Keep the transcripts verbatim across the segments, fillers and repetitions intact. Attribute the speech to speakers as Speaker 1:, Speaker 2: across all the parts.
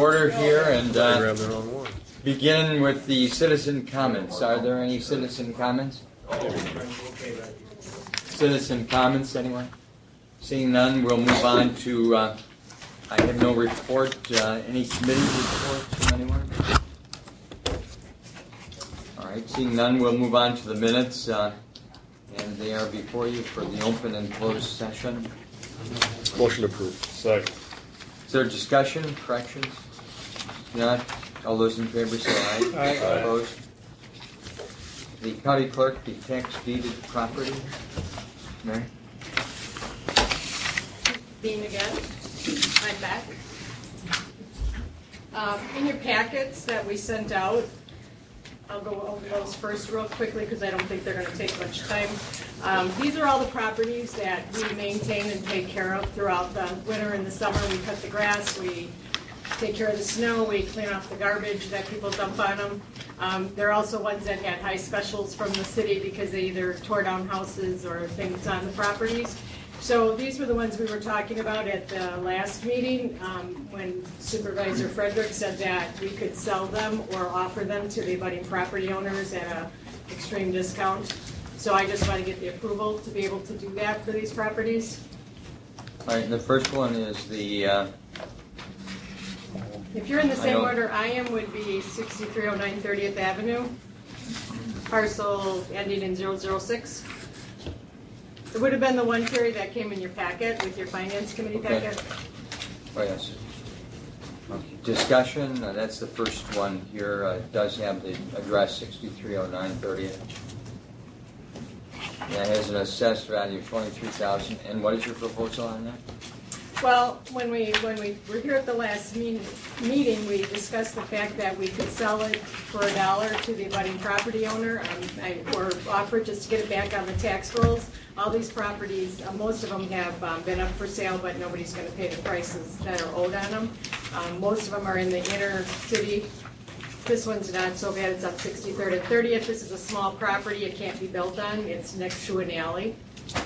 Speaker 1: order here and uh,
Speaker 2: Grab the wrong one.
Speaker 1: begin with the citizen comments. Are there any citizen comments? Citizen comments, anyone? Seeing none, we'll move on to, uh, I have no report. Uh, any committee reports from anyone? All right, seeing none, we'll move on to the minutes. Uh, and they are before you for the open and closed session.
Speaker 2: Motion approved. Second.
Speaker 1: Is there discussion, corrections? If not, all those in favor say aye.
Speaker 2: Aye. Aye.
Speaker 1: Opposed? The county clerk, the tax deeded property. Mary?
Speaker 3: Being again, I'm back. Um, in your packets that we sent out, I'll go over those first real quickly because I don't think they're going to take much time. Um, these are all the properties that we maintain and take care of throughout the winter and the summer. We cut the grass, we take care of the snow, we clean off the garbage that people dump on them. Um, there are also ones that had high specials from the city because they either tore down houses or things on the properties. So these were the ones we were talking about at the last meeting um, when Supervisor Frederick said that we could sell them or offer them to the abutting property owners at an extreme discount. So I just want to get the approval to be able to do that for these properties.
Speaker 1: All right, the first one is the, uh,
Speaker 3: If you're in the
Speaker 1: I
Speaker 3: same
Speaker 1: don't-
Speaker 3: order I am, would be sixty-three oh nine thirtieth Avenue, parcel ending in zero zero six. It would have been the one, Terry, that came in your packet with your finance committee
Speaker 1: Okay.
Speaker 3: packet.
Speaker 1: oh yes. Okay. Discussion, uh, that's the first one here. Uh, it does have the address sixty-three oh nine thirtieth. That has an assessed value of twenty-three thousand dollars. And what is your proposal on that?
Speaker 3: Well, when we when we were here at the last meeting, meeting, we discussed the fact that we could sell it for a dollar to the abutting property owner, um, I, or offer it just to get it back on the tax rolls. All these properties, uh, most of them have um, been up for sale, but nobody's going to pay the prices that are owed on them. Um, most of them are in the inner city. This one's not so bad. It's on sixty-third and thirtieth. This is a small property. It can't be built on. It's next to an alley.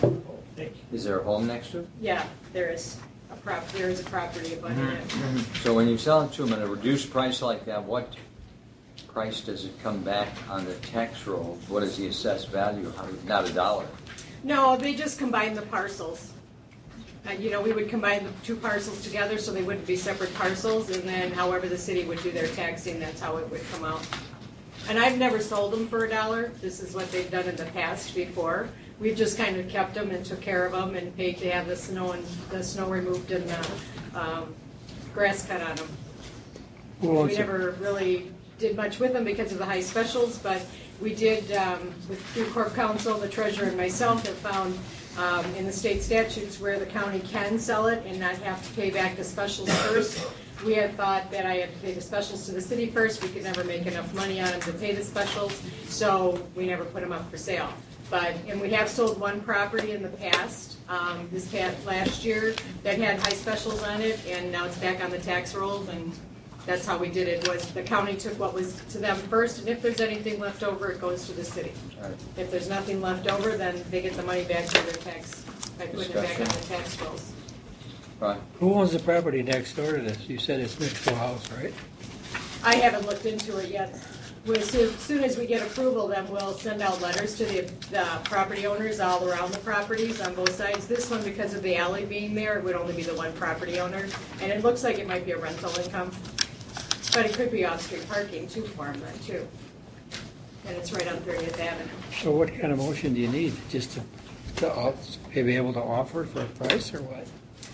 Speaker 1: Is there a home next to it?
Speaker 3: Yeah, there is a prop. There is a property abutting it.
Speaker 1: So when you sell it to them at a reduced price like that, what price does it come back on the tax roll? What is the assessed value? How, not a dollar.
Speaker 3: No, they just combine the parcels. Uh, you know, we would combine the two parcels together so they wouldn't be separate parcels, and then however the city would do their taxing, that's how it would come out. And I've never sold them for a dollar. This is what they've done in the past before. We've just kind of kept them and took care of them and paid to have the snow and the snow removed and the um, grass cut on them.
Speaker 4: Well,
Speaker 3: We never really did much with them because of the high specials, but we did, um, with through Corp Council, the treasurer and myself have found um, in the state statutes where the county can sell it and not have to pay back the specials first. We had thought that I had to pay the specials to the city first. We could never make enough money on them to pay the specials, so we never put them up for sale. But, and we have sold one property in the past, um, this past, last year, that had high specials on it, and now it's back on the tax rolls, and that's how we did it, was the county took what was to them first, and if there's anything left over, it goes to the city.
Speaker 1: All right.
Speaker 3: If there's nothing left over, then they get the money back to their tax, by putting it back on the
Speaker 1: Discussion.
Speaker 3: tax rolls.
Speaker 1: Right.
Speaker 4: Who owns the property next door to this? You said it's next to a house, right?
Speaker 3: I haven't looked into it yet. As soon, as soon as we get approval, then we'll send out letters to the, the property owners all around the properties on both sides. This one, because of the alley being there, it would only be the one property owner. And it looks like it might be a rental income. But it could be off-street parking too for them then too. And it's right on thirtieth Avenue.
Speaker 4: So what kind of motion do you need? Just to, to au- be able to offer for a price or what?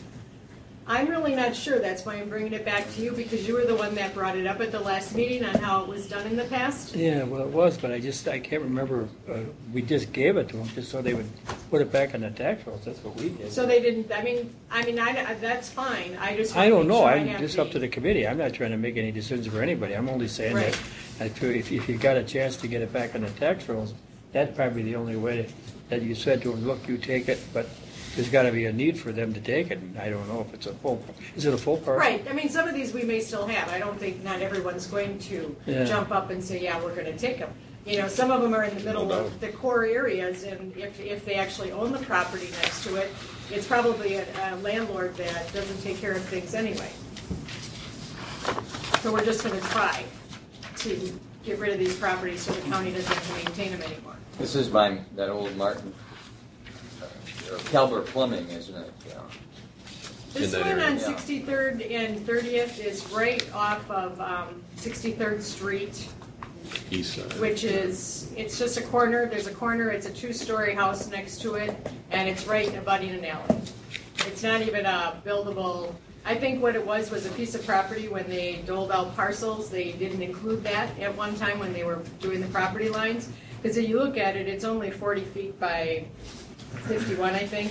Speaker 3: I'm really not sure. That's why I'm bringing it back to you, because you were the one that brought it up at the last meeting on how it was done in the past.
Speaker 4: Yeah, well, it was, but I just, I can't remember. Uh, we just gave it to them just so they would put it back on the tax rolls. That's what we did.
Speaker 3: So they didn't, I mean, I mean, I, that's fine. I just.
Speaker 4: I don't
Speaker 3: wanna make
Speaker 4: know.
Speaker 3: sure I
Speaker 4: I'm
Speaker 3: have
Speaker 4: just up to the committee. I'm not trying to make any decisions for anybody. I'm only saying
Speaker 3: Right.
Speaker 4: that if, if if you got a chance to get it back on the tax rolls, that's probably the only way to, that you said to them, look, you take it, but there's got to be a need for them to take it. And I don't know if it's a full, is it a full parcel?
Speaker 3: Right, I mean, some of these we may still have. I don't think not everyone's going to
Speaker 4: Yeah.
Speaker 3: jump up and say, yeah, we're gonna take them. You know, some of them are in the middle
Speaker 2: No
Speaker 3: of
Speaker 2: doubt.
Speaker 3: the core areas, and if, if they actually own the property next to it, it's probably a, a landlord that doesn't take care of things anyway. So we're just gonna try to get rid of these properties so the county doesn't have to maintain them anymore.
Speaker 1: This is by that old Martin, uh, or Calbert Plumbing, isn't it? Yeah.
Speaker 3: This
Speaker 2: In that
Speaker 3: one
Speaker 2: area,
Speaker 3: on
Speaker 1: yeah.
Speaker 3: sixty-third and thirtieth is right off of um, sixty-third Street,
Speaker 2: East side.
Speaker 3: which is, it's just a corner, there's a corner, it's a two-story house next to it, and it's right abutting an alley. It's not even a buildable, I think what it was was a piece of property when they doled out parcels, they didn't include that at one time when they were doing the property lines. Because if you look at it, it's only forty feet by fifty-one, I think.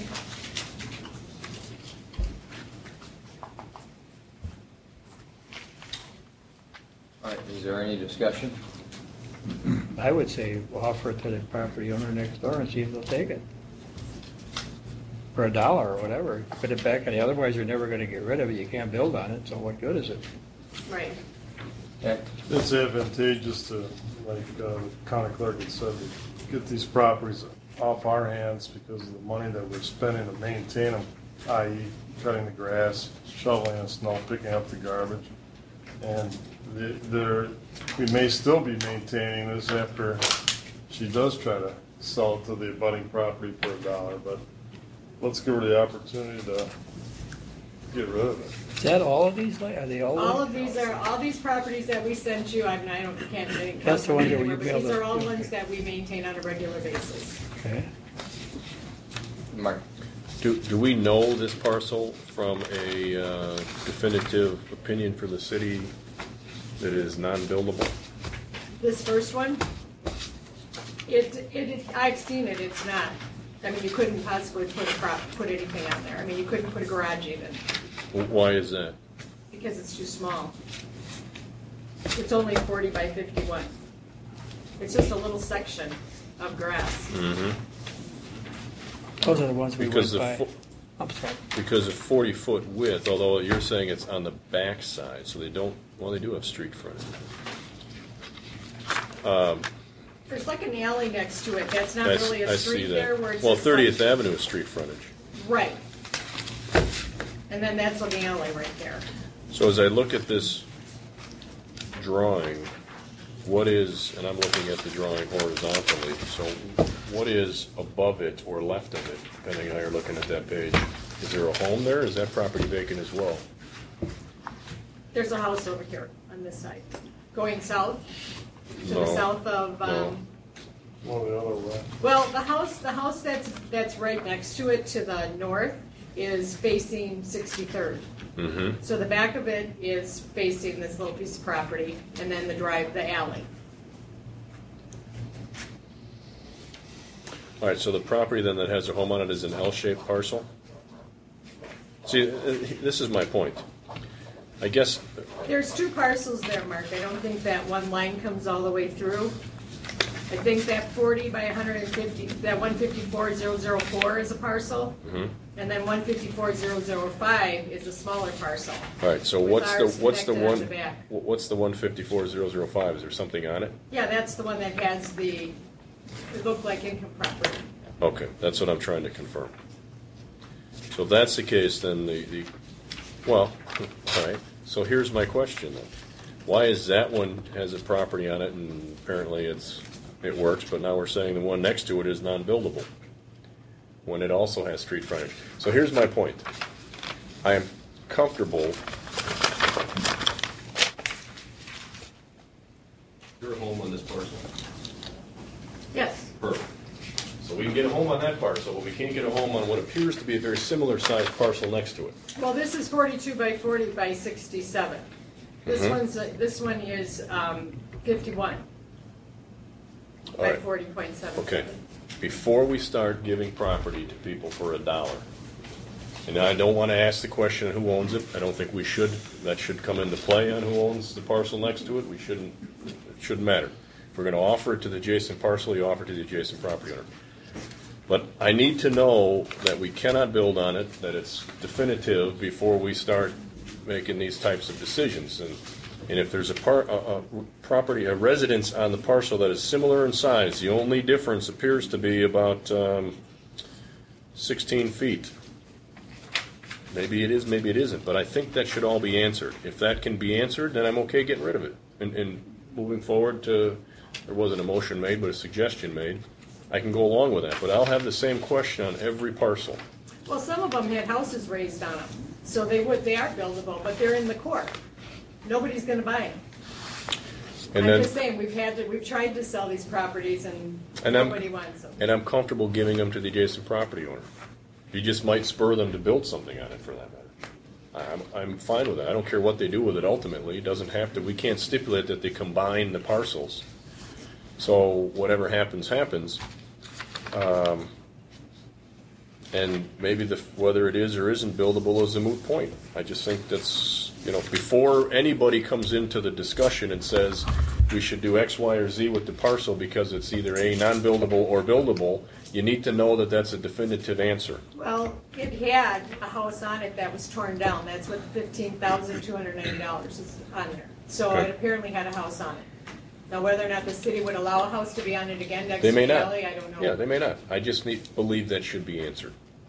Speaker 1: All right, is there any discussion?
Speaker 4: I would say offer it to the property owner next door and see if they'll take it. For a dollar or whatever, put it back, and otherwise you're never gonna get rid of it, you can't build on it, so what good is it?
Speaker 3: Right.
Speaker 1: Okay.
Speaker 5: It's advantageous to, like uh, the county clerk had said, to get these properties off our hands because of the money that we're spending to maintain them, that is cutting the grass, shoveling the snow, picking up the garbage. And the- there, we may still be maintaining this after she does try to sell it to the abutting property for a dollar, but let's give her the opportunity to get rid of it.
Speaker 4: Is that all of these, like, are they all?
Speaker 3: All of these are, all these properties that we sent you, I mean, I don't, can't, I didn't count
Speaker 4: That's the
Speaker 3: them
Speaker 4: ones that
Speaker 3: anymore,
Speaker 4: we
Speaker 3: but
Speaker 4: mailed
Speaker 3: these are
Speaker 4: us.
Speaker 3: all ones that we maintain on a regular basis.
Speaker 4: Okay.
Speaker 1: Mark,
Speaker 2: Do, do we know this parcel from a uh, definitive opinion for the city that is non-buildable?
Speaker 3: This first one, it, it, it- I've seen it, it's not. I mean, you couldn't possibly put a prop, put anything on there. I mean, you couldn't put a garage even,
Speaker 2: W- Why is that?
Speaker 3: because it's too small. It's only forty by fifty-one. It's just a little section of grass.
Speaker 2: Mm-hmm.
Speaker 4: Those are the ones we
Speaker 2: Because
Speaker 4: went
Speaker 2: the
Speaker 4: by.
Speaker 2: fo-
Speaker 4: I'm sorry.
Speaker 2: Because of forty foot width, although you're saying it's on the back side, so they don't, well, they do have street frontage. Um,
Speaker 3: There's like an alley next to it. That's not
Speaker 2: I s-
Speaker 3: really
Speaker 2: I
Speaker 3: a
Speaker 2: see
Speaker 3: street
Speaker 2: that.
Speaker 3: there where it's
Speaker 2: Well,
Speaker 3: just like-
Speaker 2: thirtieth Avenue is street frontage.
Speaker 3: Right. And then that's the alley right there.
Speaker 2: So as I look at this drawing, what is, and I'm looking at the drawing horizontally, so what is above it or left of it, depending on how you're looking at that page? Is there a home there? Is that property vacant as well?
Speaker 3: There's a house over here on this side, going south, to the
Speaker 2: No.
Speaker 3: south of,
Speaker 2: No.
Speaker 3: um,
Speaker 5: One the other way.
Speaker 3: well, the house, the house that's, that's right next to it to the north is facing sixty-third.
Speaker 2: Mm-hmm.
Speaker 3: So the back of it is facing this little piece of property, and then the drive, the alley.
Speaker 2: All right, so the property then that has a home on it is an L-shaped parcel? See, uh, this is my point. I guess,
Speaker 3: There's two parcels there, Mark. I don't think that one line comes all the way through. I think that forty by one hundred fifty, that one fifty-four thousand four is a parcel,
Speaker 2: mhm.
Speaker 3: and then one fifty-four thousand five is a smaller parcel.
Speaker 2: All right, so
Speaker 3: With
Speaker 2: what's the,
Speaker 3: ours
Speaker 2: what's the
Speaker 3: connected on
Speaker 2: one,
Speaker 3: the back.
Speaker 2: wh- what's the one fifty-four thousand five? Is there something on it?
Speaker 3: Yeah, that's the one that has the, it looked like income property.
Speaker 2: Okay, that's what I'm trying to confirm. So if that's the case, then the, the, well, all right, so here's my question then. Why is that one has a property on it and apparently it's, it works, but now we're saying the one next to it is non-buildable when it also has street frontage? So here's my point. I am comfortable. Your home on this parcel.
Speaker 3: Yes,
Speaker 2: Perfect. So we can get a home on that parcel, but we can't get a home on what appears to be a very similar sized parcel next to it.
Speaker 3: well, this is forty-two by forty by sixty-seven. This
Speaker 2: Mhm.
Speaker 3: one's, uh, this one is um, fifty-one
Speaker 2: All
Speaker 3: by
Speaker 2: right.
Speaker 3: forty point seven.
Speaker 2: Okay. Before we start giving property to people for a dollar, and I don't want to ask the question who owns it. I don't think we should. That should come into play on who owns the parcel next to it. We shouldn't. It shouldn't matter. If we're going to offer it to the adjacent parcel, you offer it to the adjacent property owner. But I need to know that we cannot build on it, that it's definitive before we start making these types of decisions. And, and if there's a, par, a, a property, a residence on the parcel that is similar in size, the only difference appears to be about um, sixteen feet. Maybe it is, maybe it isn't, but I think that should all be answered. If that can be answered, then I'm okay getting rid of it. And, and moving forward to, there wasn't a motion made, but a suggestion made, I can go along with that. But I'll have the same question on every parcel.
Speaker 3: Well, some of them had houses raised on them, so they would, they are buildable, but they're in the court. Nobody's gonna buy them.
Speaker 2: And
Speaker 3: I'm
Speaker 2: then,
Speaker 3: just saying, we've had to, we've tried to sell these properties and
Speaker 2: And I'm-
Speaker 3: nobody wants them.
Speaker 2: and I'm comfortable giving them to the adjacent property owner. You just might spur them to build something on it for that matter. I'm, I'm fine with that. I don't care what they do with it ultimately. It doesn't have to, we can't stipulate that they combine the parcels. So whatever happens, happens. Um, and maybe the, whether it is or isn't buildable is a moot point. I just think that's, you know, before anybody comes into the discussion and says we should do X, Y, or Z with the parcel because it's either A, non-buildable or buildable, you need to know that that's a definitive answer.
Speaker 3: Well, it had a house on it that was torn down. That's what fifteen thousand two hundred ninety dollars is on there. So
Speaker 2: Okay.
Speaker 3: it apparently had a house on it. Now, whether or not the city would allow a house to be on it again next
Speaker 2: They
Speaker 3: to
Speaker 2: may not.
Speaker 3: Kelly, I don't know.
Speaker 2: Yeah, they may not. I just need, believe that should be answered.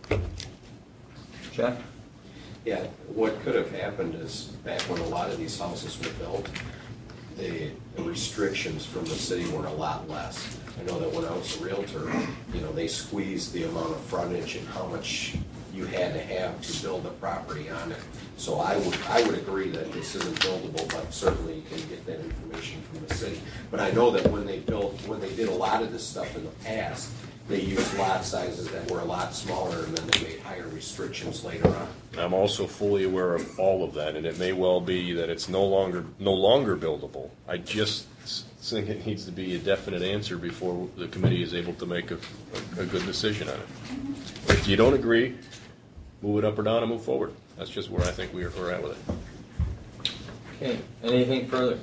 Speaker 1: Jeff?
Speaker 6: Yeah, what could have happened is back when a lot of these houses were built, the the restrictions from the city were a lot less. I know that when I was a realtor, you know, they squeezed the amount of frontage and how much you had to have to build a property on it. So I would, I would agree that this isn't buildable, but certainly you can get that information from the city. But I know that when they built, when they did a lot of this stuff in the past, they used lot sizes that were a lot smaller, and then they made higher restrictions later on.
Speaker 2: I'm also fully aware of all of that, and it may well be that it's no longer no longer buildable. I just think it needs to be a definite answer before the committee is able to make a, a, a good decision on it. If you don't agree, move it up or down and move forward. That's just where I think we're, we're at with it.
Speaker 1: Okay, anything further?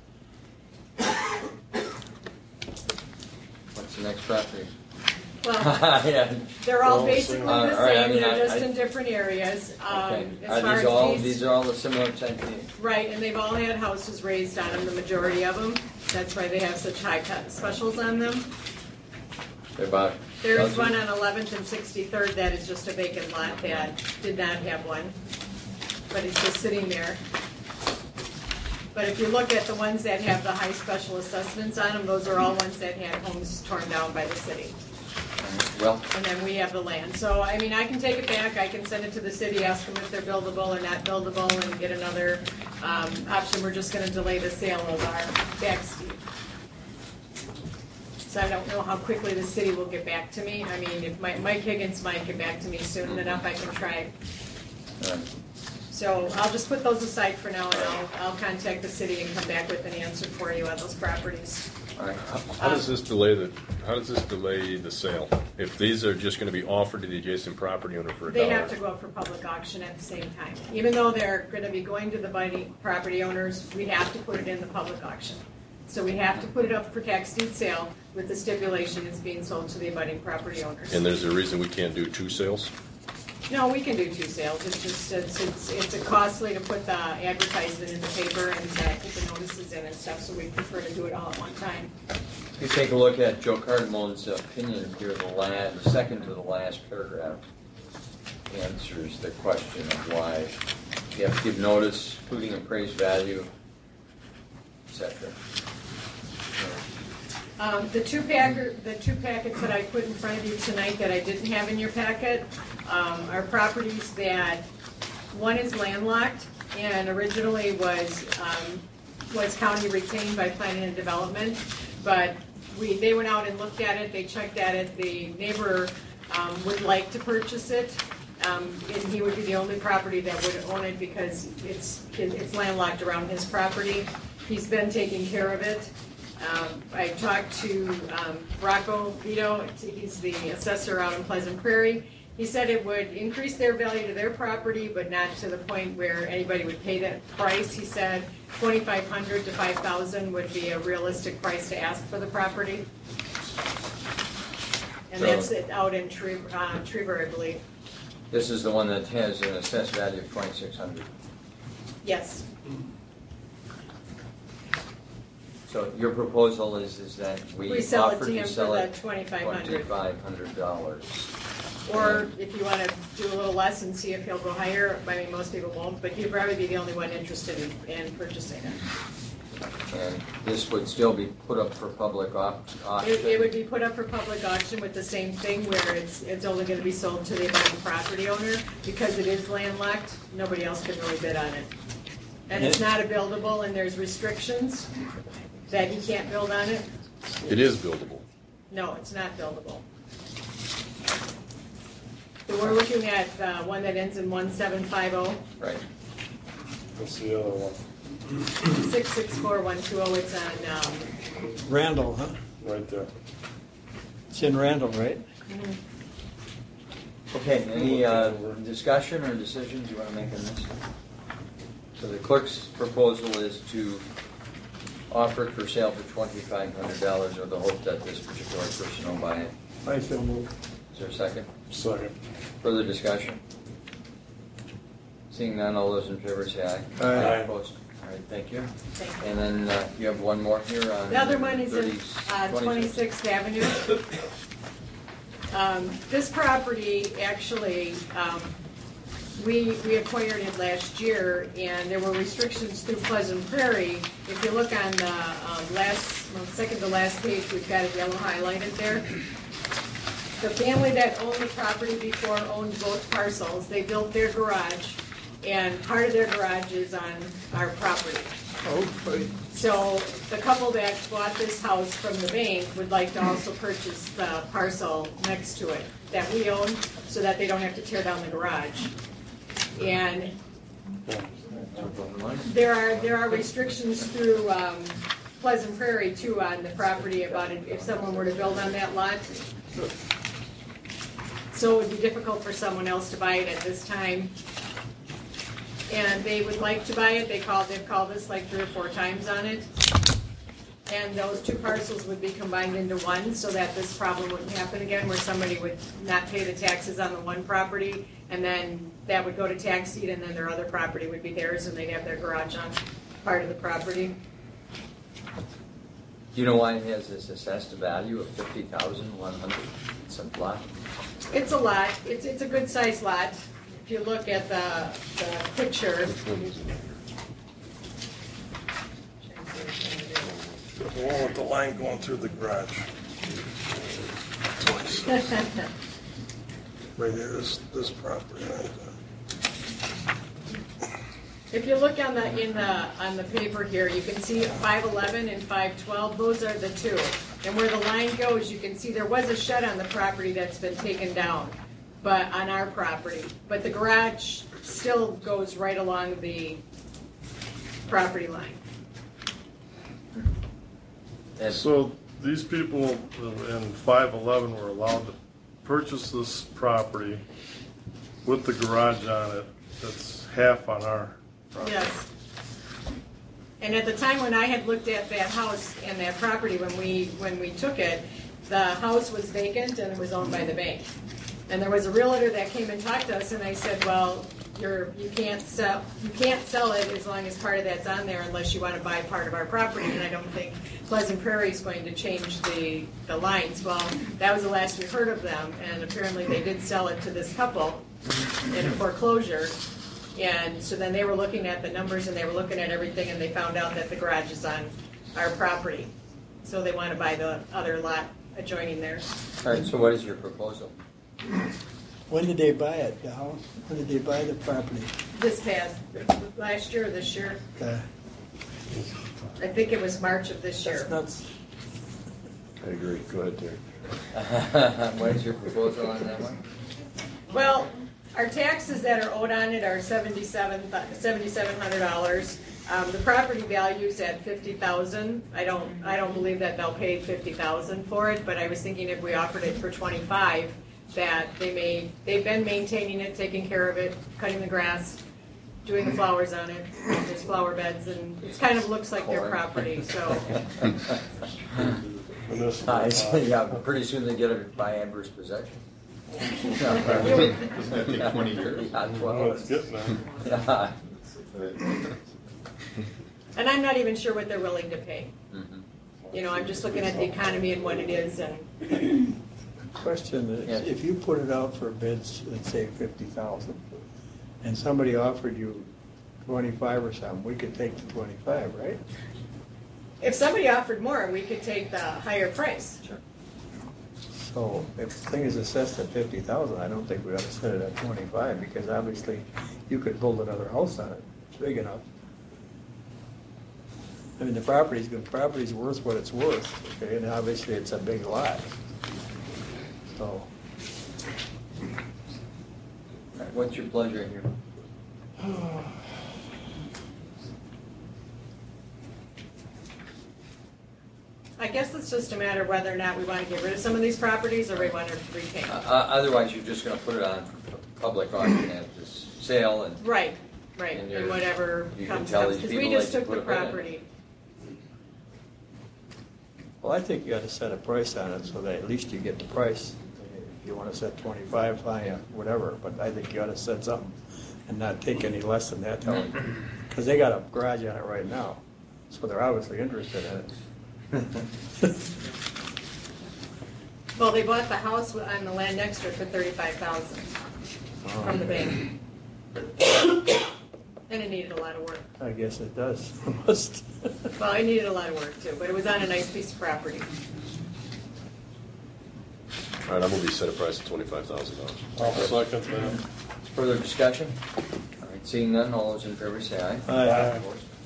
Speaker 1: What's the next property?
Speaker 3: Well,
Speaker 1: Yeah.
Speaker 3: they're all
Speaker 5: Well,
Speaker 3: basically
Speaker 1: uh,
Speaker 3: the
Speaker 1: all right, I
Speaker 3: same,
Speaker 1: mean,
Speaker 3: they're
Speaker 1: I-
Speaker 3: just
Speaker 1: I-
Speaker 3: in different areas. Um,
Speaker 1: Okay.
Speaker 3: as
Speaker 1: Are
Speaker 3: far
Speaker 1: these
Speaker 3: as
Speaker 1: all,
Speaker 3: these-
Speaker 1: these are all the similar type things?
Speaker 3: Right, and they've all had houses raised on them, the majority of them. That's why they have such high cut specials on them.
Speaker 1: They're about.
Speaker 3: There is
Speaker 1: dozen?
Speaker 3: one on eleventh and sixty-third that is just a vacant lot that did not have one, but it's just sitting there. But if you look at the ones that have the high special assessments on them, those are all ones that had homes torn down by the city.
Speaker 1: Well,
Speaker 3: And then we have the land. So, I mean, I can take it back, I can send it to the city, ask them if they're buildable or not buildable, and get another um, option. We're just gonna delay the sale of our back steep. So I don't know how quickly the city will get back to me. I mean, if Mi- Mike Higgins might get back to me soon enough, I can try.
Speaker 1: uh,
Speaker 3: So I'll just put those aside for now, and I'll, I'll contact the city and come back with an answer for you on those properties.
Speaker 1: all right.
Speaker 2: How does this delay the, how does this delay the sale? If these are just gonna be offered to the adjacent property owner for a
Speaker 3: They
Speaker 2: dollar?
Speaker 3: have to go up for public auction at the same time. Even though they're gonna be going to the budding property owners, we have to put it in the public auction. So we have to put it up for tax deed sale with the stipulation it's being sold to the abutting property owners.
Speaker 2: And there's a reason we can't do two sales?
Speaker 3: No, we can do two sales. It's just, it's, it's, it's a costly to put the advertisement in the paper and uh, put the notices in and stuff, so we prefer to do it all at one time.
Speaker 1: You take a look at Joe Cardamone's opinion here, the last, the second to the last paragraph answers the question of why you have to give notice, including appraised value, et cetera.
Speaker 3: Um, the two packer, the two packets that I put in front of you tonight that I didn't have in your packet, um, are properties that, one is landlocked and originally was, um, was county retained by planning and development, but we, they went out and looked at it, they checked at it, the neighbor, um, would like to purchase it, um, and he would be the only property that would own it because it's, it's landlocked around his property. He's been taking care of it. Um, I talked to um, Rocco Vito, he's the assessor out in Pleasant Prairie. He said it would increase their value to their property, but not to the point where anybody would pay that price. He said twenty-five hundred to five thousand would be a realistic price to ask for the property. And
Speaker 1: So-
Speaker 3: that's it out in Tre- uh, Trever, I believe.
Speaker 1: This is the one that has an assessed value of twenty-six hundred.
Speaker 3: Yes.
Speaker 1: So your proposal is, is that we
Speaker 3: We sell it
Speaker 1: offer
Speaker 3: to him
Speaker 1: to
Speaker 3: for
Speaker 1: sell
Speaker 3: the
Speaker 1: it
Speaker 3: twenty-five hundred.
Speaker 1: twenty-five hundred dollars.
Speaker 3: Or if you want to do a little less and see if he'll go higher, I mean, most people won't, but he'd probably be the only one interested in, in purchasing it.
Speaker 1: And this would still be put up for public au- auction?
Speaker 3: It, it would be put up for public auction with the same thing where it's, it's only gonna be sold to the abutting property owner. Because it is landlocked, nobody else can really bid on it. And it's not a buildable, and there's restrictions that he can't build on it.
Speaker 2: It is buildable.
Speaker 3: No, it's not buildable. So we're looking at uh, one that ends in one seven five zero,
Speaker 1: Right.
Speaker 5: What's the other one?
Speaker 3: six six four one two zero. It's on, um,
Speaker 4: Randall, huh?
Speaker 5: Right there.
Speaker 4: It's in Randall, right?
Speaker 1: Okay, any uh, discussion or decisions you want to make on this? So the clerk's proposal is to offer it for sale for twenty-five hundred dollars with the hope that this particular person will buy it.
Speaker 4: I so move.
Speaker 1: Is there a second?
Speaker 5: Second.
Speaker 1: Further discussion? Seeing none, all those in favor say aye.
Speaker 4: Aye.
Speaker 1: Opposed? All right, thank you.
Speaker 3: Thank you.
Speaker 1: And then uh, you have one more here on
Speaker 3: The other one is in
Speaker 1: thirty,
Speaker 3: uh,
Speaker 1: twenty-six.
Speaker 3: twenty-sixth Avenue. Um, This property, actually, um, we we acquired it last year, and there were restrictions through Pleasant Prairie. If you look on the um, last, well, second to last page, we've got it yellow highlighted there. The family that owned the property before owned both parcels. They built their garage, and part of their garage is on our property.
Speaker 4: Oh,
Speaker 3: So the couple that bought this house from the bank would like to also purchase the parcel next to it that we own, so that they don't have to tear down the garage. And there are, there are restrictions through um, Pleasant Prairie too on the property about it, if someone were to build on that lot. So it would be difficult for someone else to buy it at this time. And they would like to buy it, they called, they've called us like three or four times on it. And those two parcels would be combined into one, so that this problem wouldn't happen again, where somebody would not pay the taxes on the one property, and then that would go to tax deed, and then their other property would be theirs, and they'd have their garage on part of the property.
Speaker 1: Do you know why it has this assessed value of fifty thousand one hundred? It's a lot.
Speaker 3: It's a lot, it's, it's a good sized lot. If you look at the, the picture.
Speaker 5: The one with the line going through the garage. Right here, this, this property right there.
Speaker 3: If you look on the, in the, on the paper here, you can see five eleven and five twelve, those are the two. And where the line goes, you can see there was a shed on the property that's been taken down, but on our property. But the garage still goes right along the property line.
Speaker 1: And
Speaker 5: So these people in five eleven were allowed to purchase this property with the garage on it. That's half on our property.
Speaker 3: Yes. And at the time when I had looked at that house and that property, when we, when we took it, the house was vacant and it was owned by the bank. And there was a realtor that came and talked to us, and I said, well, you're, you can't sell, you can't sell it as long as part of that's on there unless you want to buy part of our property, and I don't think Pleasant Prairie is going to change the, the lines. Well, that was the last we heard of them, and apparently they did sell it to this couple in a foreclosure. And so then they were looking at the numbers and they were looking at everything, and they found out that the garage is on our property. So they want to buy the other lot adjoining theirs.
Speaker 1: all right, so what is your proposal?
Speaker 4: when did they buy it, the house? When did they buy the property?
Speaker 3: This past, last year or this year?
Speaker 4: Uh,
Speaker 3: I think it was March of this year.
Speaker 4: That's
Speaker 2: I agree. Go ahead, Terry.
Speaker 1: What is your proposal on that one?
Speaker 3: Well, our taxes that are owed on it are seventy-seven, seventy-seven hundred dollars. Um, the property value's at fifty thousand. I don't, I don't believe that they'll pay fifty thousand for it, but I was thinking if we offered it for twenty-five, that they may, they've been maintaining it, taking care of it, cutting the grass, doing the flowers on it. There's flower beds, and it kind of looks like their
Speaker 1: Corn.
Speaker 3: property, so.
Speaker 5: And this,
Speaker 1: I see, yeah, pretty soon they get it by adverse possession.
Speaker 7: Doesn't that take twenty years?
Speaker 1: Yeah,
Speaker 5: well,
Speaker 1: twelve.
Speaker 5: it's getting there.
Speaker 1: Yeah.
Speaker 3: And I'm not even sure what they're willing to pay.
Speaker 1: Mhm.
Speaker 3: You know, I'm just looking at the economy and what it is, and
Speaker 4: Question is,
Speaker 1: Yes.
Speaker 4: if you put it out for bids, let's say fifty thousand, and somebody offered you twenty-five or something, we could take the twenty-five, right?
Speaker 3: If somebody offered more, we could take the higher price.
Speaker 1: Sure.
Speaker 4: So if the thing is assessed at fifty thousand, I don't think we ought to set it at twenty-five, because obviously you could build another house on it, it's big enough. I mean, the property's good, property's worth what it's worth, okay, and obviously it's a big lot. So,
Speaker 1: All right, what's your pleasure here?
Speaker 3: I guess it's just a matter of whether or not we want to get rid of some of these properties or we want to retain
Speaker 1: Uh,
Speaker 3: them.
Speaker 1: uh, Otherwise, you're just gonna put it on public auction at this sale and.
Speaker 3: Right, right,
Speaker 1: And
Speaker 3: and
Speaker 1: you're-
Speaker 3: whatever
Speaker 1: you can
Speaker 3: comes,
Speaker 1: tell
Speaker 3: comes,
Speaker 1: these
Speaker 3: because we
Speaker 1: people
Speaker 3: just
Speaker 1: they
Speaker 3: took
Speaker 1: can
Speaker 3: the
Speaker 1: put a bid in.
Speaker 3: property.
Speaker 4: well, I think you ought to set a price on it so that at least you get the price. If you wanna set twenty-five, fine, whatever, but I think you ought to set something and not take any less than that, tell them. Because they got a garage on it right now, so they're obviously interested in it.
Speaker 3: Well, they bought the house on the land next to it for thirty-five thousand from the bank. And it needed a lot of work.
Speaker 4: I guess it does, must.
Speaker 3: Well, it needed a lot of work too, but it was on a nice piece of property.
Speaker 2: All right, I'm gonna be set a price of twenty-five thousand dollars.
Speaker 5: I'll second that.
Speaker 1: Further discussion? All right, seeing none, all those in favor say aye.
Speaker 4: Aye.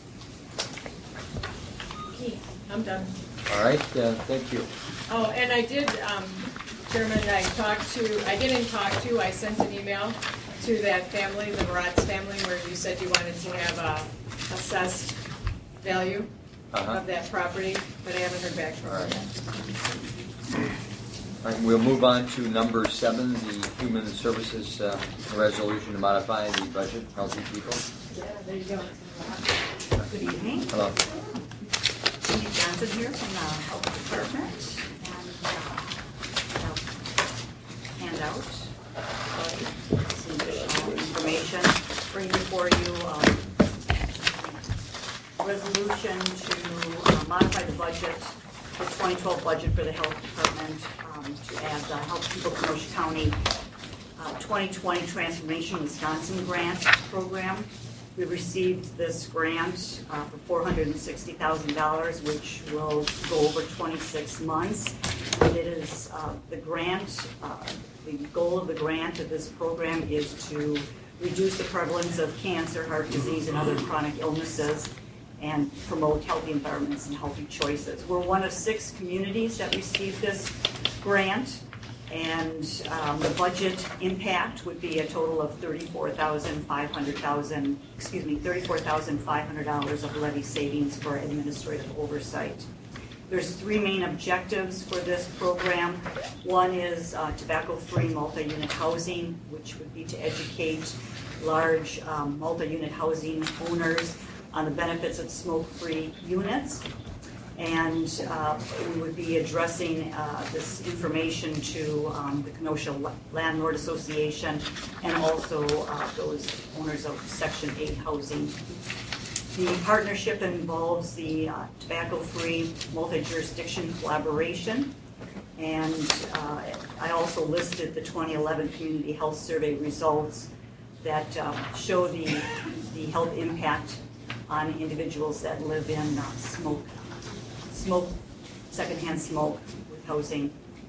Speaker 3: Okay, I'm done.
Speaker 1: All right, uh, thank you.
Speaker 3: Oh, and I did, um, Chairman, I talked to, I didn't talk to, I sent an email to that family, the Maratz family, where you said you wanted to have a assessed value
Speaker 1: Uh-huh.
Speaker 3: of that property, but I haven't heard back from
Speaker 1: All
Speaker 3: them.
Speaker 1: right. All right, we'll move on to number seven, the Human Services uh, Resolution to modify the budget, healthy people.
Speaker 3: Yeah, there you go.
Speaker 8: Good evening.
Speaker 1: Hello.
Speaker 8: Cindy Johnson here from the Health Department. And uh, hand out some additional information. Bring before you um, resolution to uh, modify the budget, the twenty twelve budget for the Health Department um, to add the Health People Kenosha County uh, twenty twenty Transformation Wisconsin Grant Program. We received this grant uh, for four hundred sixty thousand dollars, which will go over twenty-six months. It is uh, the grant, uh, the goal of the grant of this program is to reduce the prevalence of cancer, heart disease, and other chronic illnesses, and promote healthy environments and healthy choices. We're one of six communities that received this grant. And um, the budget impact would be a total of thirty-four thousand five hundred thousand, excuse me, thirty-four thousand five hundred dollars of levy savings for administrative oversight. There's three main objectives for this program. One is uh, tobacco-free multi-unit housing, which would be to educate large um, multi-unit housing owners on the benefits of smoke-free units. And uh, we would be addressing uh, this information to um, the Kenosha Landlord Association and also uh, those owners of Section eight housing. The partnership involves the uh, tobacco-free multi-jurisdiction collaboration. And uh, I also listed the twenty eleven Community Health Survey results that uh, show the, the health impact on individuals that live in uh, smoke smoke, secondhand smoke with housing.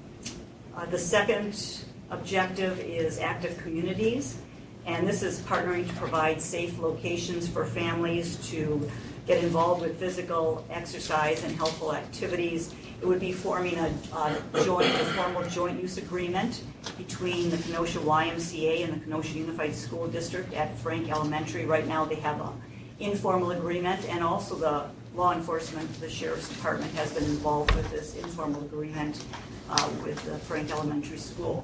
Speaker 8: Uh, the second objective is active communities, and this is partnering to provide safe locations for families to get involved with physical exercise and healthful activities. It would be forming a, a joint, a formal joint use agreement between the Kenosha Y M C A and the Kenosha Unified School District at Frank Elementary. Right now they have an informal agreement, and also the law enforcement, the Sheriff's Department has been involved with this informal agreement uh, with the Frank Elementary School.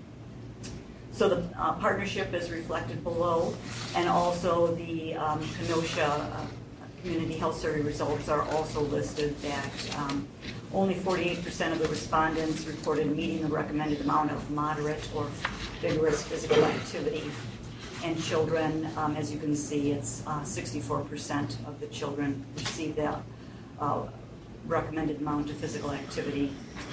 Speaker 8: So the uh, partnership is reflected below, and also the um, Kenosha uh, Community Health Survey results are also listed that um, only forty-eight percent of the respondents reported meeting the recommended amount of moderate or vigorous physical activity. And children, um, as you can see, it's uh, sixty-four percent of the children receive that uh, recommended amount of physical activity.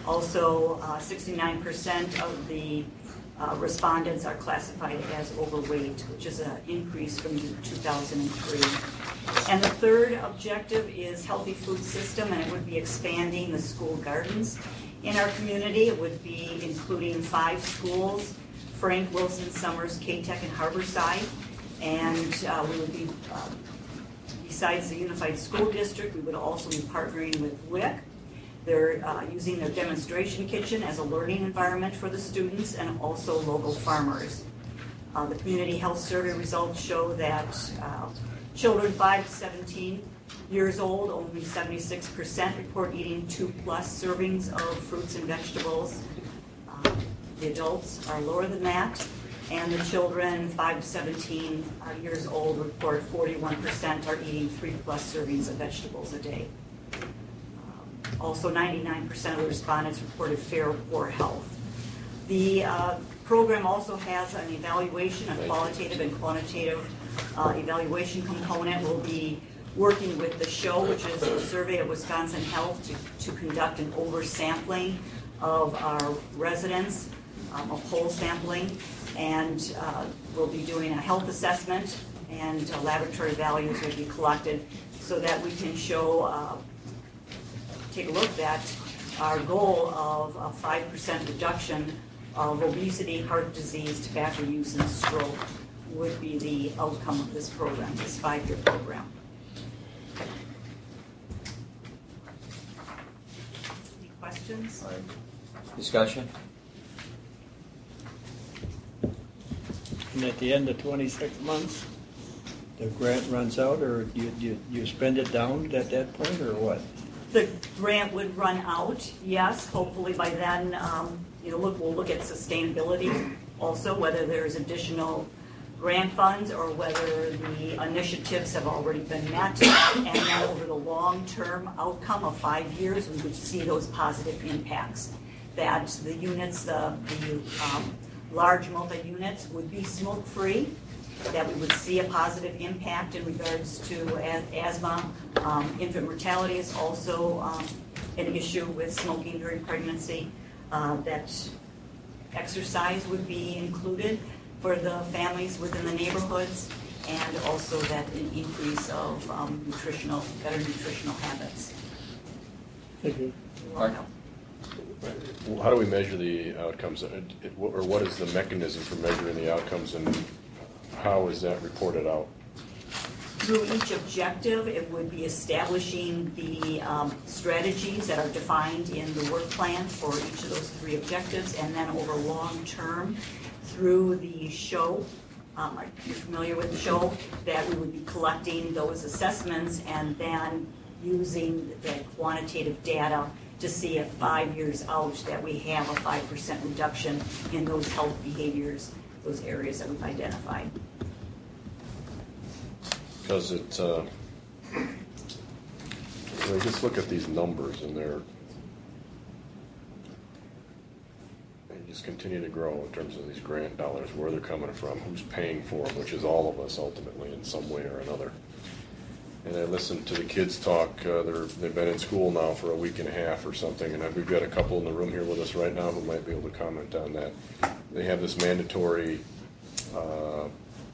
Speaker 8: Also, uh, sixty-nine percent of the uh, respondents are classified as overweight, which is an increase from two thousand three. And the third objective is healthy food system, and it would be expanding the school gardens in our community. It would be including five schools: Frank, Wilson, Summers, K-Tech, and Harborside. And uh, we would be, uh, besides the Unified School District, we would also be partnering with W I C. They're uh, using their demonstration kitchen as a learning environment for the students, and also local farmers. Uh, the community health survey results show that uh, children five to seventeen years old, only seventy-six percent report eating two plus servings of fruits and vegetables. Uh, the adults are lower than that, and the children five to seventeen uh, years old report forty-one percent are eating three plus servings of vegetables a day. Also, ninety-nine percent of the respondents reported fair or poor health. The uh, program also has an evaluation, a qualitative and quantitative uh, evaluation component. We'll be working with the SHOW, which is a survey of Wisconsin Health, to, to conduct an oversampling of our residents, um, a poll sampling, and uh, we'll be doing a health assessment, and uh, laboratory values will be collected so that we can show uh, take a look at our goal of a five percent reduction of obesity, heart disease, tobacco use, and stroke would be the outcome of this program, this five-year program. Any questions?
Speaker 1: All right. Discussion?
Speaker 4: And at the end of twenty-six months, the grant runs out, or you, you, you spend it down at that point, or what?
Speaker 8: The grant would run out, yes. Hopefully by then, um, you know, look, we'll look at sustainability also, whether there's additional grant funds or whether the initiatives have already been met. And then over the long-term outcome of five years, we would see those positive impacts. That the units, the, the um, large multi-units would be smoke-free, that we would see a positive impact in regards to asthma. Um, infant mortality is also um, an issue with smoking during pregnancy, uh, that exercise would be included for the families within the neighborhoods, and also that an increase of um, nutritional, better nutritional habits.
Speaker 4: Thank you.
Speaker 1: Mark?
Speaker 2: How do we measure the outcomes, or what is the mechanism for measuring the outcomes, and how is that reported out?
Speaker 8: Through each objective, it would be establishing the um, strategies that are defined in the work plan for each of those three objectives, and then over long term, through the SHOW, um, are you familiar with the SHOW? That we would be collecting those assessments and then using that quantitative data to see if five years out that we have a five percent reduction in those health behaviors, those areas that we've identified.
Speaker 2: Because it, uh, I just look at these numbers, and they're, they just continue to grow in terms of these grant dollars, where they're coming from, who's paying for them, which is all of us ultimately in some way or another. And I listened to the kids talk. Uh, they're, they've been in school now for a week and a half or something, and we've got a couple in the room here with us right now who might be able to comment on that. They have this mandatory uh,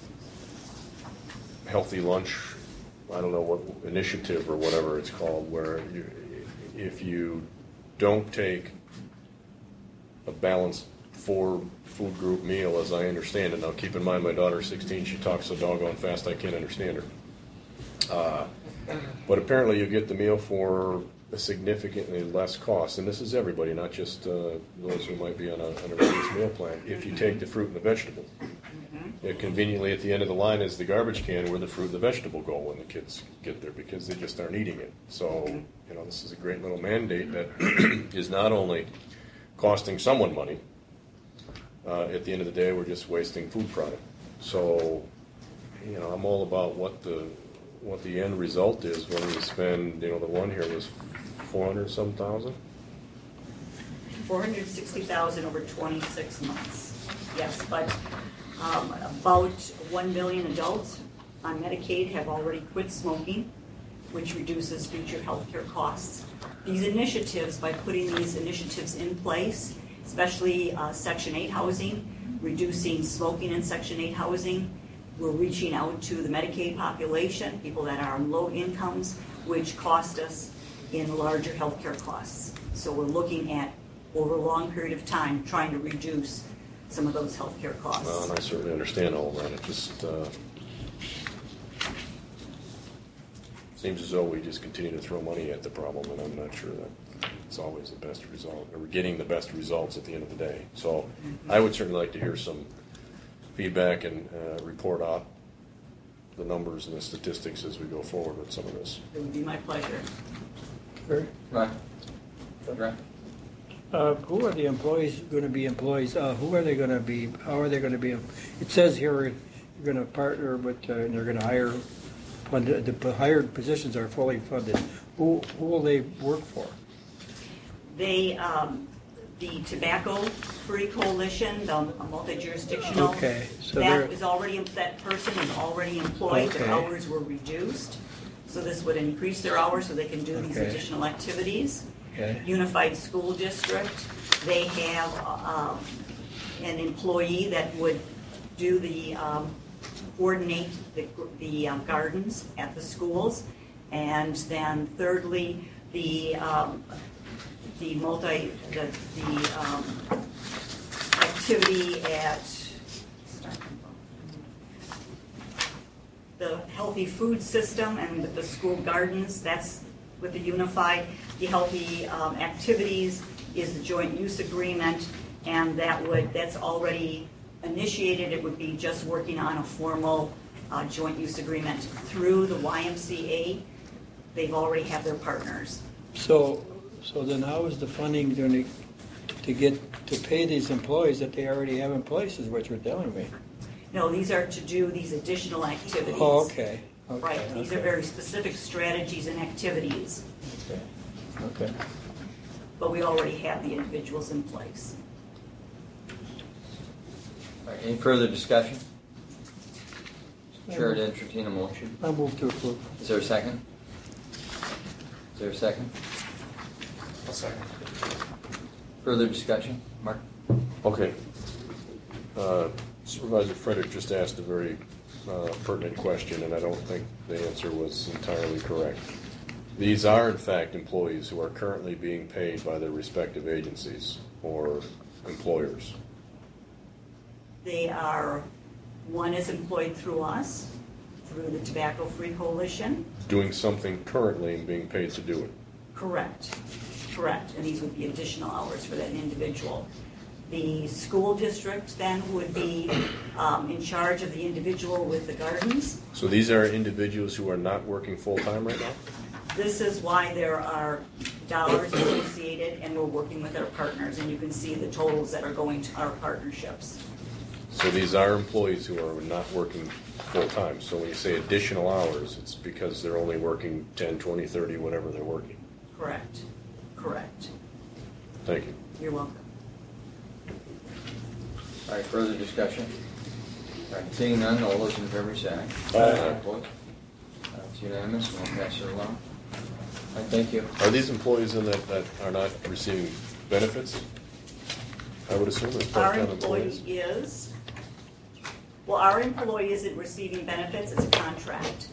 Speaker 2: healthy lunch, I don't know what initiative or whatever it's called, where you, if you don't take a balanced four food group meal, as I understand it. Now keep in mind my daughter's sixteen, she talks so doggone fast I can't understand her. Uh, but apparently you get the meal for a significantly less cost, and this is everybody, not just uh, those who might be on a, on a reduced meal plan, if you take the fruit and the vegetable. Yeah, conveniently at the end of the line is the garbage can where the fruit and the vegetable go when the kids get there, because they just aren't eating it. So, you know, this is a great little mandate that is not only costing someone money, uh, at the end of the day we're just wasting food product. So, you know, I'm all about what the what the end result is when we spend, you know, the one here was four hundred some thousand?
Speaker 8: four hundred sixty thousand over twenty-six months, yes, but Um, about one million adults on Medicaid have already quit smoking. which reduces future healthcare costs. These initiatives, by putting these initiatives in place, especially uh, Section eight housing, reducing smoking in Section eight housing, we're reaching out to the Medicaid population, people that are on low incomes, which cost us in larger healthcare costs. So we're looking at, over a long period of time, trying to reduce some of those healthcare costs.
Speaker 2: Well, and I certainly understand all that. It just uh, seems as though we just continue to throw money at the problem, and I'm not sure that it's always the best result, or we're getting the best results at the end of the day. So I would certainly like to hear some feedback and uh, report out the numbers and the statistics as we go forward with some of this.
Speaker 8: It would be my pleasure.
Speaker 4: Sure.
Speaker 1: Right. Right.
Speaker 4: Uh, who are the employees going to be employees? Uh, who are they going to be? How are they going to be? It says here you're going to partner with, uh, and they're going to hire, when the, the hired positions are fully funded. Who, who will they work for?
Speaker 8: They, um, the Tobacco Free Coalition, the multi-jurisdictional,
Speaker 4: Okay, so they're-
Speaker 8: that is already, that person is already employed, their
Speaker 4: Okay.
Speaker 8: hours were reduced. So this would increase their hours so they can do these
Speaker 4: Okay.
Speaker 8: additional activities.
Speaker 4: Okay.
Speaker 8: Unified School District, they have um, an employee that would do the, um, coordinate the, the um, gardens at the schools. And then thirdly, the, um, the multi, the, the um, activity at the healthy food system and with the school gardens, that's with the unified. The healthy um, activities is the joint use agreement, and that would, that's already initiated. It would be just working on a formal uh, joint use agreement through the Y M C A. They've already have their partners.
Speaker 4: So, so then how is the funding going to, to get, to pay these employees that they already have in place is what you're telling me?
Speaker 8: No, these are to do these additional activities.
Speaker 4: Oh, okay. Okay,
Speaker 8: Right, these are
Speaker 4: okay.
Speaker 8: very specific strategies and activities,
Speaker 4: Okay. Okay.
Speaker 8: but we already have the individuals in place.
Speaker 1: All right, any further discussion? Chair to entertain a motion.
Speaker 4: I'll move to approve.
Speaker 1: Is there a second? Is there a second?
Speaker 5: A second.
Speaker 1: Further discussion? Mark?
Speaker 2: Okay. Uh, Supervisor Frederick just asked a very uh, pertinent question, and I don't think the answer was entirely correct. These are, in fact, employees who are currently being paid by their respective agencies or employers.
Speaker 8: They are, one is employed through us, through the Tobacco Free Coalition.
Speaker 2: Doing something currently and being paid to do it.
Speaker 8: Correct, correct, and these would be additional hours for that individual. The school district then would be um, in charge of the individual with the gardens.
Speaker 2: So these are individuals who are not working full-time right now?
Speaker 8: This is why there are dollars associated, and we're working with our partners, and you can see the totals that are going to our partnerships.
Speaker 2: So these are employees who are not working full-time. So when you say additional hours, it's because they're only working ten, twenty, thirty, whatever they're working.
Speaker 8: Correct, correct.
Speaker 2: Thank you.
Speaker 8: You're welcome.
Speaker 1: All right, further discussion? All right, seeing none, all those in favor say aye.
Speaker 2: Aye.
Speaker 1: Opposed? Uh, It's unanimous, we'll pass it along. All right, thank you.
Speaker 2: Are these employees in that, that are not receiving benefits? I would assume as
Speaker 8: Our
Speaker 2: part-time
Speaker 8: employee
Speaker 2: employees.
Speaker 8: is, well, our employee isn't receiving benefits, it's a contract.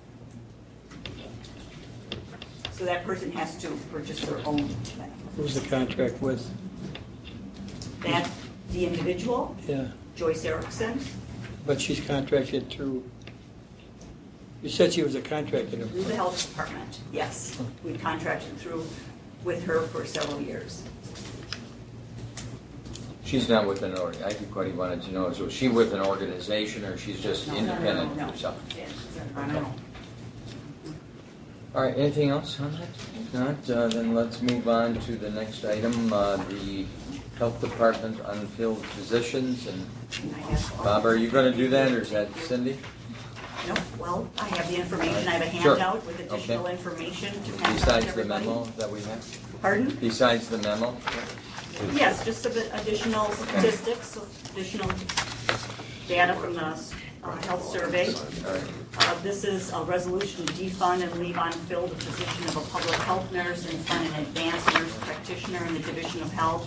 Speaker 8: So that person has to purchase their own benefits.
Speaker 4: Who's the contract with?
Speaker 8: That, the individual,
Speaker 4: Yeah,
Speaker 8: Joyce Erickson,
Speaker 4: but she's contracted through, you said she was a contracted
Speaker 8: through the
Speaker 4: employee.
Speaker 8: health department, yes. We contracted through with her for several years.
Speaker 1: She's not with an org, I think what he wanted to know is, was she with an organization or she's just
Speaker 8: No, no, no,
Speaker 1: independent
Speaker 8: no, no.
Speaker 1: herself?
Speaker 8: I don't know.
Speaker 1: All right, anything else on that? If not, uh, then let's move on to the next item, uh, the Health Department unfilled positions. And
Speaker 8: I have-
Speaker 1: Bob, are you going to do that, or is that Cindy?
Speaker 8: No, well, I have the information, I have a
Speaker 1: Sure.
Speaker 8: handout with additional
Speaker 1: Okay.
Speaker 8: information to pass out to
Speaker 1: Besides the
Speaker 8: everybody.
Speaker 1: memo that we have?
Speaker 8: Pardon?
Speaker 1: Besides the memo?
Speaker 8: Yes, just a bit additional statistics, additional data from the uh, health survey.
Speaker 1: All right.
Speaker 8: Uh, This is a resolution to defund and leave unfilled the position of a public health nurse and fund an advanced nurse practitioner in the Division of Health.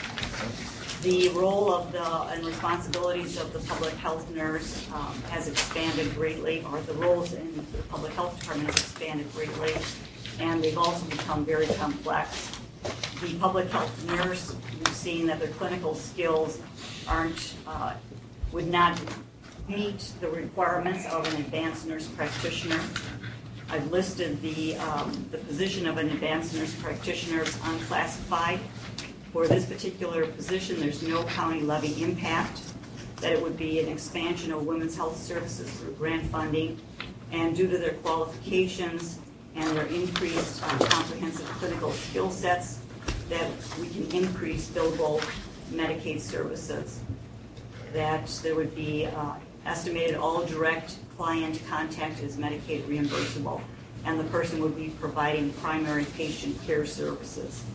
Speaker 8: The role of the and responsibilities of the public health nurse um, has expanded greatly, or the roles in the public health department has expanded greatly, and they've also become very complex. The public health nurse, we've seen that their clinical skills aren't, uh, would not meet the requirements of an advanced nurse practitioner. I've listed the, um, the position of an advanced nurse practitioner as unclassified. For this particular position, there's no county levy impact, that it would be an expansion of women's health services through grant funding, and due to their qualifications and their increased uh, comprehensive clinical skill sets, that we can increase billable Medicaid services. That there would be uh, estimated all direct client contact is Medicaid reimbursable, and the person would be providing primary patient care services.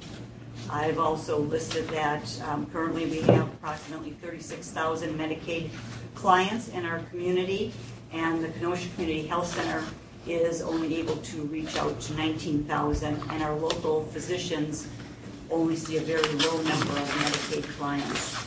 Speaker 8: I've also listed that um, currently we have approximately thirty-six thousand Medicaid clients in our community, and the Kenosha Community Health Center is only able to reach out to nineteen thousand, and our local physicians only see a very low number of Medicaid clients,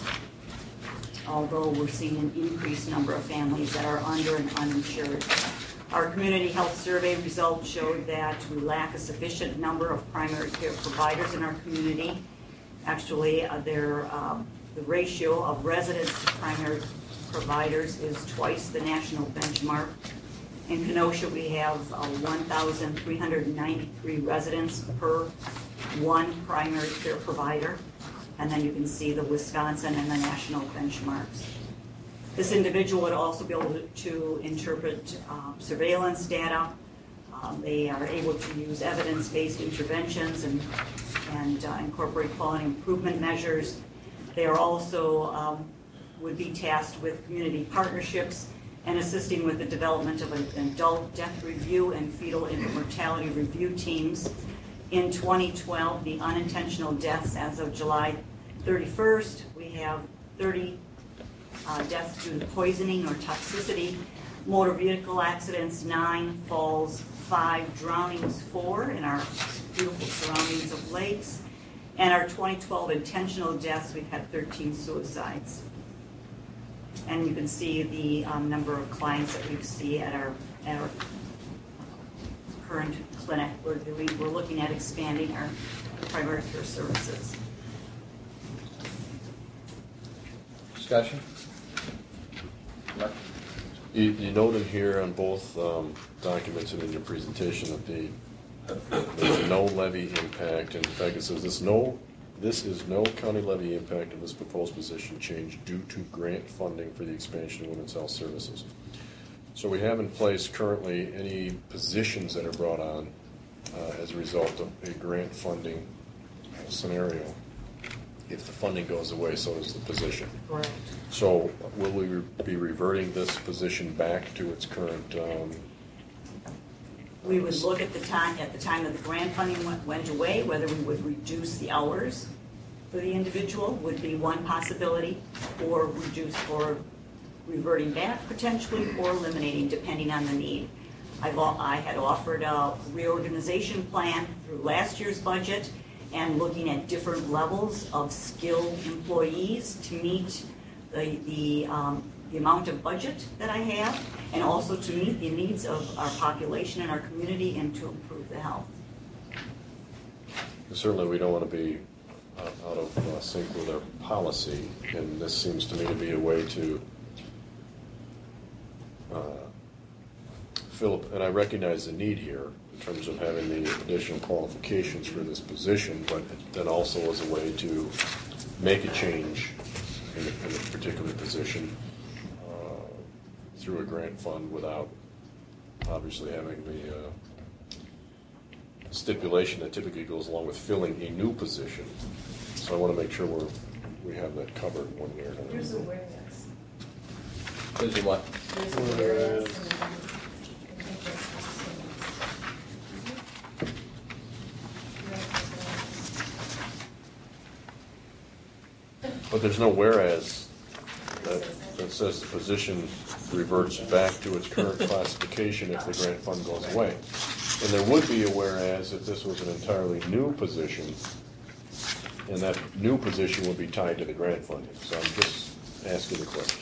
Speaker 8: although we're seeing an increased number of families that are under and uninsured. Our community health survey results showed that we lack a sufficient number of primary care providers in our community. Actually, uh, their, um, the ratio of residents to primary providers is twice the national benchmark. In Kenosha, we have uh, one thousand three hundred ninety-three residents per one primary care provider. And then you can see the Wisconsin and the national benchmarks. This individual would also be able to interpret um, surveillance data. Um, they are able to use evidence-based interventions and, and uh, incorporate quality improvement measures. They are also um, would be tasked with community partnerships and assisting with the development of an adult death review and fetal infant mortality review teams. In twenty twelve, the unintentional deaths as of July thirty-first, we have thirty uh, deaths due to poisoning or toxicity, motor vehicle accidents, nine, falls, five, drownings, four in our beautiful surroundings of lakes, and our twenty twelve intentional deaths, we've had thirteen suicides. And you can see the um, number of clients that we see at our, at our current clinic. We're, doing, we're looking at expanding our primary care services.
Speaker 1: Discussion? Mark?
Speaker 2: You, you noted here on both um, documents and in your presentation that the there's no levy impact. In fact, it says this no this is no county levy impact of this proposed position change due to grant funding for the expansion of women's health services. So we have in place currently any positions that are brought on uh, as a result of a grant funding scenario. If the funding goes away, so does the position.
Speaker 8: Correct.
Speaker 2: So will we re- be reverting this position back to its current? Um,
Speaker 8: We would look at the time, at the time that the grant funding went, went away, whether we would reduce the hours for the individual would be one possibility, or reduce, or reverting back potentially, or eliminating depending on the need. I've, I had offered a reorganization plan through last year's budget and looking at different levels of skilled employees to meet the, the, um, the amount of budget that I have, and also to meet the needs of our population and our community and to improve the health.
Speaker 2: Certainly, we don't want to be uh, out of uh, sync with our policy, and this seems to me to be a way to uh, fill up, and I recognize the need here in terms of having the additional qualifications for this position, but then also as a way to make a change in a, in a particular position uh, through a grant fund without obviously having the uh, stipulation that typically goes along with filling a new position. So I want to make sure we're, we have that covered one year.
Speaker 3: There's awareness.
Speaker 1: There's a what?
Speaker 3: There's awareness.
Speaker 2: But there's no whereas that, that says the position reverts back to its current classification if the grant fund goes away. And there would be a whereas if this was an entirely new position, and that new position would be tied to the grant funding. So I'm just asking the question.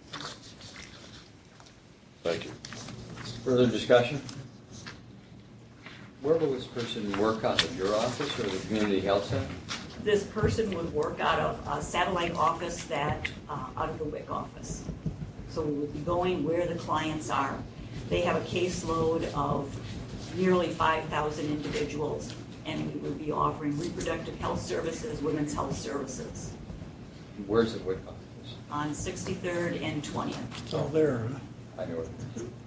Speaker 2: Thank you.
Speaker 1: Further discussion? Where will this person work out of, your office or the community health center?
Speaker 8: This person would work out of a satellite office that, uh, out of the W I C office. So we would be going where the clients are. They have a caseload of nearly five thousand individuals, and we would be offering reproductive health services, women's health services
Speaker 1: Where's the W I C office?
Speaker 8: on sixty-third and twentieth.
Speaker 4: It's all there, huh?
Speaker 1: I know it.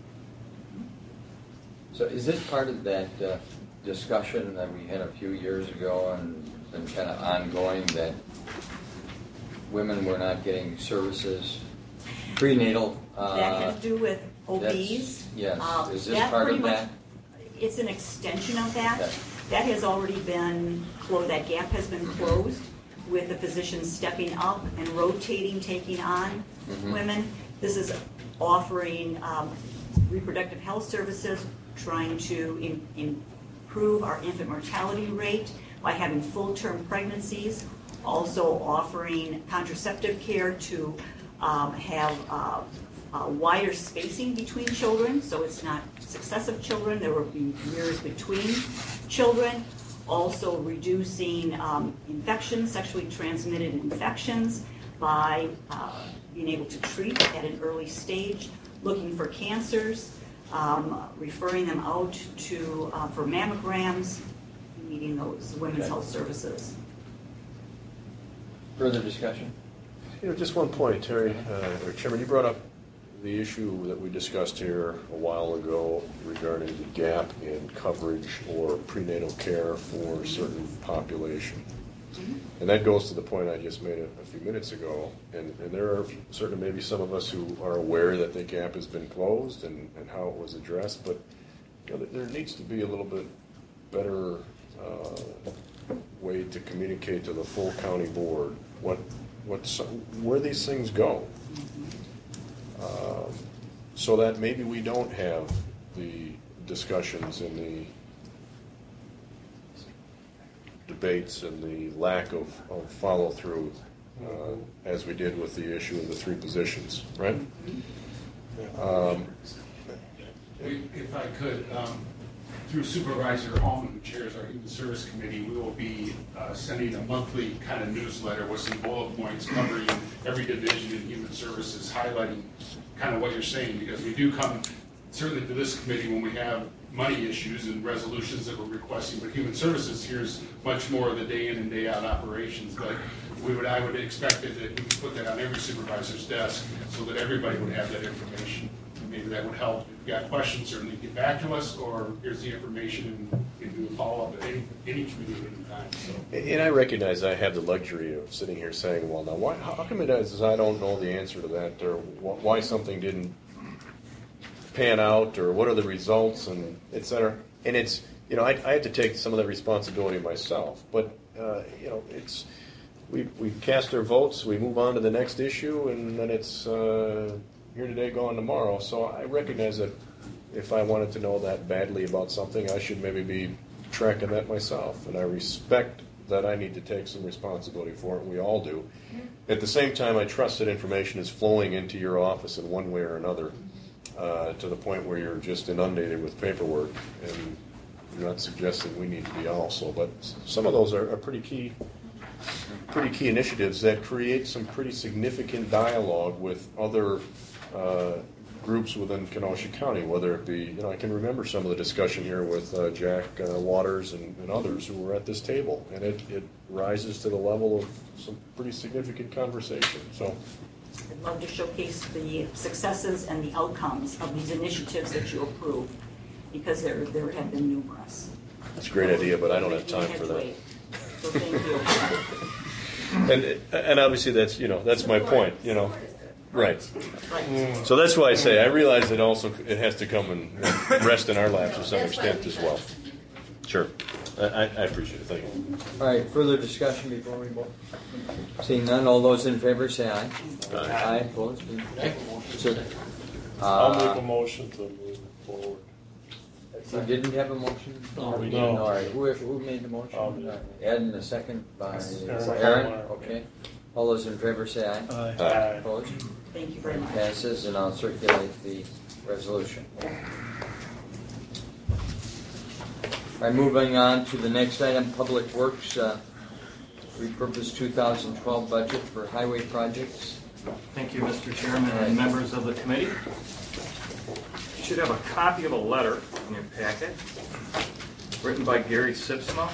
Speaker 1: So is this part of that uh, discussion that we had a few years ago and been kind of ongoing, that women were not getting services, prenatal? uh,
Speaker 8: That has to do with O Bs.
Speaker 1: that's- Yes,
Speaker 8: Uh,
Speaker 1: is this
Speaker 8: that
Speaker 1: part
Speaker 8: pretty
Speaker 1: of
Speaker 8: much-
Speaker 1: that?
Speaker 8: It's an extension of that.
Speaker 1: Okay.
Speaker 8: That has already been closed, that gap has been closed with the physicians stepping up and rotating, taking on
Speaker 1: Mhm.
Speaker 8: women. This is offering um, reproductive health services, trying to in- improve our infant mortality rate by having full-term pregnancies, also offering contraceptive care to um, have uh, uh, wider spacing between children, so it's not successive children, there will be years between children. Also reducing um, infections, sexually transmitted infections, by uh, being able to treat at an early stage, looking for cancers, um, referring them out to uh, for mammograms, meeting those women's
Speaker 1: Okay.
Speaker 8: health services.
Speaker 1: Further discussion?
Speaker 2: You know, just one point, Terry, uh, or Chairman, you brought up the issue that we discussed here a while ago regarding the gap in coverage or prenatal care for certain population. And that goes to the point I just made a, a few minutes ago. And, and there are certainly maybe some of us who are aware that the gap has been closed and, and how it was addressed, but you know, there needs to be a little bit better uh, way to communicate to the full county board what, what some, where these things go. Um, so that maybe we don't have the discussions and the debates and the lack of, of follow-through uh, as we did with the issue of the three positions, right? Um,
Speaker 9: If I could, um, through Supervisor Holman, who chairs our Human Service Committee, we will be uh, sending a monthly kind of newsletter with some bullet points covering every division in Human Services, highlighting kind of what you're saying, because we do come certainly to this committee when we have money issues and resolutions that we're requesting, but Human Services here's much more of the day in and day out operations. But we would, I would expect that we could put that on every supervisor's desk so that everybody would have that information. Maybe that would help. If you've got questions, certainly get back to us, or here's the information, and we can do a follow-up at any, any committee at any time. So.
Speaker 2: And I recognize I have the luxury of sitting here saying, well, now, why, how come it is I don't know the answer to that, or wh- why something didn't pan out, or what are the results, and et cetera. And it's, you know, I, I had to take some of that responsibility myself. But, uh, you know, it's, we, we cast our votes, we move on to the next issue, and then it's uh, here today, gone tomorrow. So I recognize that if I wanted to know that badly about something, I should maybe be tracking that myself. And I respect that I need to take some responsibility for it. We all do. At the same time, I trust that information is flowing into your office in one way or another. Uh, to the point where you're just inundated with paperwork, and I'm not suggesting we need to be also, but some of those are, are pretty key, pretty key initiatives that create some pretty significant dialogue with other uh, groups within Kenosha County, whether it be, you know, I can remember some of the discussion here with uh, Jack uh, Waters and, and others who were at this table, and it, it rises to the level of some pretty significant conversation. So.
Speaker 8: I'd love to showcase the successes and the outcomes of these initiatives that you approve, because there, there have been numerous.
Speaker 2: That's a great idea, but I don't have time for that.
Speaker 8: So thank you.
Speaker 2: And and obviously that's, you know, that's my point, you know. Right.
Speaker 8: Right.
Speaker 2: So that's why I say I realize it also it has to come and rest in our laps to some extent as well. Sure. I, I appreciate it. Thank you.
Speaker 1: All right, further discussion before we vote? Seeing none, all those in favor say aye.
Speaker 2: Aye.
Speaker 1: Aye, opposed? So,
Speaker 5: I'll make a
Speaker 1: Uh,
Speaker 5: motion to move forward.
Speaker 1: You didn't have a motion?
Speaker 4: No, we
Speaker 5: didn't.
Speaker 1: All right, who, who made the motion?
Speaker 5: Um,
Speaker 1: Ed, and a second by
Speaker 5: Aaron.
Speaker 1: Aaron, okay. All those in favor say aye.
Speaker 4: Aye.
Speaker 5: Aye.
Speaker 1: Opposed?
Speaker 8: Thank you very much.
Speaker 1: Passes, and I'll circulate the resolution. All right, moving on to the next item, Public Works, uh, repurpose two thousand twelve budget for highway projects.
Speaker 10: Thank you, Mister Chairman and members of the committee. You should have a copy of a letter in your packet, written by Gary Sipsma.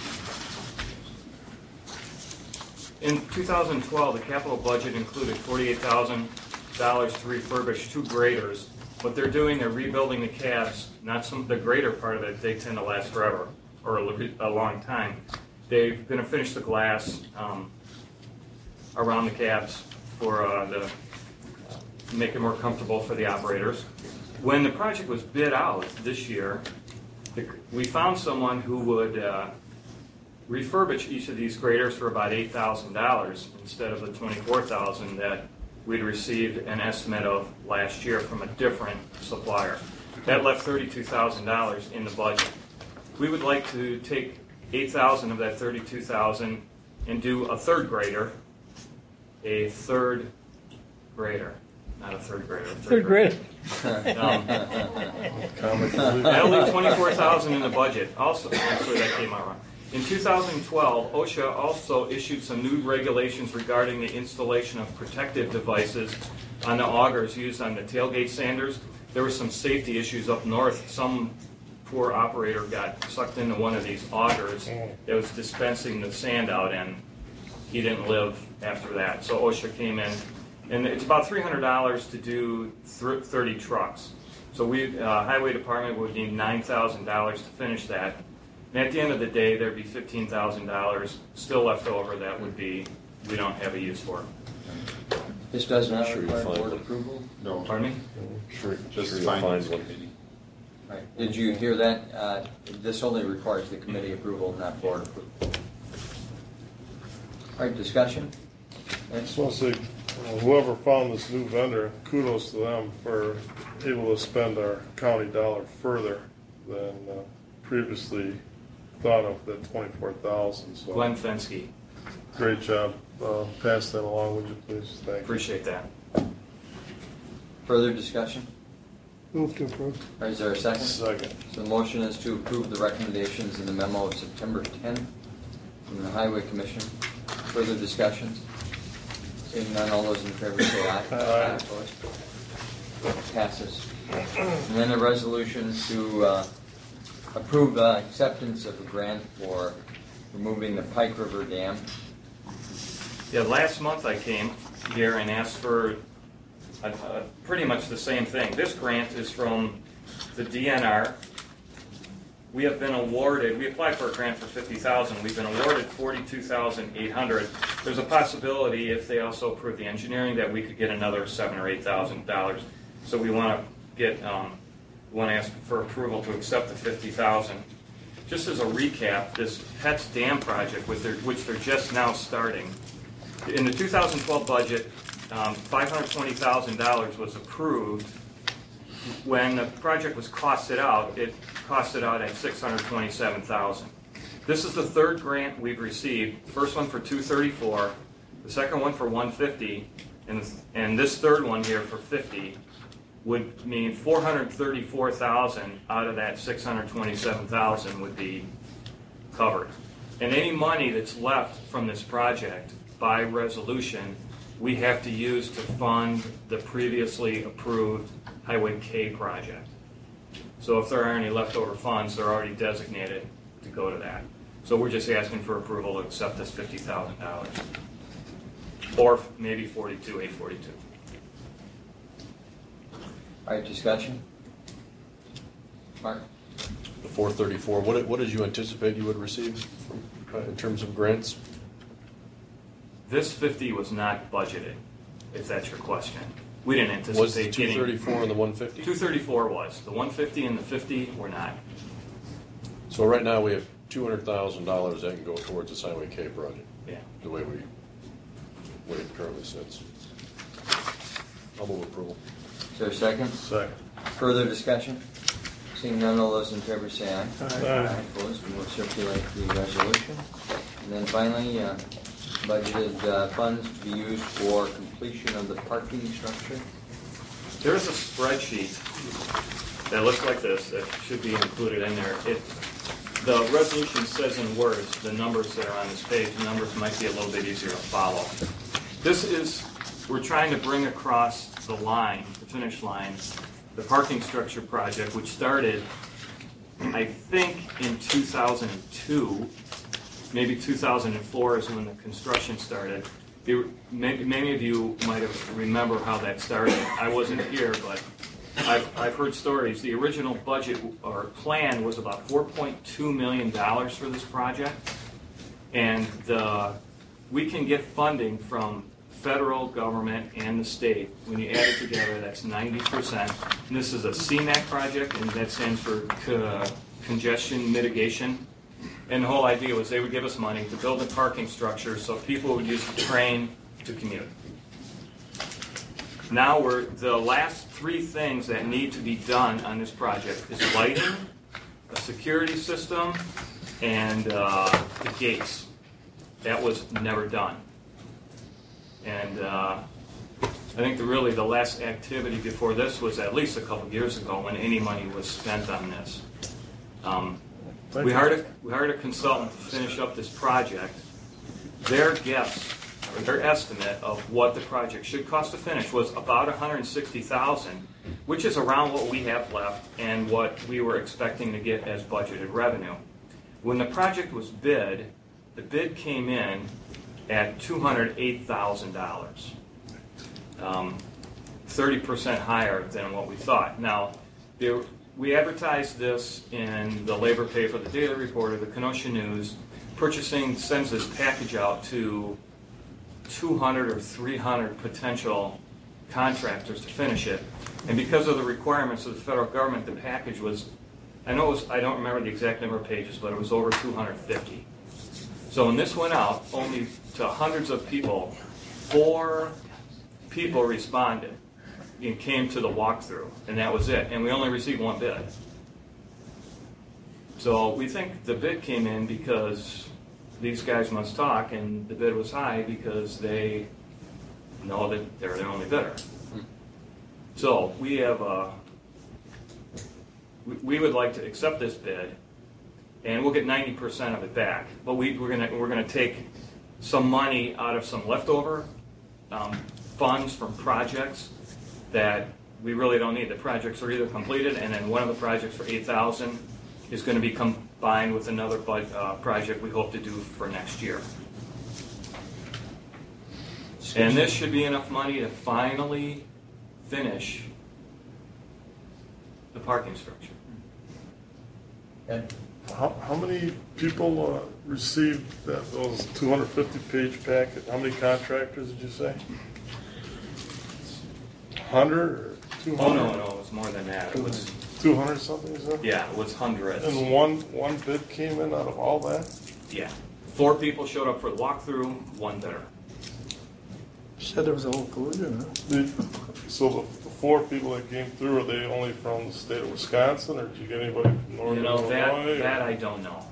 Speaker 10: In two thousand twelve, the capital budget included forty-eight thousand dollars to refurbish two graders. What they're doing, they're rebuilding the cabs, not some, the grader part of it, they tend to last forever, or a, li- a long time. They're going to finish the glass um, around the cabs for uh, the, make it more comfortable for the operators. When the project was bid out this year, the, we found someone who would uh, refurbish each of these graders for about eight thousand dollars instead of the twenty-four thousand dollars that we'd received an estimate of last year from a different supplier. That left thirty-two thousand dollars in the budget. We would like to take eight thousand dollars of that thirty-two thousand dollars and do a third grader, a third grader, not a third grader, a
Speaker 4: Third grade.
Speaker 10: Um, That'll leave twenty-four thousand dollars in the budget. Also, actually, that came out wrong. In two thousand twelve, OSHA also issued some new regulations regarding the installation of protective devices on the augers used on the tailgate sanders. There were some safety issues up north. Some poor operator got sucked into one of these augers that was dispensing the sand out, and he didn't live after that. So OSHA came in, and it's about three hundred dollars to do thirty trucks. So we, uh, Highway Department would need nine thousand dollars to finish that. And at the end of the day, there'd be fifteen thousand dollars still left over that would be, we don't have a use for.
Speaker 1: This does not
Speaker 2: Sure you
Speaker 1: require
Speaker 2: find
Speaker 1: board
Speaker 2: them.
Speaker 1: approval?
Speaker 7: No.
Speaker 10: Pardon me?
Speaker 2: Sure,
Speaker 7: Just
Speaker 2: sure you'll find
Speaker 7: finance
Speaker 2: one.
Speaker 7: committee.
Speaker 1: Right. Did you hear that? Uh, This only requires the committee approval, not board approval. All right, discussion?
Speaker 5: I just want to say, uh, whoever found this new vendor, kudos to them for able to spend our county dollar further than uh, previously thought of, that twenty-four thousand. So
Speaker 10: Glenn Fensky.
Speaker 5: great job. Uh, pass that along, would you please? Thank you.
Speaker 10: Appreciate that.
Speaker 1: Further discussion?
Speaker 4: Move to approve.
Speaker 1: All right, is there a second?
Speaker 5: Second.
Speaker 1: So the motion is to approve the recommendations in the memo of September tenth from the Highway Commission. Further discussion? Seeing none, all those in favor say aye.
Speaker 5: Aye.
Speaker 1: Opposed? Passes. And then a resolution to uh, approve uh, acceptance of a grant for removing the Pike River Dam.
Speaker 10: Yeah, last month I came here and asked for a, a, pretty much the same thing. This grant is from the D N R. We have been awarded, we applied for a grant for fifty thousand dollars. We've been awarded forty-two thousand eight hundred dollars. There's a possibility, if they also approve the engineering, that we could get another seven thousand or eight thousand dollars. So we want to get, um, we want to ask for approval to accept the fifty thousand dollars. Just as a recap, this Hetz Dam project, which they're, which they're just now starting, in the two thousand twelve budget, um, five hundred twenty thousand dollars was approved. When the project was costed out, it costed out at six hundred twenty-seven thousand dollars. This is the third grant we've received. First one for two thirty-four, the second one for one fifty, and and this third one here for fifty would mean four hundred thirty-four thousand dollars out of that six hundred twenty-seven thousand dollars would be covered. And any money that's left from this project by resolution, we have to use to fund the previously approved Highway K project. So if there are any leftover funds, they're already designated to go to that. So we're just asking for approval to accept this fifty thousand dollars. Or maybe forty-two, eight forty-two.
Speaker 1: All right, discussion? Mark?
Speaker 2: The four thirty-four, what, did- what did you anticipate you would receive from, uh, in terms of grants?
Speaker 10: This fifty was not budgeted, if that's your question. We didn't
Speaker 2: Was the
Speaker 10: anticipate
Speaker 2: two
Speaker 10: getting.
Speaker 2: thirty-four and the one fifty?
Speaker 10: two thirty-four was. The one fifty and the fifty were not.
Speaker 2: So right now, we have two hundred thousand dollars that can go towards this Highway K project,
Speaker 10: Yeah.
Speaker 2: the way we, way it currently sits. I'll move approval.
Speaker 1: Is there a second?
Speaker 5: Second.
Speaker 1: Further discussion? Seeing none, all those in favor say aye.
Speaker 5: Aye.
Speaker 1: Opposed, and we'll circulate the resolution. And then finally, uh, budgeted uh, funds to be used for completion of the parking structure.
Speaker 10: There's a spreadsheet that looks like this that should be included in there. It, the resolution says in words the numbers that are on this page. The numbers might be a little bit easier to follow. This is, we're trying to bring across the line, the finish line, the parking structure project, which started, I think, in two thousand two, maybe two thousand four is when the construction started. It, many, many of you might have remember how that started. I wasn't here, but I've, I've heard stories. The original budget or plan was about four point two million dollars for this project, and the, we can get funding from federal government and the state. When you add it together, that's ninety percent. And this is a C MAC project, and that stands for co- congestion mitigation. And the whole idea was they would give us money to build a parking structure so people would use the train to commute. Now we're, the last three things that need to be done on this project is lighting, a security system, and uh, the gates. That was never done. And uh, I think the, really the last activity before this was at least a couple of years ago when any money was spent on this. Um, we, hired a, we hired a consultant to finish up this project. Their guess, or their estimate of what the project should cost to finish was about one hundred sixty thousand dollars, which is around what we have left and what we were expecting to get as budgeted revenue. When the project was bid, the bid came in at two hundred eight thousand dollars, um, thirty percent higher than what we thought. Now, there, we advertised this in the labor paper, the Daily Reporter, the Kenosha News. Purchasing sends this package out to two hundred or three hundred potential contractors to finish it. And because of the requirements of the federal government, the package was, I know it was, I don't remember the exact number of pages, but it was over two hundred fifty. So when this went out, only to hundreds of people, four people responded and came to the walkthrough, and that was it. And we only received one bid. So we think the bid came in because these guys must talk, and the bid was high because they know that they're the only bidder. So we have a, we, we would like to accept this bid, and we'll get ninety percent of it back. But we, we're gonna we're gonna take some money out of some leftover um, funds from projects that we really don't need. The projects are either completed, and then one of the projects for eight thousand is going to be combined with another bud, uh, project we hope to do for next year. And this should be enough money to finally finish the parking structure.
Speaker 1: Okay.
Speaker 5: How, how many people uh, received that, those two hundred fifty page packet? How many contractors did you say? one hundred or two hundred?
Speaker 10: Oh, no, no, it was more than that. It was,
Speaker 5: two hundred something, is that?
Speaker 10: yeah, it was hundreds.
Speaker 5: And one, one bid came in out of all that?
Speaker 10: Yeah. Four people showed up for the walkthrough, one bidder.
Speaker 4: Said there was a whole collision, huh?
Speaker 5: Did- So the, the four people that came through, are they only from the state of Wisconsin, or did you get anybody from
Speaker 10: You
Speaker 5: Northern
Speaker 10: know, that,
Speaker 5: Illinois?
Speaker 10: that I don't know.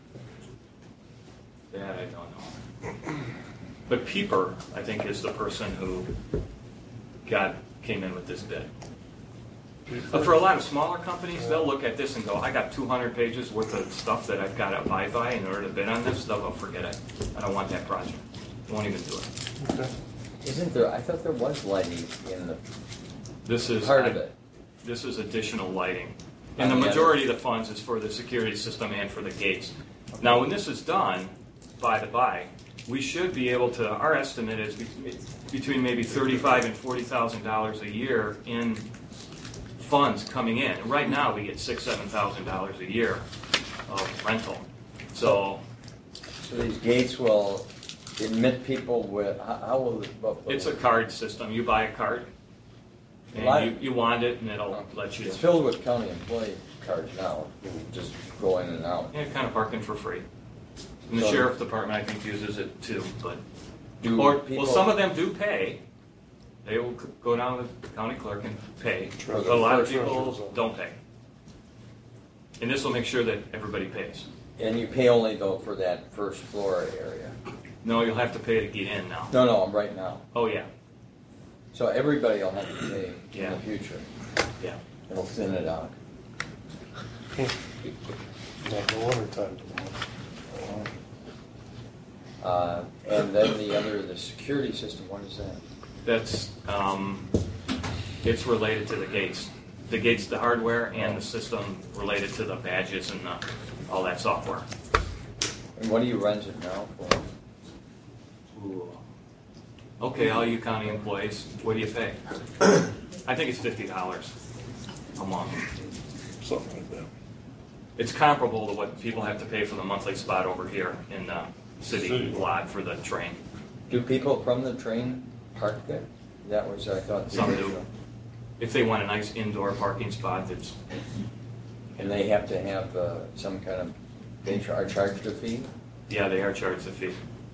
Speaker 10: That I don't know. But Pieper, I think, is the person who got, came in with this bid. But for a lot of smaller companies, they'll look at this and go, I got two hundred pages worth of stuff that I've got to abide by in order to bid on this. They'll go, forget it. I don't want that project. Won't even do it.
Speaker 5: Okay.
Speaker 1: Isn't there, I thought there was lighting in the
Speaker 10: This is
Speaker 1: part of it.
Speaker 10: This is additional lighting. And the
Speaker 1: On the
Speaker 10: majority of the funds is for the security system and for the gates. Now, when this is done, by the by, we should be able to, our estimate is be- between maybe thirty-five and forty thousand dollars a year in funds coming in. And right now, we get six, seven thousand dollars a year of rental. So
Speaker 1: So these gates will admit people with, how, how will it? what will
Speaker 10: it's a
Speaker 1: it-
Speaker 10: card system. You buy a card,
Speaker 1: Lot-
Speaker 10: and you, you wand it, and it'll let you.
Speaker 1: It's filled with county employee cards now, who just go in and out.
Speaker 10: Yeah, kind of parking for free. And the
Speaker 1: So-
Speaker 10: sheriff department, I think, uses it too, but,
Speaker 1: Do
Speaker 10: or,
Speaker 1: people-
Speaker 10: well, some of them do pay, They will c- go down to the county clerk and pay.
Speaker 5: Treasurer.
Speaker 10: A lot of
Speaker 5: Treasurer's
Speaker 10: people
Speaker 5: office.
Speaker 10: don't pay. And this will make sure that everybody pays.
Speaker 1: And you pay only though for that first floor area?
Speaker 10: No, you'll have to pay to get in now.
Speaker 1: No, no, right now.
Speaker 10: Oh, yeah,
Speaker 1: So everybody will have to pay in
Speaker 10: Yeah.
Speaker 1: the future.
Speaker 10: yeah.
Speaker 1: It'll thin it out.
Speaker 5: Not the winter time.
Speaker 1: Uh, and then the other, the security system, what is that?
Speaker 10: That's, um, it's related to the gates. The gates, the hardware, and the system related to the badges and the, all that software.
Speaker 1: And what do you rent it now for?
Speaker 10: Ooh. Okay, all you county employees, what do you pay? I think it's fifty dollars a month.
Speaker 5: Something like that.
Speaker 10: It's comparable to what people have to pay for the monthly spot over here in the city
Speaker 5: City.
Speaker 10: lot for the train.
Speaker 1: Do people from the train park there? That was, I thought. the
Speaker 10: Some do.
Speaker 1: original.
Speaker 10: If they want a nice indoor parking spot, that's,
Speaker 1: And they have to have uh, some kind of, they char- are charged a fee?
Speaker 10: yeah, they are charged a fee.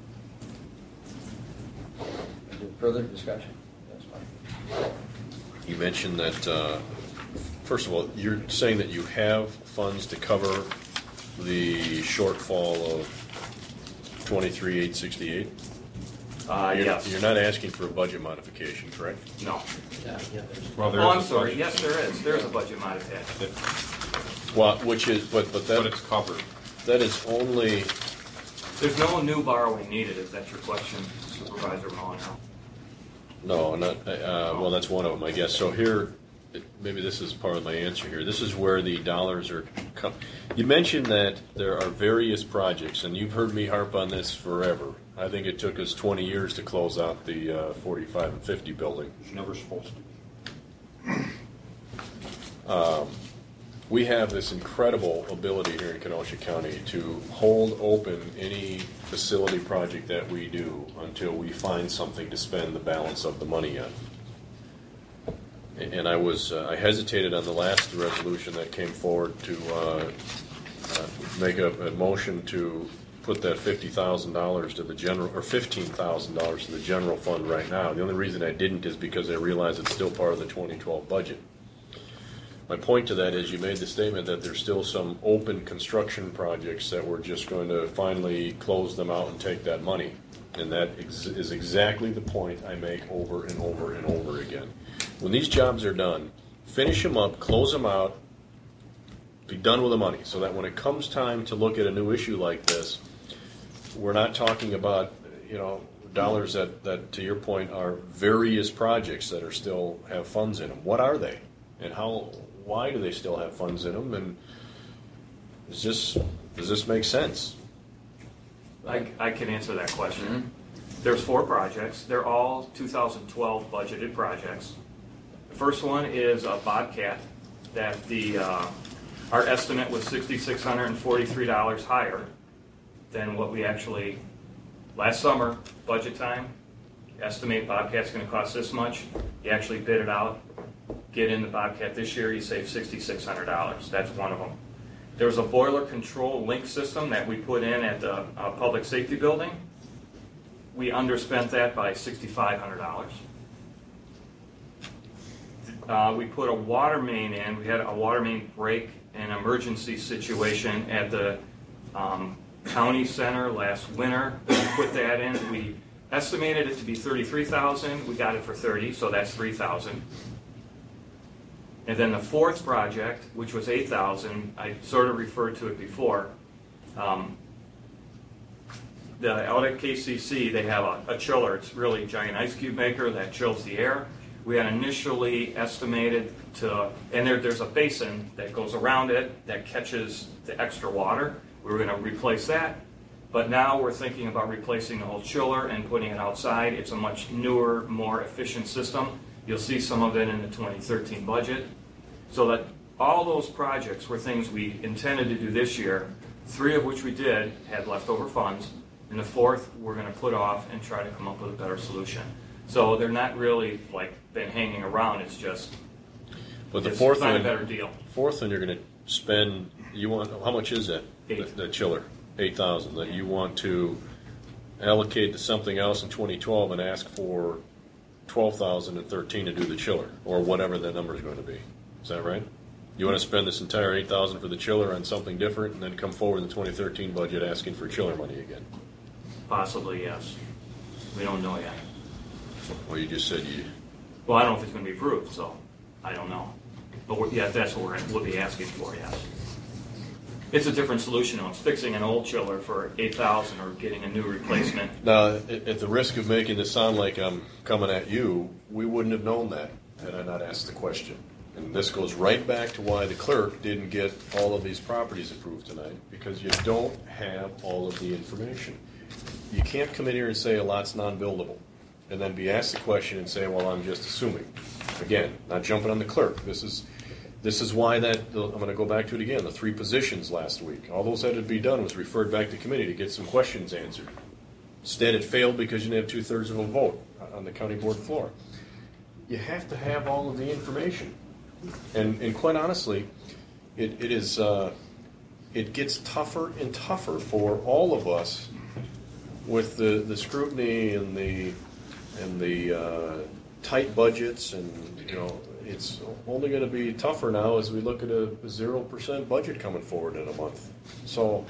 Speaker 1: Is there further discussion? That's fine.
Speaker 2: You mentioned that, uh, first of all, you're saying that you have funds to cover the shortfall of twenty-three eight sixty-eight?
Speaker 10: Uh,
Speaker 2: You're-
Speaker 10: yes.
Speaker 2: You're not asking for a budget modification, correct?
Speaker 10: No.
Speaker 7: Well, there
Speaker 10: Oh,
Speaker 7: is
Speaker 10: I'm
Speaker 7: a
Speaker 10: sorry,
Speaker 7: budget.
Speaker 10: yes, there is. There is a budget mod attached.
Speaker 2: Well, which is, but, but
Speaker 7: But
Speaker 2: that,
Speaker 7: it's covered.
Speaker 2: that is only,
Speaker 10: There's no new borrowing needed, if that's your question, Supervisor Mullenhour.
Speaker 2: no, not, uh, well, that's one of them, I guess. So here, it- maybe this is part of my answer here. This is where the dollars are com- You mentioned that there are various projects, and you've heard me harp on this forever. I think it took us twenty years to close out the uh, forty-five and fifty building.
Speaker 7: It's never supposed to.
Speaker 2: We have this incredible ability here in Kenosha County to hold open any facility project that we do until we find something to spend the balance of the money on. And I was, uh, I hesitated on the last resolution that came forward to uh, uh, make a, a motion to put that fifty thousand dollars to the general, or fifteen thousand dollars to the general fund right now. The only reason I didn't is because I realize it's still part of the twenty twelve budget. My point to that is you made the statement that there's still some open construction projects that we're just going to finally close them out and take that money. And that ex- is exactly the point I make over and over and over again. When these jobs are done, finish them up, close them out, be done with the money, so that when it comes time to look at a new issue like this, we're not talking about, you know, dollars that, that, to your point, are various projects that are still have funds in them. What are they? And how, why do they still have funds in them? And is this, does this make sense?
Speaker 10: I, I can answer that question. There's four projects. They're all two thousand twelve budgeted projects. The first one is a Bobcat that the, uh, our estimate was six thousand six hundred forty-three dollars higher than what we actually, last summer, budget time, estimate Bobcat's gonna cost this much. You actually bid it out, get in the Bobcat this year, you save six thousand six hundred dollars. That's one of them. There was a boiler control link system that we put in at the uh, public safety building. We underspent that by six thousand five hundred dollars. Uh, we put a water main in. We had a water main break and emergency situation at the um, county center last winter. We put that in. We estimated it to be thirty-three thousand dollars. We got it for thirty, so that's three thousand dollars. And then the fourth project, which was eight thousand dollars, I sort of referred to it before. Um, the, out at K C C, they have a, a chiller. It's really a giant ice cube maker that chills the air. We had initially estimated to, and there, there's a basin that goes around it that catches the extra water. We were going to replace that, but now we're thinking about replacing the whole chiller and putting it outside. It's a much newer, more efficient system. You'll see some of it in the twenty thirteen budget. So that all those projects were things we intended to do this year, three of which we did, had leftover funds, and the fourth we're going to put off and try to come up with a better solution. So they're not really like been hanging around, it's just
Speaker 2: But the
Speaker 10: it's
Speaker 2: fourth
Speaker 10: find
Speaker 2: one,
Speaker 10: a better deal.
Speaker 2: fourth one, you're going to spend. You want how much is that?
Speaker 10: Eight.
Speaker 2: The, the chiller, eight thousand. That you want to allocate to something else in twenty twelve and ask for twelve thousand and thirteen to do the chiller, or whatever that number is going to be. Is that right? You want to spend this entire eight thousand for the chiller on something different, and then come forward in the twenty thirteen budget asking for chiller money again?
Speaker 10: Possibly, yes. We don't know yet.
Speaker 2: Well, you just said you.
Speaker 10: Well, I don't know if it's going to be approved, so I don't know. But we're, yeah, that's what we're, we'll be asking for, yes. It's a different solution. It's fixing an old chiller for eight thousand or getting a new replacement.
Speaker 2: Now, at, at the risk of making this sound like I'm coming at you, we wouldn't have known that had I not asked the question. And this goes right back to why the clerk didn't get all of these properties approved tonight, because you don't have all of the information. You can't come in here and say a lot's non-buildable, and then be asked the question and say, well, I'm just assuming. Again, not jumping on the clerk. This is this is why that, I'm going to go back to it again, the three positions last week. All those that had to be done was referred back to committee to get some questions answered. Instead, it failed because you didn't have two-thirds of a vote on the county board floor. You have to have all of the information. And, and quite honestly, it, it is uh, it gets tougher and tougher for all of us with the, the scrutiny and the and the uh, tight budgets, and you know it's only going to be tougher now as we look at a zero percent budget coming forward in a month. So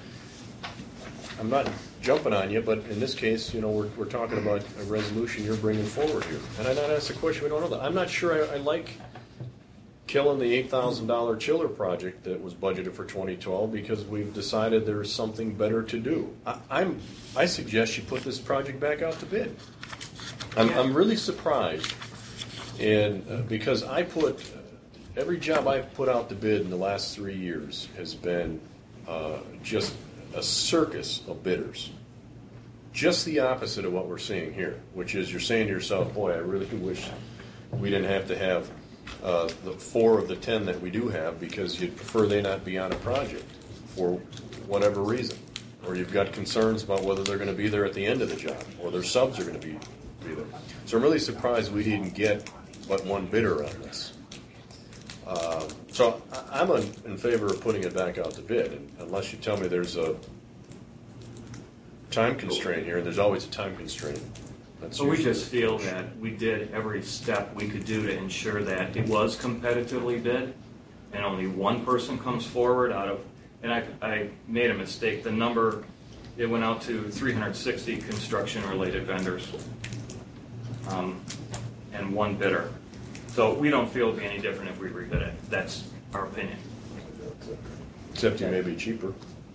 Speaker 2: I'm not jumping on you, but in this case, you know we're we're talking about a resolution you're bringing forward here, and I not ask the question. We don't know that. I'm not sure I, I like killing the eight thousand dollars chiller project that was budgeted for twenty twelve because we've decided there's something better to do. I, I'm, I suggest you put this project back out to bid. I'm, I'm really surprised, and uh, because I put, uh, every job I've put out to bid in the last three years has been uh, just a circus of bidders. Just the opposite of what we're seeing here, which is you're saying to yourself, boy, I really wish we didn't have to have Uh, the four of the ten that we do have, because you'd prefer they not be on a project for whatever reason, or you've got concerns about whether they're going to be there at the end of the job, or their subs are going to be, be there. So I'm really surprised we didn't get but one bidder on this. Uh, so I- I'm in, in favor of putting it back out to bid, and unless you tell me there's a time constraint here, and there's always a time constraint. That's
Speaker 10: So we
Speaker 2: usually-
Speaker 10: just feel that we did every step we could do to ensure that it was competitively bid, and only one person comes forward out of, and I, I made a mistake, the number, it went out to three hundred sixty construction-related vendors, um, and one bidder. So we don't feel it'd be any different if we rebid it. That's our opinion.
Speaker 2: Except you may be cheaper.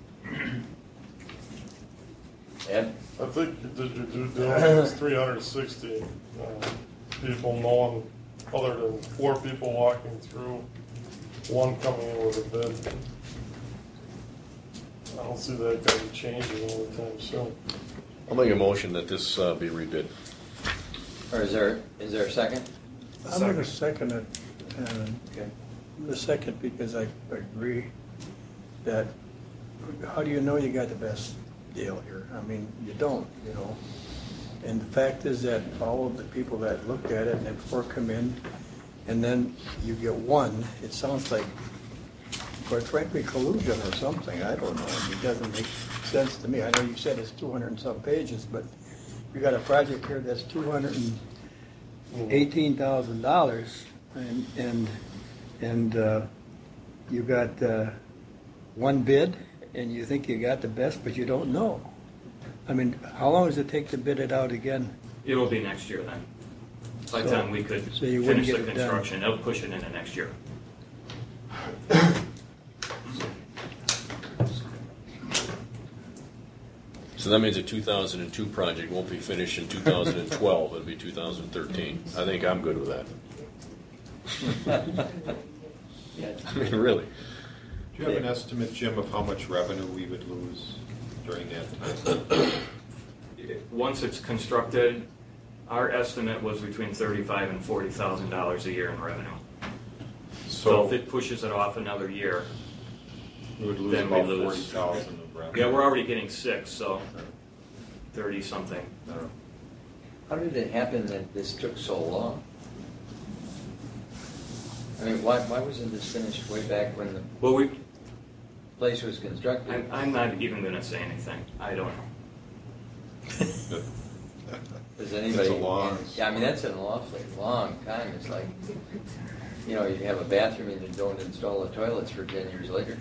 Speaker 1: Ed?
Speaker 5: I think you did your due diligence, three hundred sixty uh, people, knowing, other than four people walking through, one coming in with a bid. I don't see that kind of changing anytime soon.
Speaker 2: I'll make a motion that this uh, be rebid.
Speaker 1: Or is there, is there a second?
Speaker 4: I'm going to second it. And
Speaker 1: Okay.
Speaker 4: the second because I agree that, how do you know you got the best deal here? I mean, you don't, you know. And the fact is that all of the people that looked at it and then four come in, and then you get one, it sounds like, quite frankly, collusion or something. I don't know. It doesn't make sense to me. I know you said it's two hundred and some pages, but you got a project here that's two hundred eighteen thousand dollars, and and and uh, you got uh, one bid, and you think you got the best, but you don't know. I mean, how long does it take to bid it out again?
Speaker 10: It'll be next year then. By the
Speaker 4: So-
Speaker 10: time we could
Speaker 4: so you wouldn't
Speaker 10: finish the
Speaker 4: get it done.
Speaker 10: construction, they'll push it into next year.
Speaker 2: So that means a two thousand two project won't be finished in two thousand twelve, it'll be two thousand thirteen. I think I'm good with that. I mean, really.
Speaker 7: Do you have an estimate, Jim, of how much revenue we would lose during that time?
Speaker 10: Once it's constructed, our estimate was between thirty-five and forty thousand dollars a year in revenue. So if it pushes it off another year,
Speaker 7: We would lose
Speaker 10: then we
Speaker 7: about
Speaker 10: lose.
Speaker 7: forty thousand of revenue.
Speaker 10: Yeah, we're already getting six, so thirty something.
Speaker 1: How did it happen that this took so long? I mean, why, why wasn't this finished way back when the
Speaker 10: Well, we,
Speaker 1: place was constructed?
Speaker 10: I'm, I'm not even gonna say anything. I don't know.
Speaker 1: Does anybody?
Speaker 7: It's a long-
Speaker 1: Yeah, I mean, that's an awfully long time. It's like, you know, you have a bathroom and you don't install the toilets for ten years later.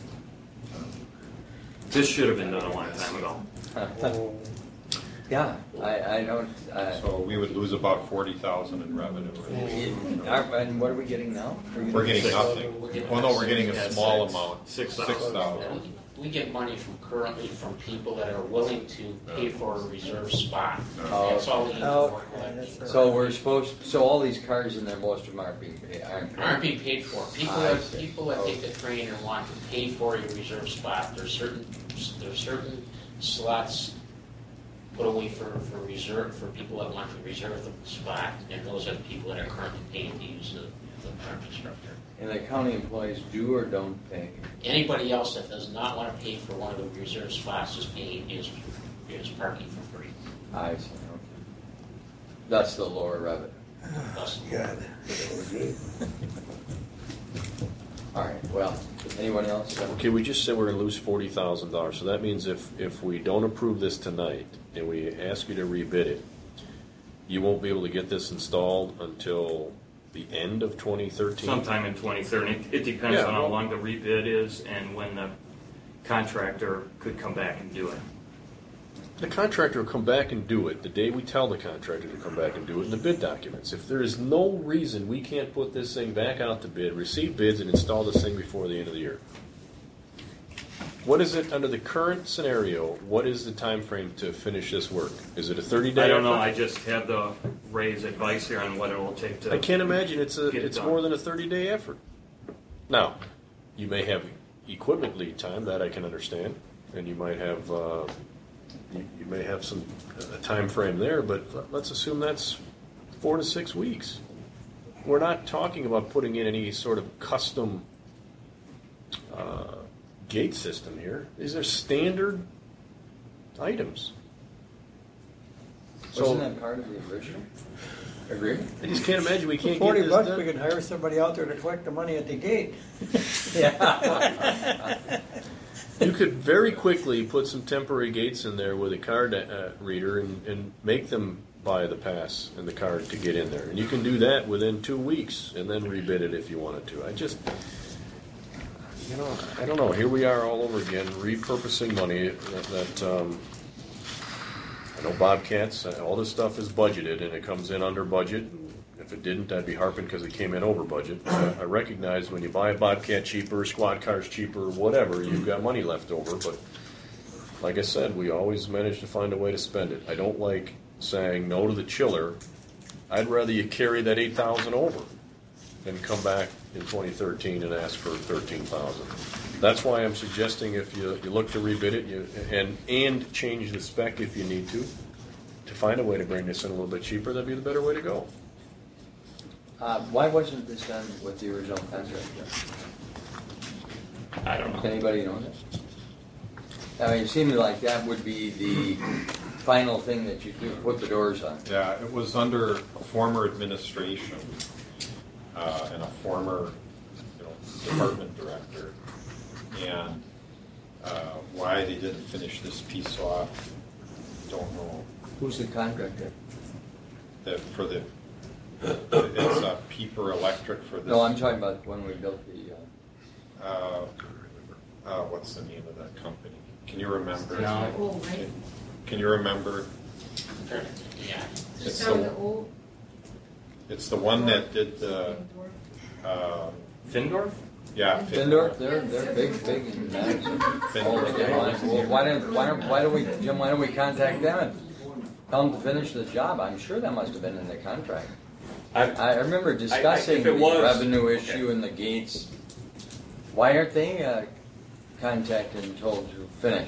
Speaker 10: This should have been done a long time ago.
Speaker 1: Yeah, I, I don't, I.
Speaker 7: So we would lose about forty thousand in revenue.
Speaker 1: It- are- And what are we getting now?
Speaker 7: We're getting nothing. Well, no, we're getting a small amount.
Speaker 10: Six
Speaker 7: Six
Speaker 10: thousand.
Speaker 7: thousand.
Speaker 11: We get money from currently from people that are willing to pay for a reserve spot.
Speaker 1: Oh.
Speaker 11: That's all we need
Speaker 4: Oh,
Speaker 11: for.
Speaker 1: So we're supposed, so all these cars in there, most of them aren't being paid, aren't
Speaker 11: Aren't
Speaker 1: paid?
Speaker 11: being paid for. People
Speaker 1: I
Speaker 11: that,
Speaker 1: see.
Speaker 11: people that take the train and want to pay for a reserve spot, there's certain, there's certain slots put away for, for reserve, for people that want to reserve the spot, and those are the people that are currently paying to use the, the parking structure.
Speaker 1: And the county employees do or don't pay?
Speaker 11: Anybody else that does not want to pay for one of the reserve spots is paying, is, is parking for free.
Speaker 1: I see, okay. That's the lower revenue.
Speaker 11: Thus,
Speaker 1: All right, well, anyone else?
Speaker 2: Okay, we just said we're gonna lose forty thousand dollars, so that means if, if we don't approve this tonight, and we ask you to rebid it, you won't be able to get this installed until the end of twenty thirteen?
Speaker 10: Sometime in twenty thirty. It depends
Speaker 2: Yeah,
Speaker 10: on how
Speaker 2: well-
Speaker 10: long the rebid is and when the contractor could come back and do it.
Speaker 2: The contractor will come back and do it the day we tell the contractor to come back and do it in the bid documents. If there is no reason we can't put this thing back out to bid, receive bids, and install this thing before the end of the year. What is it, under the current scenario, what is the time frame to finish this work? Is it a thirty-day
Speaker 10: I don't know,
Speaker 2: effort?
Speaker 10: I just have the Ray's advice here on what it will take to.
Speaker 2: I can't imagine it's a,
Speaker 10: Get it
Speaker 2: it's
Speaker 10: done.
Speaker 2: more than a thirty-day effort. Now, you may have equipment lead time, that I can understand, and you might have, uh, you, you may have some, a time frame there, but let- let's assume that's four to six weeks. We're not talking about putting in any sort of custom, uh, gate system here. These are standard items.
Speaker 1: Wasn't that part of the original agreement?
Speaker 2: I just can't imagine we can't get
Speaker 4: Forty
Speaker 2: this
Speaker 4: bucks,
Speaker 2: done.
Speaker 4: we can hire somebody out there to collect the money at the gate.
Speaker 1: Yeah.
Speaker 2: You could very quickly put some temporary gates in there with a card uh, reader and, and make them buy the pass and the card to get in there. And you can do that within two weeks and then rebid it if you wanted to. I just, you know, I don't know. Here we are all over again, repurposing money that, that um, I know Bobcats, uh, all this stuff is budgeted and it comes in under budget. If it didn't, I'd be harping because it came in over budget. I I recognize when you buy a Bobcat cheaper, squad cars cheaper, whatever, you've got money left over. But like I said, we always manage to find a way to spend it. I don't like saying no to the chiller. I'd rather you carry that eight thousand over than come back in twenty thirteen and ask for thirteen thousand. That's why I'm suggesting if you, you look to rebid it you, and and change the spec if you need to, to find a way to bring this in a little bit cheaper, that'd be the better way to go.
Speaker 1: Uh, why wasn't this done with the original contract?
Speaker 10: I don't
Speaker 1: Does
Speaker 10: know.
Speaker 1: anybody know that? I mean, it seemed like that would be the final thing that you do, put the doors on.
Speaker 7: Yeah, it was under a former administration uh, and a former, you know, department director. And uh, why they didn't finish this piece off, don't know.
Speaker 1: Who's the contractor?
Speaker 7: That for the, it's uh, Peeper Electric for this.
Speaker 1: No, I'm talking about when we built the, uh,
Speaker 7: Uh, uh, what's the name of that company? Can you remember?
Speaker 11: No.
Speaker 7: Can, can you remember?
Speaker 11: Yeah.
Speaker 7: It's the, it's the one that did the, uh,
Speaker 10: Findorf?
Speaker 7: yeah.
Speaker 1: Findor, they're, they're big, big in Madison. Oh, okay. Well, why don't, why don't, why don't we, Jim, why don't we contact them and tell them to finish the job? I'm sure that must have been in the contract.
Speaker 10: I,
Speaker 1: I remember discussing
Speaker 10: if
Speaker 1: the
Speaker 10: it was-
Speaker 1: revenue
Speaker 10: okay.
Speaker 1: issue and the gates. Why aren't they uh, contacted and told to finish?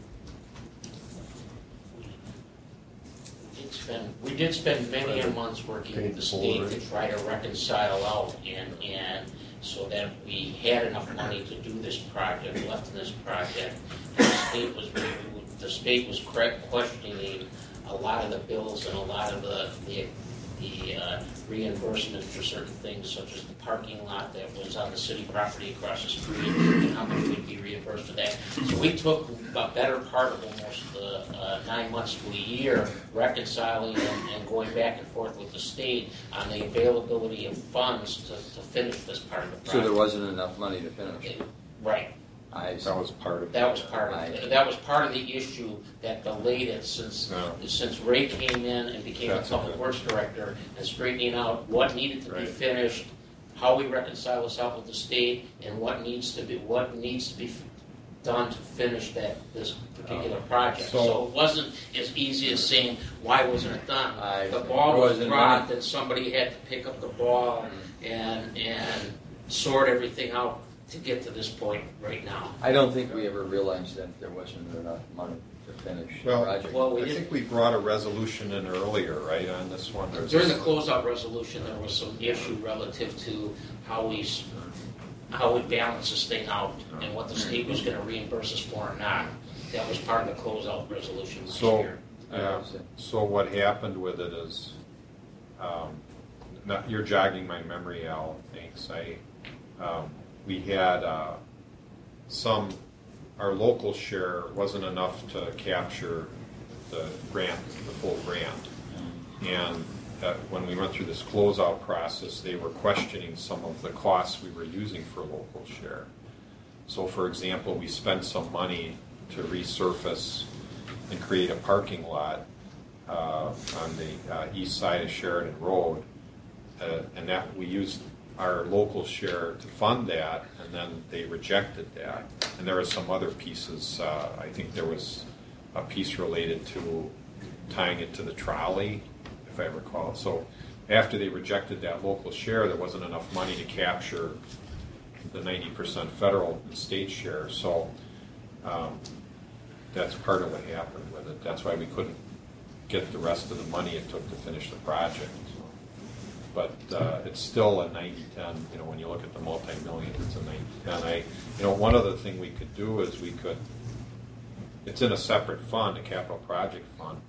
Speaker 11: It's been, we did spend many a months working with the state to try to reconcile out and, and so that we had enough money to do this project, left in this project. The state was, the state was correct questioning a lot of the bills and a lot of the, the the uh, reimbursement for certain things, such as the parking lot that was on the city property across the street, and how much we'd be reimbursed for that. So we took a better part of almost uh, uh, nine months to a year reconciling and, and going back and forth with the state on the availability of funds to, to finish this part of the project.
Speaker 1: So there wasn't enough money to finish.
Speaker 11: Right.
Speaker 1: I,
Speaker 7: That was part of.
Speaker 11: That was part of
Speaker 1: I-
Speaker 11: it. That was part of the issue that delayed it since
Speaker 7: Yeah.
Speaker 11: since Ray came in and became
Speaker 7: That's
Speaker 11: the public
Speaker 7: okay.
Speaker 11: works director and straightening out what needed to be
Speaker 7: Right.
Speaker 11: finished, how we reconcile this out with the state, and what needs to be what needs to be f- done to finish that this particular project.
Speaker 7: So-
Speaker 11: So, it wasn't as easy as saying why wasn't it done.
Speaker 1: I-
Speaker 11: the ball
Speaker 1: there
Speaker 11: was
Speaker 1: wasn't
Speaker 11: dropped,
Speaker 1: money.
Speaker 11: and somebody had to pick up the ball and and sort everything out to get to this point right now.
Speaker 1: I don't think we ever realized that there wasn't enough money to finish the
Speaker 7: Well,
Speaker 1: project.
Speaker 11: Well, we
Speaker 7: I
Speaker 11: didn't.
Speaker 7: think we brought a resolution in earlier, right, on this one? Or is
Speaker 11: During the
Speaker 7: this-
Speaker 11: closeout resolution, there was some issue relative to how we, s- how we balance this thing out and what the state was gonna reimburse us for or not. That was part of the closeout resolution last
Speaker 7: So,
Speaker 11: year.
Speaker 7: yeah, so what happened with it is, um, not, you're jogging my memory, Al, thanks. I, um, we had, uh, some, our local share wasn't enough to capture the grant, the full grant. And uh, when we went through this closeout process, they were questioning some of the costs we were using for local share. So for example, we spent some money to resurface and create a parking lot uh, on the uh, east side of Sheridan Road. Uh, and that we used our local share to fund that, and then they rejected that. And there were some other pieces. Uh, I think there was a piece related to tying it to the trolley, if I recall. So after they rejected that local share, there wasn't enough money to capture the ninety percent federal and state share. So um, that's part of what happened with it. That's why we couldn't get the rest of the money it took to finish the project. So. But uh, it's still a ninety ten, you know, when you look at the multi-million, it's a ninety ten. I, you know, one other thing we could do is we could, it's in a separate fund, a capital project fund.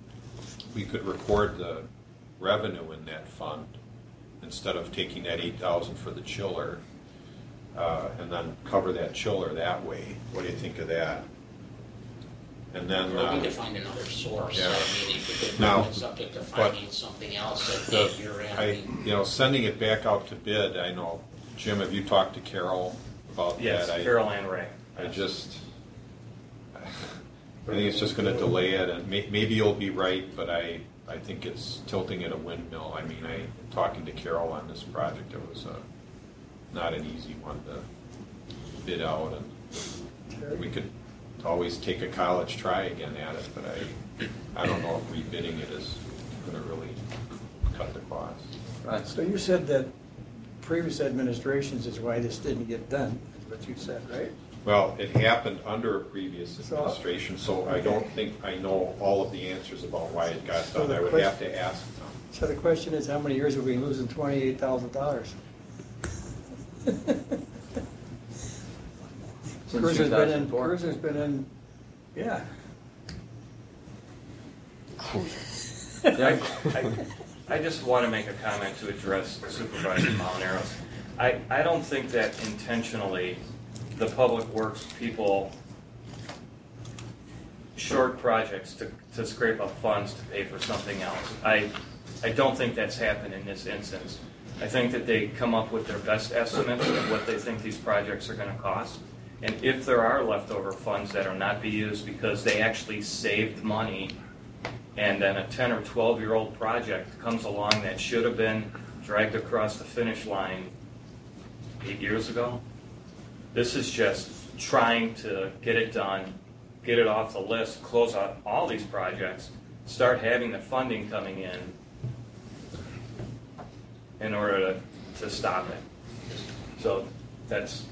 Speaker 7: We could record the revenue in that fund instead of taking that eight thousand for the chiller, uh, and then cover that chiller that way. What do you think of that? And then
Speaker 11: Or
Speaker 7: uh,
Speaker 11: we could find another source.
Speaker 7: yeah.
Speaker 11: I mean, if we could
Speaker 7: Now,
Speaker 11: find it subject to
Speaker 7: but
Speaker 11: finding something else that
Speaker 7: the,
Speaker 11: maybe you're in.
Speaker 7: I, you know, sending it back out to bid. I know, Jim. Have you talked to Carol about
Speaker 10: Yes,
Speaker 7: that? I,
Speaker 10: Carol and Ray.
Speaker 7: I just, I think it's just going to delay it, and may, maybe you'll be right, but I, I think it's tilting at a windmill. I mean, I talking to Carol on this project, it was a, not an easy one to bid out, and we could always take a college try again at it, but I, I don't know if rebidding it is going to really cut the cost.
Speaker 1: Right.
Speaker 4: So you said that previous administrations is why this didn't get done, is what you said, right?
Speaker 7: Well, it happened under a previous
Speaker 4: So-
Speaker 7: administration, so I don't think I know all of the answers about why it got
Speaker 4: So
Speaker 7: done.
Speaker 4: the
Speaker 7: I would
Speaker 4: question-
Speaker 7: have to ask them.
Speaker 4: So the question is, how many years have we been losing twenty-eight thousand dollars?
Speaker 1: Since
Speaker 4: Cruiser's been in,
Speaker 1: two thousand four.
Speaker 4: Cruiser's been in, yeah.
Speaker 10: I, I, I just want to make a comment to address Supervisor Molinaro. I, I don't think that intentionally the public works people short projects to, to scrape up funds to pay for something else. I, I don't think that's happened in this instance. I think that they come up with their best estimates of what they think these projects are going to cost. And if there are leftover funds that are not being used because they actually saved money, and then a ten or twelve year old project comes along that should have been dragged across the finish line eight years ago, this is just trying to get it done, get it off the list, close out all these projects, start having the funding coming in in order to, to stop it. So that's...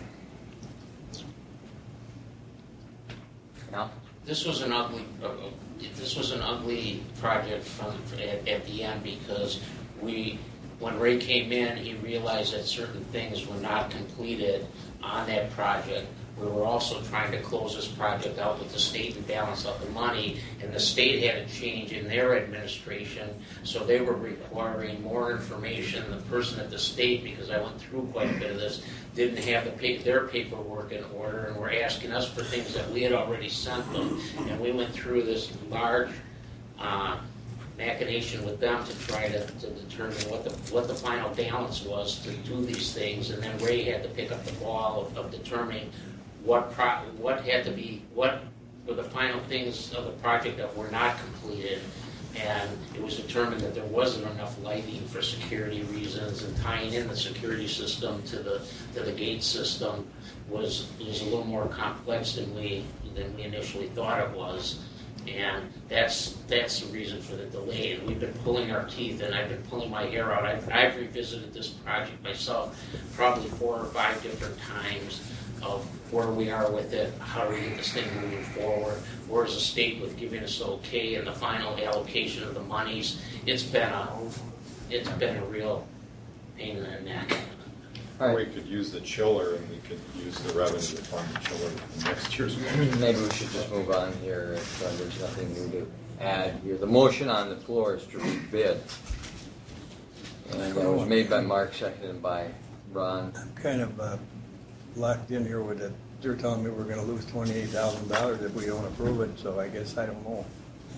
Speaker 1: Yeah.
Speaker 11: This was an ugly, uh, uh, this was an ugly project from, at, at the end because we, when Ray came in, he realized that certain things were not completed on that project. we were also trying to close this project out with the state and balance out the money, and the state had a change in their administration, so they were requiring more information. The person at the state, because I went through quite a bit of this, didn't have the pa- their paperwork in order, and were asking us for things that we had already sent them, and we went through this large uh, machination with them to try to, to determine what the what the final balance was to do these things, and then Ray had to pick up the ball of, of determining what pro, what had to be what were the final things of the project that were not completed, and it was determined that there wasn't enough lighting for security reasons, and tying in the security system to the to the gate system was was a little more complex than we than we initially thought it was. And that's that's the reason for the delay. And we've been pulling our teeth, and I've been pulling my hair out. I've, I've revisited this project myself probably four or five different times of where we are with it, how do we get this thing moving forward, where's the state with giving us the okay and the final allocation of the monies. It's been a, it's been a real pain in the neck.
Speaker 1: All
Speaker 7: We
Speaker 1: right,
Speaker 7: could use the chiller, and we could use the revenue to fund the chiller in next year's budget.
Speaker 1: maybe we should just move on here if uh, there's nothing new to add here. The motion on the floor is to rebid. And that was made by Mark, seconded by Ron.
Speaker 4: I'm kind of uh, locked in here with it. They're telling me we're gonna lose twenty-eight thousand dollars if we don't approve it, so I guess I don't know.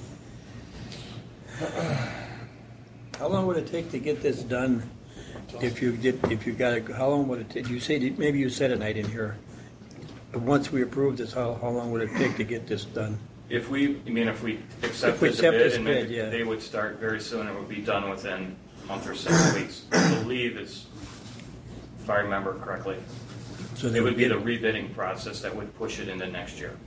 Speaker 4: How long would it take to get this done? If you did, if you got it, how long would it take? You say, maybe you said it, and I didn't hear. But once we approve this, how, how long would it take to get this done?
Speaker 10: If we, I mean, if we accept
Speaker 4: If we
Speaker 10: this
Speaker 4: accept
Speaker 10: bid,
Speaker 4: this
Speaker 10: and
Speaker 4: bid,
Speaker 10: maybe
Speaker 4: yeah.
Speaker 10: they would start very soon, it would be done within a month or six weeks. I believe it's, if I remember correctly,
Speaker 4: So they
Speaker 10: it would be
Speaker 4: get-
Speaker 10: the rebidding process that would push it into next year.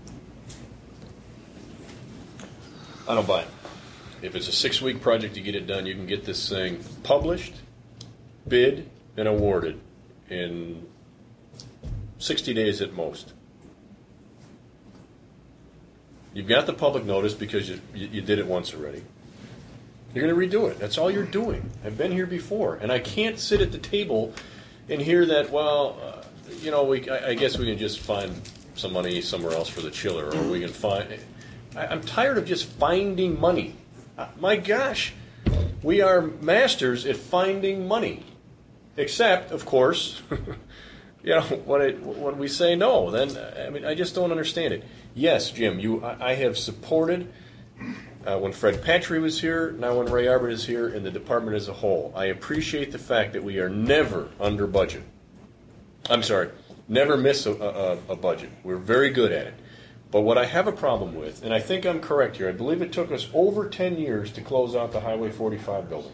Speaker 2: I don't buy it. If it's a six-week project to get it done, you can get this thing published, bid, and awarded in sixty days at most. You've got the public notice because you, you, you did it once already. You're going to redo it. That's all you're doing. I've been here before, and I can't sit at the table and hear that, well, uh, you know, we, I, I guess we can just find some money somewhere else for the chiller, or we can find... I, I'm tired of just finding money. Uh, my gosh, we are masters at finding money. Except, of course, you know, when, it, when we say no, then, I mean, I just don't understand it. Yes, Jim, you, I, I have supported, uh, when Fred Patry was here, now when Ray Arbor is here, and the department as a whole. I appreciate the fact that we are never under budget. I'm sorry, never miss a, a, a budget. We're very good at it. But what I have a problem with, and I think I'm correct here, I believe it took us over ten years to close out the Highway forty-five building.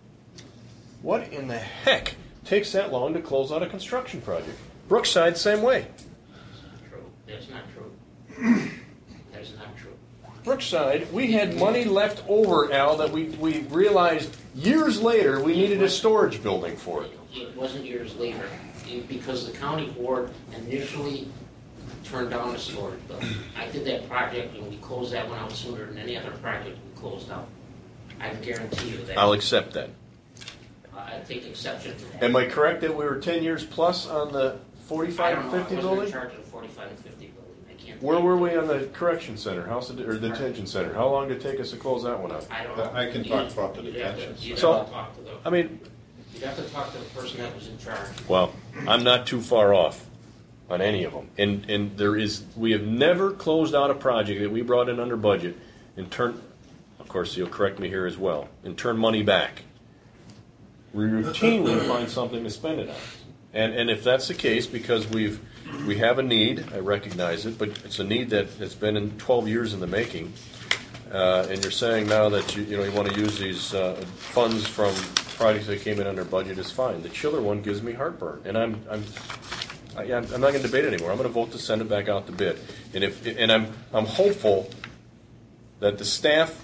Speaker 2: What in the heck takes that long to close out a construction project? Brookside, same way.
Speaker 11: True. That's not true. That's not true.
Speaker 2: Brookside, we had money left over, Al, that we, we realized years later we needed a storage building for it.
Speaker 11: It wasn't years later, it- because the county board initially turned down the storage building. I did that project, and we closed that one out sooner than any other project we closed out. I can guarantee you that.
Speaker 2: I'll accept that.
Speaker 11: I take exception to that.
Speaker 2: Am I correct that we were ten years plus on the
Speaker 11: I
Speaker 2: forty-five
Speaker 11: don't
Speaker 2: and
Speaker 11: know, I
Speaker 2: fifty
Speaker 11: wasn't in
Speaker 2: building?
Speaker 11: charge of the forty-five and fifty building, I can't.
Speaker 2: Where
Speaker 11: tell you.
Speaker 2: were we on the correction center, house of, or detention center? How long did it take us to close that one out?
Speaker 11: I don't know.
Speaker 7: I can
Speaker 11: You'd-
Speaker 7: talk about the
Speaker 11: you'd have to-
Speaker 7: detention
Speaker 11: You'd
Speaker 2: center.
Speaker 11: have to talk to the,
Speaker 2: I mean,
Speaker 11: you'd have to talk to the person that was in charge.
Speaker 2: well, I'm not too far off on any of them. And and there is, we have never closed out a project that we brought in under budget and turned, of course, you'll correct me here as well, and turn money back. We routinely find something to spend it on. And and if that's the case, because we've we have a need, I recognize it, but it's a need that has been in twelve years in the making. Uh, and you're saying now that you you know you want to use these uh, funds from projects that came in under budget is fine. The chiller one gives me heartburn, and I'm I'm I, I'm I'm not going to debate it anymore. I'm going to vote to send it back out to bid. And if and I'm I'm hopeful that the staff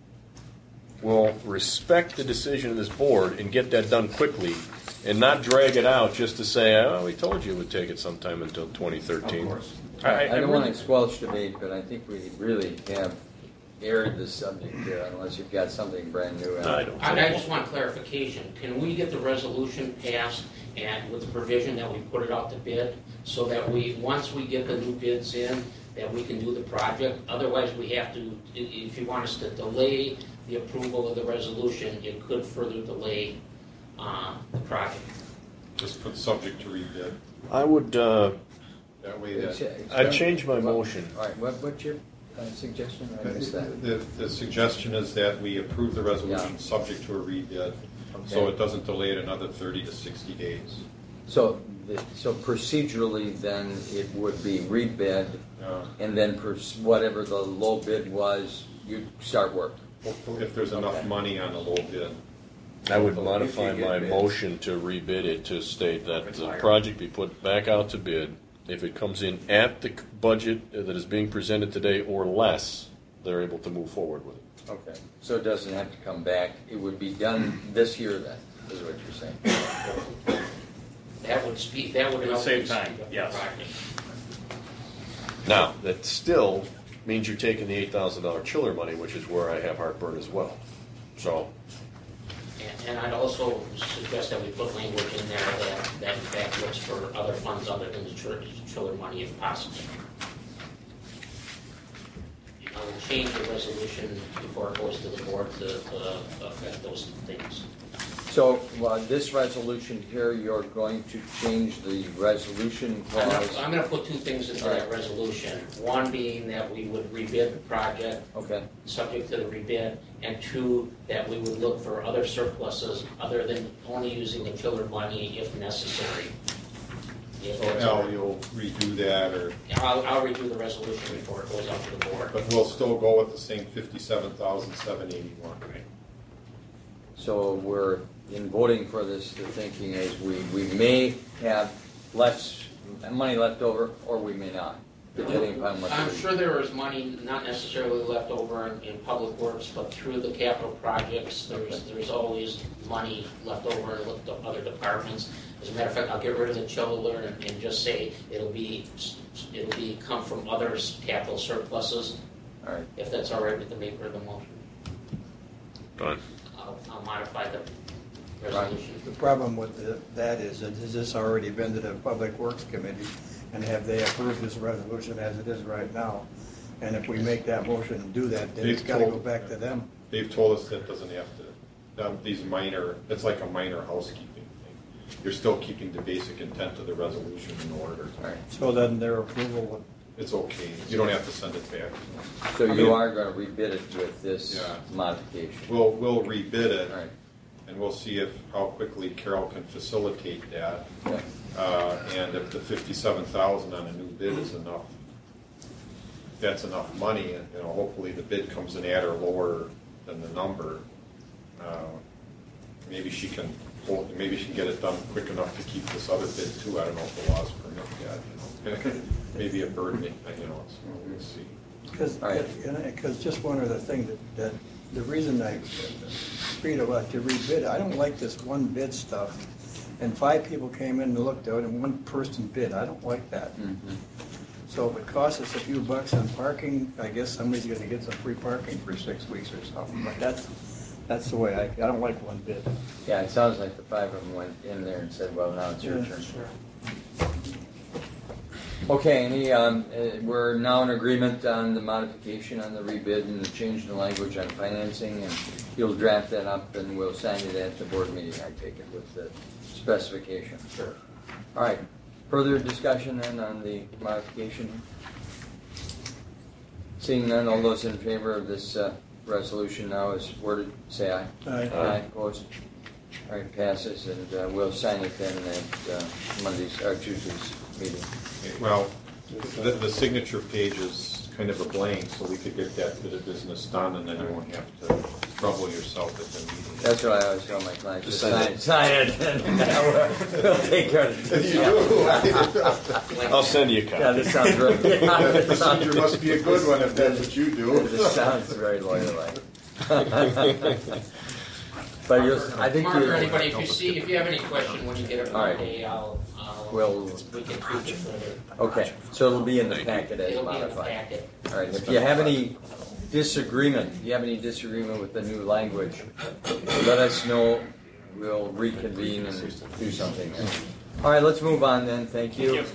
Speaker 2: will respect the decision of this board and get that done quickly, and not drag it out just to say, "Oh, we told you it would take it sometime until twenty thirteen."
Speaker 7: Of course.
Speaker 1: I, I don't want
Speaker 2: really-
Speaker 1: to squelch debate, but I think we really have aired the subject here unless you've got something brand new.
Speaker 2: No, I don't.
Speaker 11: I I just want clarification. Can we get the resolution passed and with the provision that we put it out to bid so that we, once we get the new bids in, that we can do the project? Otherwise, we have to, if you want us to delay the approval of the resolution, it could further delay uh, the project.
Speaker 7: Just put subject to rebid.
Speaker 2: I would, uh,
Speaker 7: That way that.
Speaker 2: I'd change my motion.
Speaker 1: All right, what, what's your uh, suggestion? I missed that.
Speaker 7: The, the suggestion is that we approve the resolution
Speaker 1: Yeah.
Speaker 7: subject to a rebid, so
Speaker 1: Okay.
Speaker 7: it doesn't delay it another thirty to sixty days.
Speaker 1: So, the- so procedurally, then, it would be rebid,
Speaker 7: Uh,
Speaker 1: and then pers- whatever the low bid was, you start work.
Speaker 7: If there's enough
Speaker 1: Okay.
Speaker 7: money on the low bid.
Speaker 2: I would
Speaker 1: If you
Speaker 2: modify
Speaker 1: get
Speaker 2: my
Speaker 1: bids.
Speaker 2: motion to rebid it to state that
Speaker 10: It's
Speaker 2: the
Speaker 10: higher.
Speaker 2: project be put back out to bid. If it comes in at the c- budget that is being presented today or less, they're able to move forward with it.
Speaker 1: Okay. So it doesn't have to come back. It would be done this year then, is what you're saying.
Speaker 11: That would speed, that would
Speaker 10: It would
Speaker 11: help.
Speaker 10: save
Speaker 11: speed
Speaker 10: time,
Speaker 11: up the
Speaker 10: yes.
Speaker 11: project.
Speaker 2: Now, that still means you're taking the eight thousand dollar chiller money, which is where I have heartburn as well. So,
Speaker 11: And- And I'd also suggest that we put language in there that, that in fact looks for other funds other than the chiller chiller money if possible. I will change the resolution before it goes to the board to, to affect those things.
Speaker 1: So, uh, this resolution here, you're going to change the resolution
Speaker 11: I'm
Speaker 1: clause?
Speaker 11: gonna, I'm gonna put two things into that resolution. One being that we would rebid the project,
Speaker 1: Okay,
Speaker 11: subject to the rebid, and two, that we would look for other surpluses other than only using the chiller money if necessary. If
Speaker 7: So
Speaker 11: that's-
Speaker 7: Al, you'll redo that, or,
Speaker 11: I'll, I'll redo the resolution before it goes up to the board.
Speaker 7: but we'll still go with the same fifty-seven thousand seven eighty-one.
Speaker 1: so we're, in voting for this, the thinking is we, we may have less money left over, or we may not, depending upon what.
Speaker 11: I'm
Speaker 1: the-
Speaker 11: sure there is money not necessarily left over in, in public works, but through the capital projects, there's, there's always money left over in the other departments. As a matter of fact, I'll get rid of the chiller and, and just say it'll be, it'll be come from other capital surpluses,
Speaker 1: All right,
Speaker 11: if that's all right with the maker of the motion.
Speaker 2: fine.
Speaker 11: I'll, I'll modify the resolution.
Speaker 4: The problem with the- that is, that has this already been to the Public Works Committee, and have they approved this resolution as it is right now? And if we make that motion and do that, then it's
Speaker 7: They've
Speaker 4: gotta go
Speaker 7: told-
Speaker 4: back to them.
Speaker 7: They've told us that doesn't have to, um, these minor, it's like a minor housekeeping thing. You're still keeping the basic intent of the resolution in order.
Speaker 1: all right.
Speaker 4: So then their approval would
Speaker 7: It's okay, you don't have to send it back.
Speaker 1: So
Speaker 7: I
Speaker 1: you
Speaker 7: mean-
Speaker 1: are gonna rebid it with this
Speaker 7: Yeah.
Speaker 1: modification?
Speaker 7: We'll, we'll rebid it,
Speaker 1: All right,
Speaker 7: and we'll see if, how quickly Carol can facilitate that.
Speaker 1: okay.
Speaker 7: Uh, and if the fifty-seven thousand on a new bid is enough, if that's enough money, and, you know, hopefully the bid comes in at or lower than the number. uh, Maybe she can, hold- maybe she can get it done quick enough to keep this other bid too. I don't know if the laws permit that, you know. Maybe a bird, may- you know, it's- we'll see.
Speaker 4: Because,
Speaker 1: All right.
Speaker 4: because just one other thing, that, that, the reason I agreed to let you rebid, it, I don't like this one bid stuff. And five people came in and looked at it, and one person bid, I don't like that.
Speaker 1: Mhm.
Speaker 4: So if it costs us a few bucks on parking, I guess somebody's gonna get some free parking for six weeks or something, but that's, that's the way, I, I don't like one bid.
Speaker 1: Yeah, it sounds like the five of them went in there and said, well, now it's your
Speaker 4: Yeah,
Speaker 1: turn.
Speaker 4: sure.
Speaker 1: Okay, any, um, uh, we're now in agreement on the modification on the rebid and the change in the language on financing, and you'll draft that up and we'll sign it at the board meeting, I take it, with the specification.
Speaker 11: Sure.
Speaker 1: All right, further discussion then on the modification? Seeing none, all those in favor of this uh, resolution now as worded, say aye.
Speaker 4: Aye.
Speaker 1: Aye, opposed? All right, passes, and uh, we'll sign it then at uh, Monday's, or Tuesday's meeting.
Speaker 7: Well, the, the signature page is kind of a blank, so we could get that bit of business done, and then you won't have to trouble yourself at the meeting.
Speaker 1: That's what I always tell my clients, just
Speaker 2: Just
Speaker 1: sign
Speaker 2: sign
Speaker 1: it, sign it, and we'll we'll take care of it.
Speaker 2: I'll send you a copy.
Speaker 1: Yeah, this sounds really, yeah,
Speaker 7: That
Speaker 1: this sounds-
Speaker 7: procedure must be a good one if that's what you do.
Speaker 1: This sounds very lawyer-like. But you'll, I think
Speaker 11: Mark or
Speaker 1: you.
Speaker 11: anybody, if you see, if you have any question when you get it
Speaker 1: All right.
Speaker 11: Monday, I'll, I'll,
Speaker 1: We'll-
Speaker 11: we can tweak it further.
Speaker 1: Okay, so it'll be in the packet as
Speaker 11: It'll be in the
Speaker 1: modified.
Speaker 11: packet.
Speaker 1: All right, if you have any disagreement, if you have any disagreement with the new language, let us know. We'll reconvene and do something. All right, let's move on then. Thank you.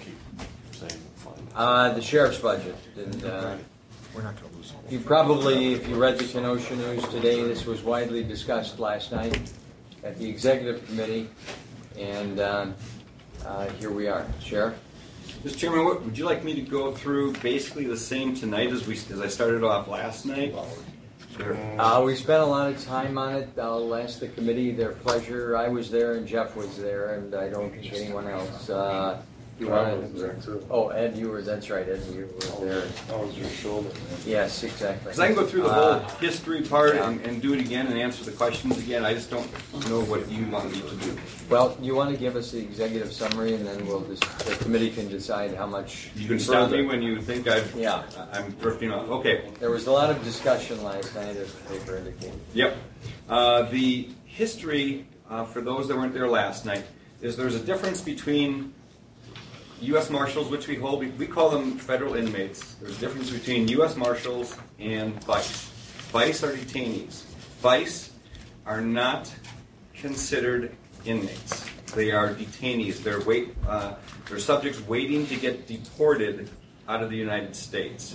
Speaker 1: Uh, the sheriff's budget. And, uh, you probably, if you read the Kenosha News today, this was widely discussed last night at the executive committee, and um, uh, here we are. Sheriff?
Speaker 12: Mister Chairman, what, would you like me to go through basically the same tonight as we as I started off last night? Sure.
Speaker 1: Uh, we spent a lot of time on it. I'll ask the committee their pleasure. I was there and Jeff was there, and I don't think anyone else. Uh, you
Speaker 5: I
Speaker 1: want
Speaker 5: was there too.
Speaker 1: Oh, Ed, you were. That's right, Ed. You were there.
Speaker 5: I was your shoulder, man.
Speaker 1: Yes, exactly.
Speaker 12: Because I can go through the whole
Speaker 1: Uh,
Speaker 12: history part
Speaker 1: yeah.
Speaker 12: and, and do it again and answer the questions again. I just don't know what you want me to do.
Speaker 1: Well, you want to give us the executive summary, and then we'll just the committee can decide how much.
Speaker 12: You can stop
Speaker 1: further.
Speaker 12: me when you think I've,
Speaker 1: Yeah.
Speaker 12: I'm drifting off. Okay.
Speaker 1: There was a lot of discussion last night, as the paper indicated.
Speaker 12: Yep. Uh, the history, uh, for those that weren't there last night, is there's a difference between U S Marshals, which we hold, we, we call them federal inmates. There's a difference between U S Marshals and vice. Vice are detainees. Vice are not considered inmates. They are detainees. They're wait, uh, they're subjects waiting to get deported out of the United States.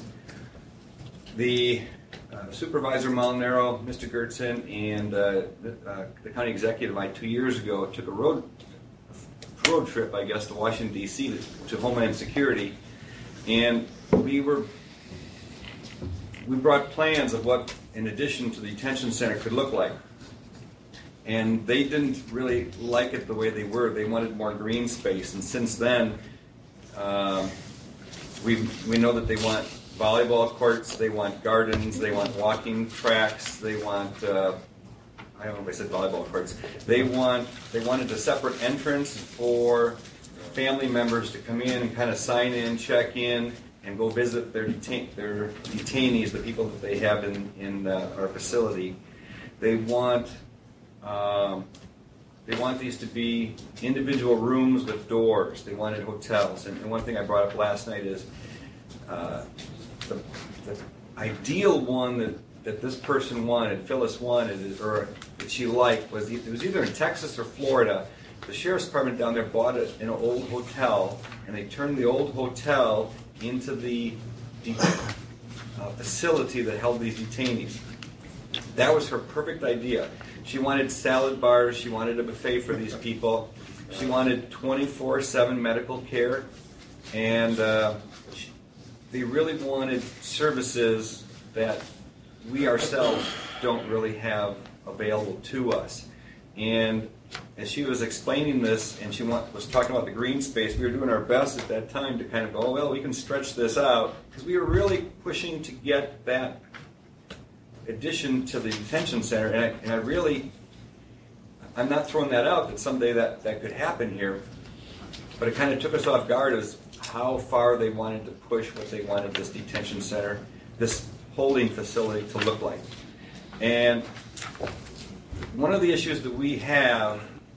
Speaker 12: The uh, Supervisor Molinaro, Mister Gertzen, and uh, the, uh, the county executive, I two years ago took a road road trip, I guess, to Washington, D C to, to Homeland Security, and we were we brought plans of what, in addition to the detention center, could look like. And they didn't really like it the way they were. They wanted more green space, and since then, um, we we know that they want volleyball courts, they want gardens, they want walking tracks, they want. Uh, I don't know if I said volleyball courts. They want they wanted a separate entrance for family members to come in and kind of sign in, check in, and go visit their detain their detainees, the people that they have in in uh, our facility. They want um, they want these to be individual rooms with doors. They wanted hotels. And, and one thing I brought up last night is uh, the, the ideal one that. that this person wanted, Phyllis wanted, or that she liked, was it was either in Texas or Florida. The sheriff's department down there bought it in an old hotel, and they turned the old hotel into the de- uh, facility that held these detainees. That was her perfect idea. She wanted salad bars. She wanted a buffet for these people. She wanted twenty-four seven medical care, and uh, she, they really wanted services that we ourselves don't really have available to us. And as she was explaining this, and she want, was talking about the green space, we were doing our best at that time to kind of go, well, we can stretch this out, because we were really pushing to get that addition to the detention center. And I, and I really, I'm not throwing that out that someday that, that could happen here, but it kind of took us off guard as how far they wanted to push what they wanted this detention center, this holding facility to look like. And one of the issues that we have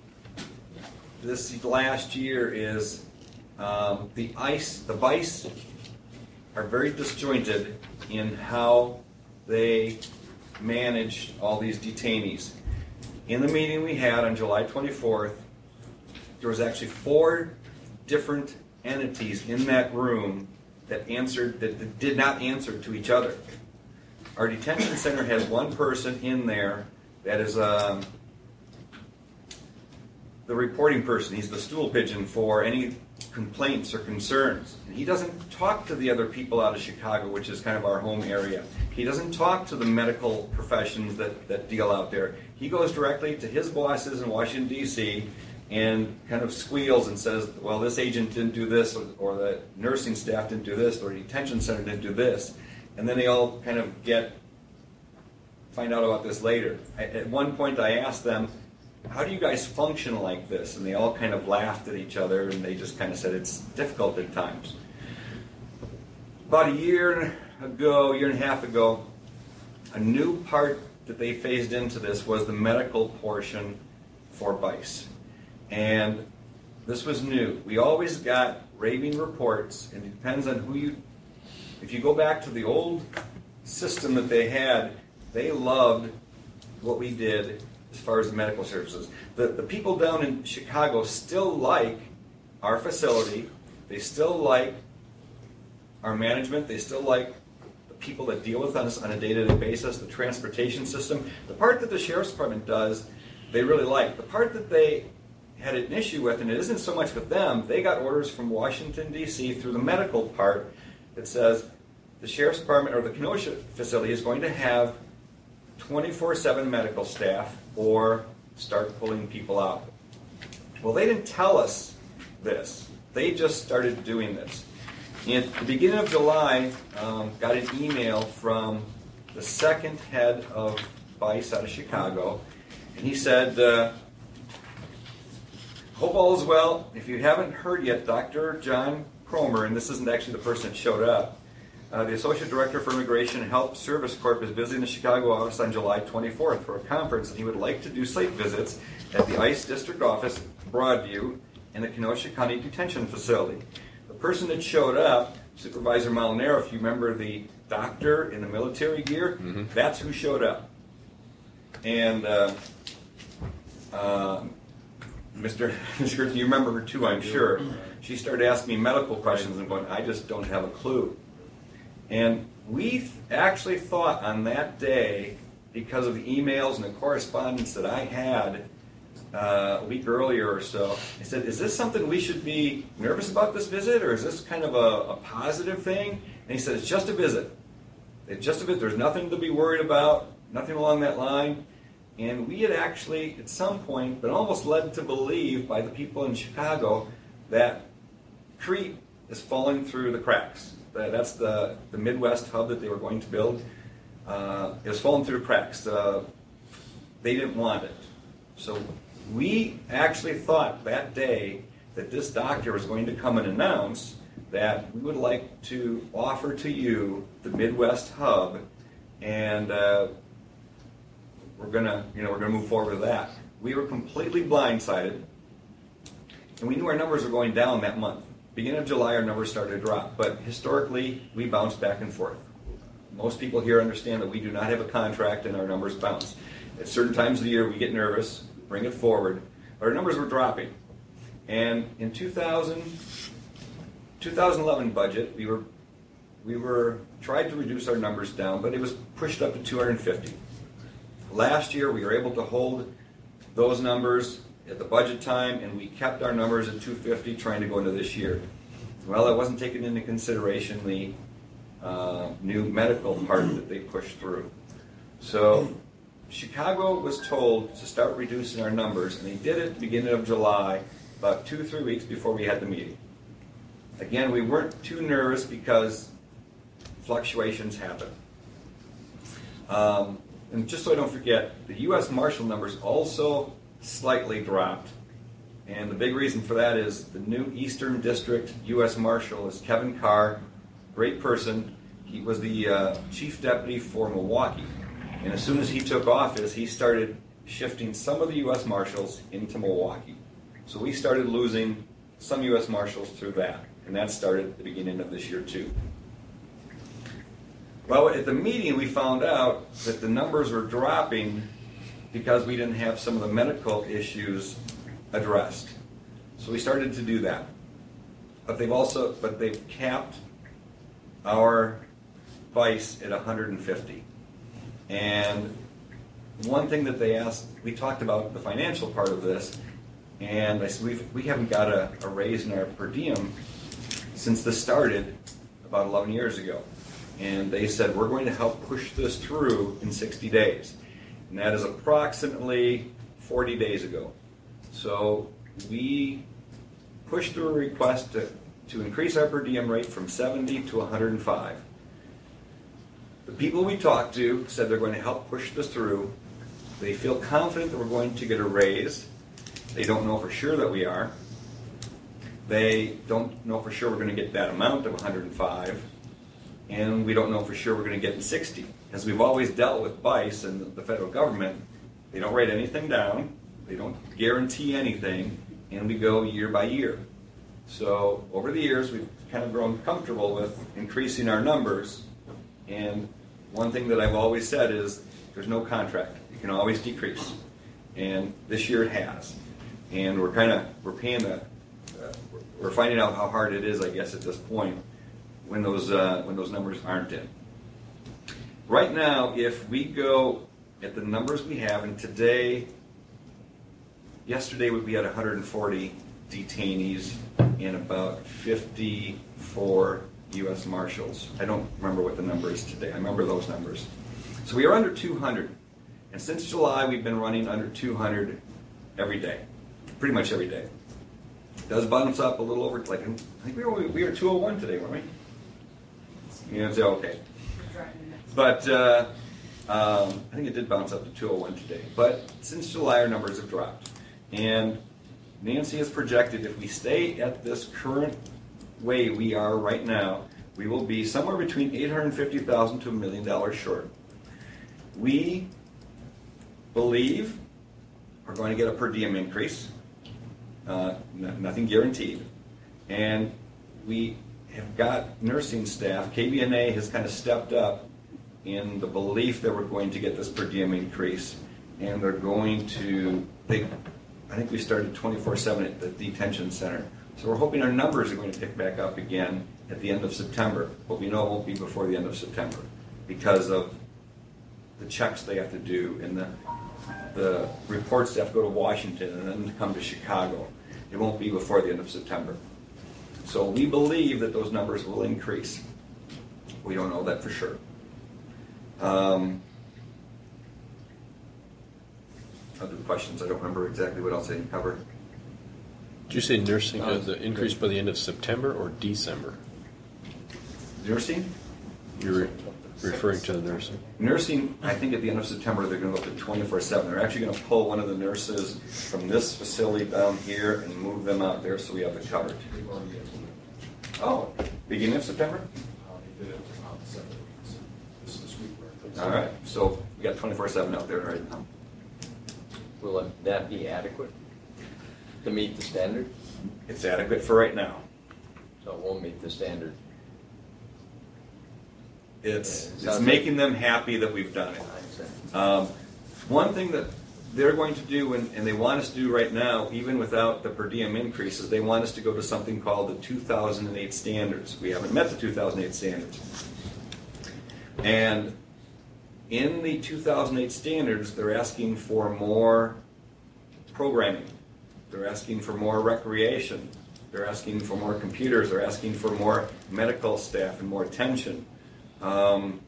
Speaker 12: this last year is um, the ICE, the VICE are very disjointed in how they manage all these detainees. In the meeting we had on July twenty-fourth, there was actually four different entities in that room that answered, that, that did not answer to each other. Our detention center has one person in there that is um, the reporting person. He's the stool pigeon for any complaints or concerns. And he doesn't talk to the other people out of Chicago, which is kind of our home area. He doesn't talk to the medical professions that, that deal out there. He goes directly to his bosses in Washington, D C, and kind of squeals and says, well, this agent didn't do this, or, or the nursing staff didn't do this, or the detention center didn't do this. And then they all kind of get, find out about this later. I, at one point I asked them, how do you guys function like this? And they all kind of laughed at each other, and they just kind of said it's difficult at times. About a year ago, year and a half ago, a new part that they phased into this was the medical portion for VICE. And this was new. We always got raving reports, and it depends on who you, if you go back to the old system that they had, they loved what we did as far as the medical services. The, the people down in Chicago still like our facility. They still like our management. They still like the people that deal with us on a day-to-day basis, the transportation system. The part that the Sheriff's Department does, they really like. The part that they had an issue with, and it isn't so much with them, they got orders from Washington, D C through the medical part that says the Sheriff's Department or the Kenosha facility is going to have twenty-four seven medical staff or start pulling people out. Well, they didn't tell us this. They just started doing this. And at the beginning of July, um, got an email from the second head of VICE out of Chicago, and he said, uh, hope all is well. If you haven't heard yet, Doctor John Cromer, and this isn't actually the person that showed up, uh, the Associate Director for Immigration and Health Service Corp is visiting the Chicago office on July twenty-fourth for a conference, and he would like to do site visits at the ICE District Office, Broadview, and the Kenosha County Detention Facility. The person that showed up, Supervisor Molinaro, if you remember the doctor in the military gear, mm-hmm. that's who showed up. And uh, uh, Mister Mister you remember her too, I'm sure. She started asking me medical questions and going, I just don't have a clue. And we th- actually thought on that day, because of the emails and the correspondence that I had uh, a week earlier or so, I said, is this something we should be nervous about this visit, or is this kind of a, a positive thing? And he said, it's just a visit. It's just a visit. There's nothing to be worried about, nothing along that line. And we had actually, at some point, been almost led to believe by the people in Chicago that Crete is falling through the cracks. That's the, the Midwest hub that they were going to build. Uh, it was falling through the cracks. Uh, they didn't want it. So we actually thought that day that this doctor was going to come and announce that we would like to offer to you the Midwest hub, and uh, we're gonna, you know, we're gonna move forward with that. We were completely blindsided, and we knew our numbers were going down that month. Beginning of July, our numbers started to drop, but historically, we bounce back and forth. Most people here understand that we do not have a contract and our numbers bounce. At certain times of the year, we get nervous, bring it forward, but our numbers were dropping. And in two thousand, twenty eleven budget, we were we were tried to reduce our numbers down, but it was pushed up to two hundred fifty. Last year, we were able to hold those numbers at the budget time, and we kept our numbers at two hundred fifty trying to go into this year. Well, that wasn't taken into consideration the uh, new medical part that they pushed through. So Chicago was told to start reducing our numbers, and they did it at the beginning of July, about two, three weeks before we had the meeting. Again, we weren't too nervous because fluctuations happen. Um, and just so I don't forget, the U S Marshal numbers also slightly dropped. And the big reason for that is the new Eastern District U S Marshal is Kevin Carr, great person. He was the uh, chief deputy for Milwaukee. And as soon as he took office, he started shifting some of the U S Marshals into Milwaukee. So we started losing some U S Marshals through that. And that started at the beginning of this year too. Well, at the meeting, we found out that the numbers were dropping because we didn't have some of the medical issues addressed. So we started to do that. But they've also, but they've capped our VICE at one hundred fifty. And one thing that they asked, we talked about the financial part of this, and I said, we've, we haven't got a, a raise in our per diem since this started about eleven years ago. And they said, we're going to help push this through in sixty days. And that is approximately forty days ago. So we pushed through a request to, to increase our per diem rate from seventy to one hundred five. The people we talked to said they're going to help push this through. They feel confident that we're going to get a raise. They don't know for sure that we are. They don't know for sure we're going to get that amount of one hundred five. And we don't know for sure we're going to get sixty. As we've always dealt with VICE and the federal government, they don't write anything down, they don't guarantee anything, and we go year by year. So over the years, we've kind of grown comfortable with increasing our numbers, and one thing that I've always said is there's no contract. It can always decrease. And this year it has. And we're kind of, we're paying the, uh, we're finding out how hard it is, I guess, at this point when those, uh, when those numbers aren't in. Right now, if we go at the numbers we have, and today, yesterday we had one hundred forty detainees and about fifty-four U S Marshals. I don't remember what the number is today. I remember those numbers. So we are under two hundred. And since July, we've been running under two hundred every day, pretty much every day. It does bounce up a little over, like, I think we were, we were two oh one today, weren't we? You know, so, okay. But uh, um, I think it did bounce up to two oh one today. But since July, our numbers have dropped. And Nancy has projected if we stay at this current way we are right now, we will be somewhere between eight hundred fifty thousand dollars to a million dollars short. We believe we're going to get a per diem increase, uh, n- nothing guaranteed. And we have got nursing staff. K B N A has kind of stepped up in the belief that we're going to get this per diem increase, and they're going to, they, I think we started twenty-four seven at the detention center. So we're hoping our numbers are going to pick back up again at the end of September, but we know it won't be before the end of September because of the checks they have to do and the, the reports that have to go to Washington and then come to Chicago. It won't be before the end of September. So we believe that those numbers will increase. We don't know that for sure. Um, other questions? I don't remember exactly what else I covered.
Speaker 2: Did you say nursing, uh, the increase by the end of September or December?
Speaker 12: Nursing?
Speaker 2: You're re- referring to the nursing?
Speaker 12: Nursing, I think at the end of September they're going to go up to twenty-four seven. They're actually going to pull one of the nurses from this facility down here and move them out there so we have it covered. Oh, beginning of September? All right, so we got twenty-four seven out there right now.
Speaker 1: Will that be adequate to meet the standard?
Speaker 12: It's adequate for right now.
Speaker 1: So it won't meet the standard.
Speaker 12: It's,
Speaker 1: Yeah, it
Speaker 12: it's
Speaker 1: sounds
Speaker 12: making
Speaker 1: like-
Speaker 12: them happy that we've done it.
Speaker 1: I understand.
Speaker 12: Um, one thing that they're going to do, and, and they want us to do right now, even without the per diem increases, they want us to go to something called the two thousand eight standards. We haven't met the two thousand eight standards. And in the two thousand eight standards, they're asking for more programming. They're asking for more recreation. They're asking for more computers. They're asking for more medical staff and more attention. Um,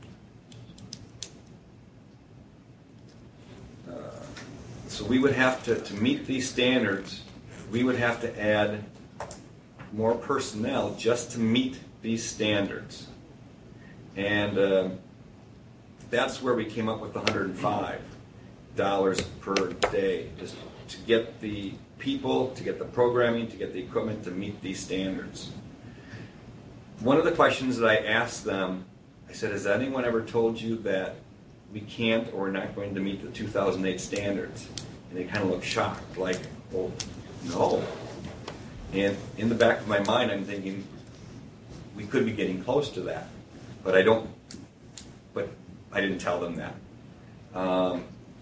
Speaker 12: uh, so we would have to, to meet these standards, we would have to add more personnel just to meet these standards. And uh, that's where we came up with the one hundred five dollars per day, just to get the people, to get the programming, to get the equipment to meet these standards. One of the questions that I asked them, I said, has anyone ever told you that we can't or we're not going to meet the two thousand eight standards? And they kind of looked shocked, like, well, no. And in the back of my mind, I'm thinking, we could be getting close to that. But I don't, but I didn't tell them that. Um,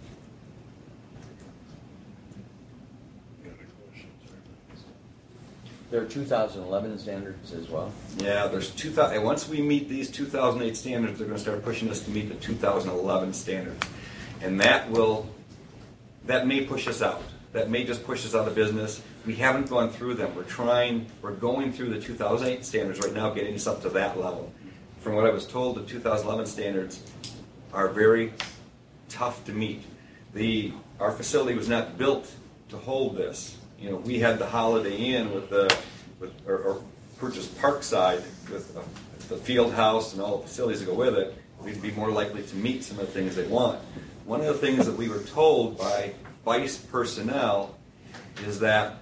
Speaker 1: There are two thousand eleven standards as well.
Speaker 12: Yeah, there's two thousand. Once we meet these two thousand eight standards, they're going to start pushing us to meet the two thousand eleven standards, and that will, that may push us out. That may just push us out of business. We haven't gone through them. We're trying. We're going through the two thousand eight standards right now, getting us up to that level. From what I was told, the two thousand eleven standards are very tough to meet. The our facility was not built to hold this. You know, we had the Holiday Inn with the, with, or, or purchased Parkside with uh, the field house and all the facilities that go with it. We'd be more likely to meet some of the things they want. One of the things that we were told by vice personnel is that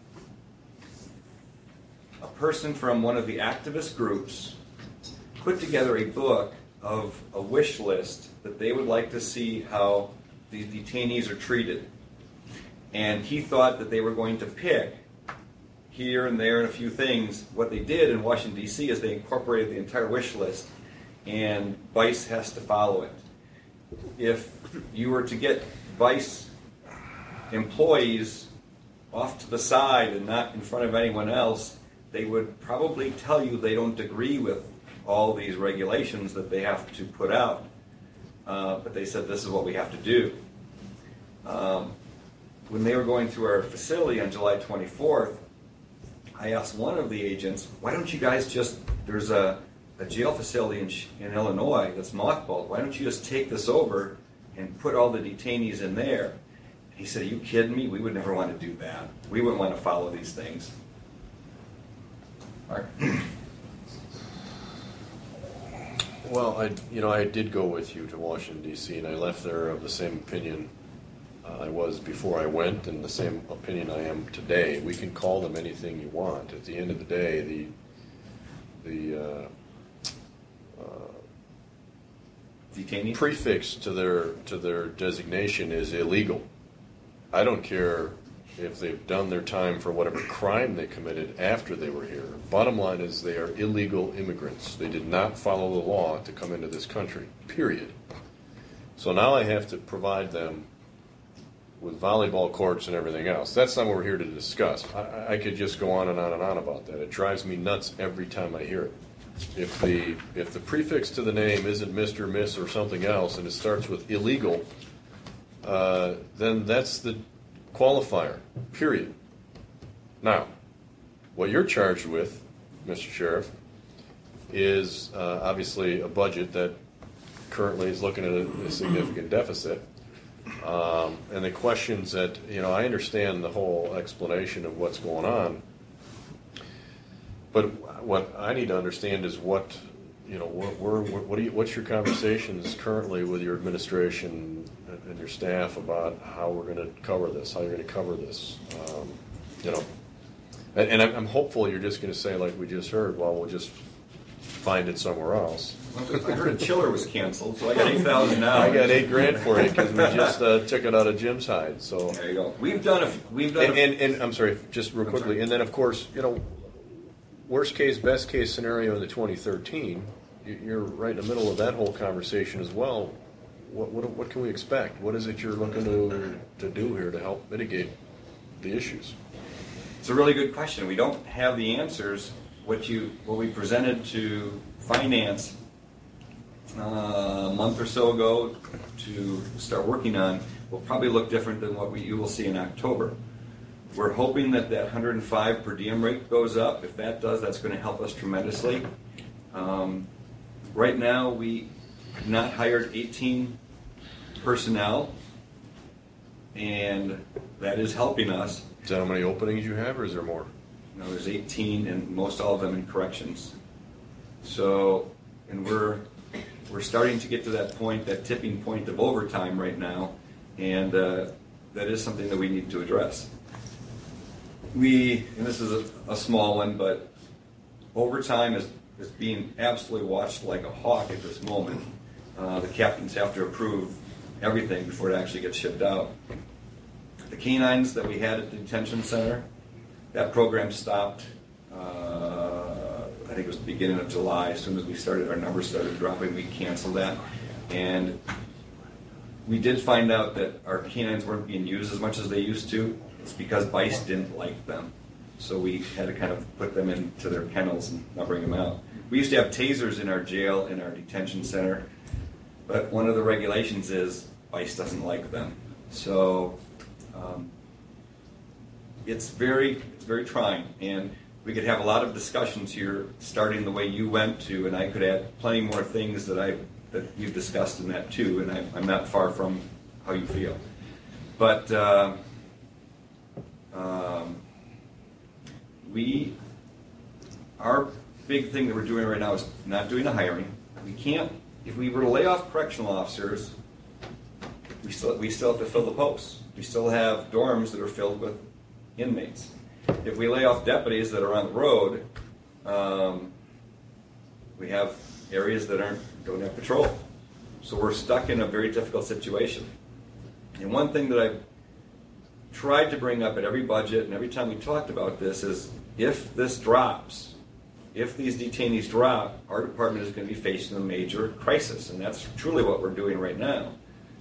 Speaker 12: a person from one of the activist groups put together a book of a wish list that they would like to see how these detainees are treated. And he thought that they were going to pick here and there and a few things. What they did in Washington, D C is they incorporated the entire wish list and Vice has to follow it. If you were to get Vice employees off to the side and not in front of anyone else, they would probably tell you they don't agree with all these regulations that they have to put out. Uh, but they said this is what we have to do. Um, when they were going through our facility on July twenty-fourth, I asked one of the agents, why don't you guys just, there's a, a jail facility in, in Illinois that's mothballed, why don't you just take this over and put all the detainees in there? He said, are you kidding me? We would never want to do that. We wouldn't want to follow these things. Mark?
Speaker 2: Well, I, you know, I did go with you to Washington, D C, and I left there of the same opinion uh, I was before I went, and the same opinion I am today. We can call them anything you want. At the end of the day, the the uh, uh,
Speaker 12: Detainee?
Speaker 2: prefix to their to their designation is illegal. I don't care if they've done their time for whatever crime they committed after they were here. Bottom line is they are illegal immigrants. They did not follow the law to come into this country, period. So now I have to provide them with volleyball courts and everything else. That's not what we're here to discuss. I, I could just go on and on and on about that. It drives me nuts every time I hear it. If the if the prefix to the name isn't Mister, Miss, or something else, and it starts with illegal, uh, then that's the qualifier, period. Now, what you're charged with, Mister Sheriff, is uh, obviously a budget that currently is looking at a, a significant deficit. Um, and the questions that, you know, I understand the whole explanation of what's going on, but what I need to understand is what, you know, what, what, what do you, what's your conversations currently with your administration and your staff about how we're going to cover this, how you're going to cover this, um, you know. And, and I'm, I'm hopeful you're just going to say, like we just heard, well, we'll just find it somewhere else.
Speaker 12: I heard a chiller was canceled, so I got eight thousand dollars.
Speaker 2: I got eight grand for it because we just uh, took it out of Jim's hide. So
Speaker 12: there you go. We've done a. We've done.
Speaker 2: And,
Speaker 12: a,
Speaker 2: and, and I'm sorry, just real
Speaker 12: I'm
Speaker 2: quickly,
Speaker 12: sorry.
Speaker 2: and then of course, you know, worst case, best case scenario in the twenty thirteen, you- you're right in the middle of that whole conversation as well. What what, what can we expect? What is it you're looking to to do here to help mitigate the issues?
Speaker 12: It's a really good question. We don't have the answers. What you what we presented to finance uh, a month or so ago to start working on will probably look different than what we, you will see in October. We're hoping that that one hundred five per diem rate goes up. If that does, that's going to help us tremendously. Um, right now, we have not hired eighteen personnel, and that is helping us.
Speaker 2: Is that how many openings you have, or is there more?
Speaker 12: No, there's eighteen, and most all of them in corrections. So, and we're we're starting to get to that point, that tipping point of overtime right now, and uh, that is something that we need to address. We, and this is a, a small one, but overtime is, is being absolutely watched like a hawk at this moment. Uh, the captains have to approve everything before it actually gets shipped out. The canines that we had at the detention center, that program stopped, uh, I think it was the beginning of July. As soon as we started, our numbers started dropping, we canceled that. And we did find out that our canines weren't being used as much as they used to. It's because Vice didn't like them. So we had to kind of put them into their kennels and not bring them out. We used to have tasers in our jail, in our detention center, but one of the regulations is Vice doesn't like them. So um, it's very, it's very trying, and we could have a lot of discussions here, starting the way you went to, and I could add plenty more things that I that you've discussed in that too, and I, I'm not far from how you feel. But uh, um, we, our big thing that we're doing right now is not doing the hiring. We can't, if we were to lay off correctional officers, we still we still have to fill the posts. We still have dorms that are filled with inmates. If we lay off deputies that are on the road, um, we have areas that aren't don't have patrol. So we're stuck in a very difficult situation. And one thing that I've tried to bring up at every budget and every time we talked about this is if this drops, if these detainees drop, our department is going to be facing a major crisis, and that's truly what we're doing right now.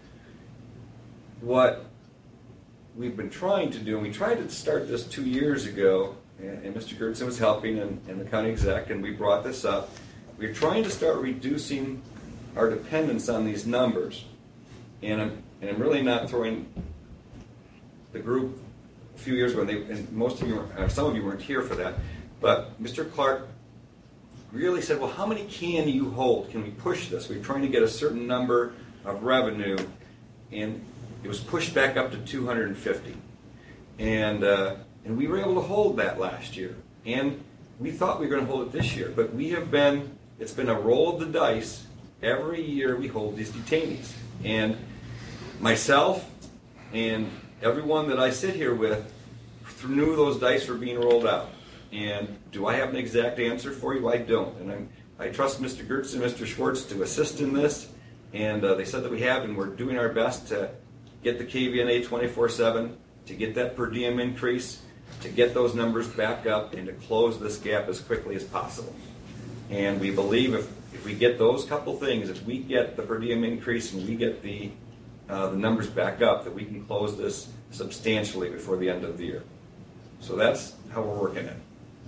Speaker 12: What we've been trying to do, and we tried to start this two years ago, and, and Mister Gertson was helping, and, and the county exec, and we brought this up. We're trying to start reducing our dependence on these numbers, and I'm, and I'm really not throwing the group a few years ago, and, they, and most of you, or some of you weren't here for that, but Mister Clark really said, well, how many can you hold? Can we push this? We're trying to get a certain number of revenue, and it was pushed back up to two hundred fifty. And, uh, and we were able to hold that last year. And we thought we were going to hold it this year, but we have been, it's been a roll of the dice. Every year we hold these detainees. And myself and everyone that I sit here with knew those dice were being rolled out. And do I have an exact answer for you? I don't. And I'm, I trust Mister Gertz and Mister Schwartz to assist in this. And uh, they said that we have, and we're doing our best to get the K V N A twenty-four seven, to get that per diem increase, to get those numbers back up, and to close this gap as quickly as possible. And we believe if, if we get those couple things, if we get the per diem increase and we get the, uh, the numbers back up, that we can close this substantially before the end of the year. So that's how we're working it.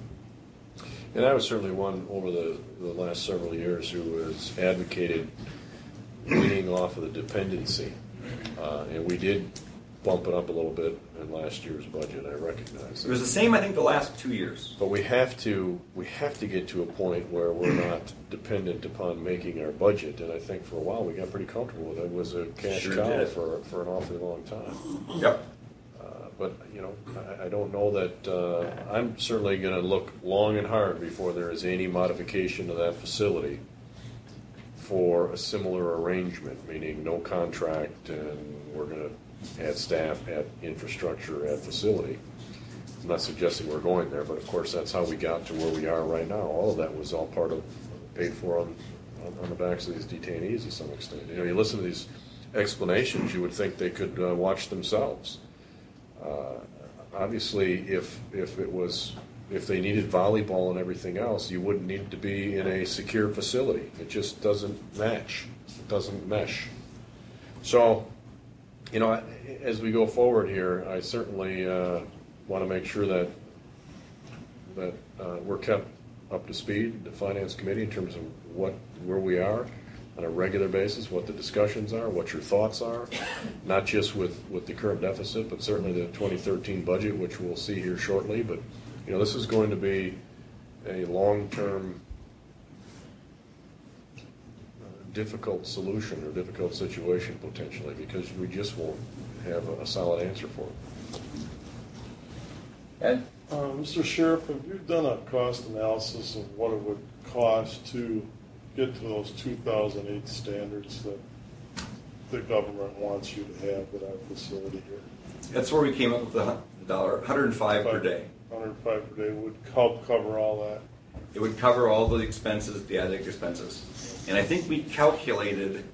Speaker 2: And I was certainly one over the, the last several years who has advocated weaning off of the dependency. Uh, and we did bump it up a little bit in last year's budget, I recognize.
Speaker 12: It was the same, I think, the last two years.
Speaker 2: But we have to we have to get to a point where we're not dependent upon making our budget. And I think for a while we got pretty comfortable with it. It was a cash
Speaker 12: Sure
Speaker 2: cow
Speaker 12: did.
Speaker 2: for, for an awfully long time.
Speaker 12: Yep.
Speaker 2: Uh, but, you know, I, I don't know that uh, I'm certainly going to look long and hard before there is any modification to that facility for a similar arrangement, meaning no contract and we're going to add staff, add infrastructure, add facility. I'm not suggesting we're going there, but of course that's how we got to where we are right now. All of that was all part of, paid for on, on, on the backs of these detainees to some extent. You know, you listen to these explanations, you would think they could uh, watch themselves. Uh, obviously, if if it was, if they needed volleyball and everything else, you wouldn't need to be in a secure facility. It just doesn't match. It doesn't mesh. So, you know, as we go forward here, I certainly uh, want to make sure that that uh, we're kept up to speed, the Finance Committee, in terms of what where we are on a regular basis, what the discussions are, what your thoughts are, not just with, with the current deficit, but certainly the twenty thirteen budget, which we'll see here shortly. But, you know, this is going to be a long-term difficult solution or difficult situation potentially, because we just won't have a, a solid answer for it.
Speaker 1: Ed?
Speaker 5: Uh, Mister Sheriff, have you done a cost analysis of what it would cost to get to those two thousand eight standards that the government wants you to have at our facility here?
Speaker 12: That's where we came up with the dollar, one hundred five per day.
Speaker 5: one hundred five per day would help cover all that.
Speaker 12: It would cover all the expenses, the added expenses. And I think we calculated,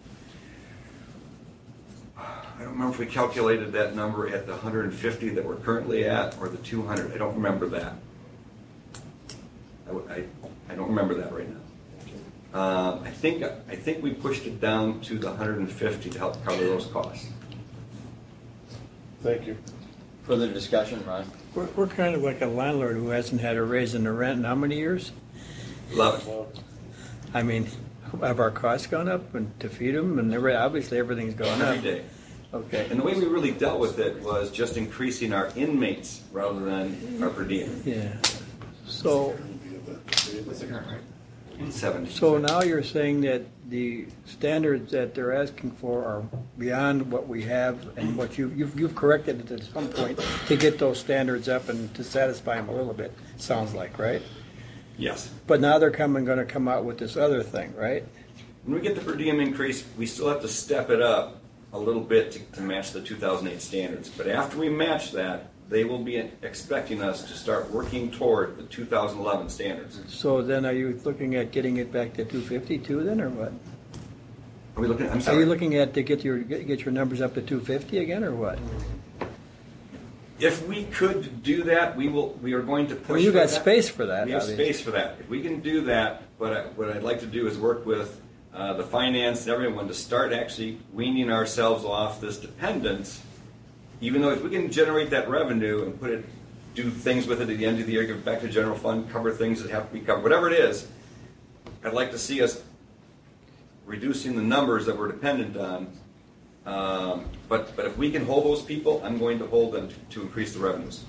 Speaker 12: I don't remember if we calculated that number at the one hundred fifty that we're currently at or the two hundred. I don't remember that. I, I, I don't remember that right now. Uh, I think I think we pushed it down to the one hundred fifty to help cover those costs.
Speaker 5: Thank you.
Speaker 1: Further discussion, Ron?
Speaker 4: We're, we're kind of like a landlord who hasn't had a raise in the rent in how many years?
Speaker 12: Love it.
Speaker 5: Well,
Speaker 4: I mean, have our costs gone up and to feed them? And every, obviously everything's gone up.
Speaker 12: Every day.
Speaker 4: Okay.
Speaker 12: And the way we really dealt with it was just increasing our inmates rather than our per diem.
Speaker 4: Yeah. So,
Speaker 12: What's the current rate? seventy.
Speaker 4: so now you're saying that the standards that they're asking for are beyond what we have and what you, you've, you've corrected it at some point to get those standards up and to satisfy them a little bit, sounds like, right?
Speaker 12: Yes.
Speaker 4: But now they're coming, going to come out with this other thing, right?
Speaker 12: When we get the per diem increase, we still have to step it up a little bit to, to match the two thousand eight standards. But after we match that, they will be expecting us to start working toward the two thousand eleven standards.
Speaker 4: So then are you looking at getting it back to two fifty-two then, or what?
Speaker 12: Are we looking? I'm
Speaker 4: Are
Speaker 12: sorry.
Speaker 4: you looking at to get your, get get your numbers up to two fifty again, or what?
Speaker 12: If we could do that, we will. We are going to push.
Speaker 4: Well, you
Speaker 12: for
Speaker 4: got
Speaker 12: that.
Speaker 4: space for that.
Speaker 12: We have
Speaker 4: obviously.
Speaker 12: space for that. If we can do that, what I, what I'd like to do is work with uh, the finance and everyone to start actually weaning ourselves off this dependence. Even though if we can generate that revenue and put it, do things with it at the end of the year, give it back to the general fund, cover things that have to be covered, whatever it is, I'd like to see us reducing the numbers that we're dependent on. Um, but but if we can hold those people, I'm going to hold them to, to increase the revenues.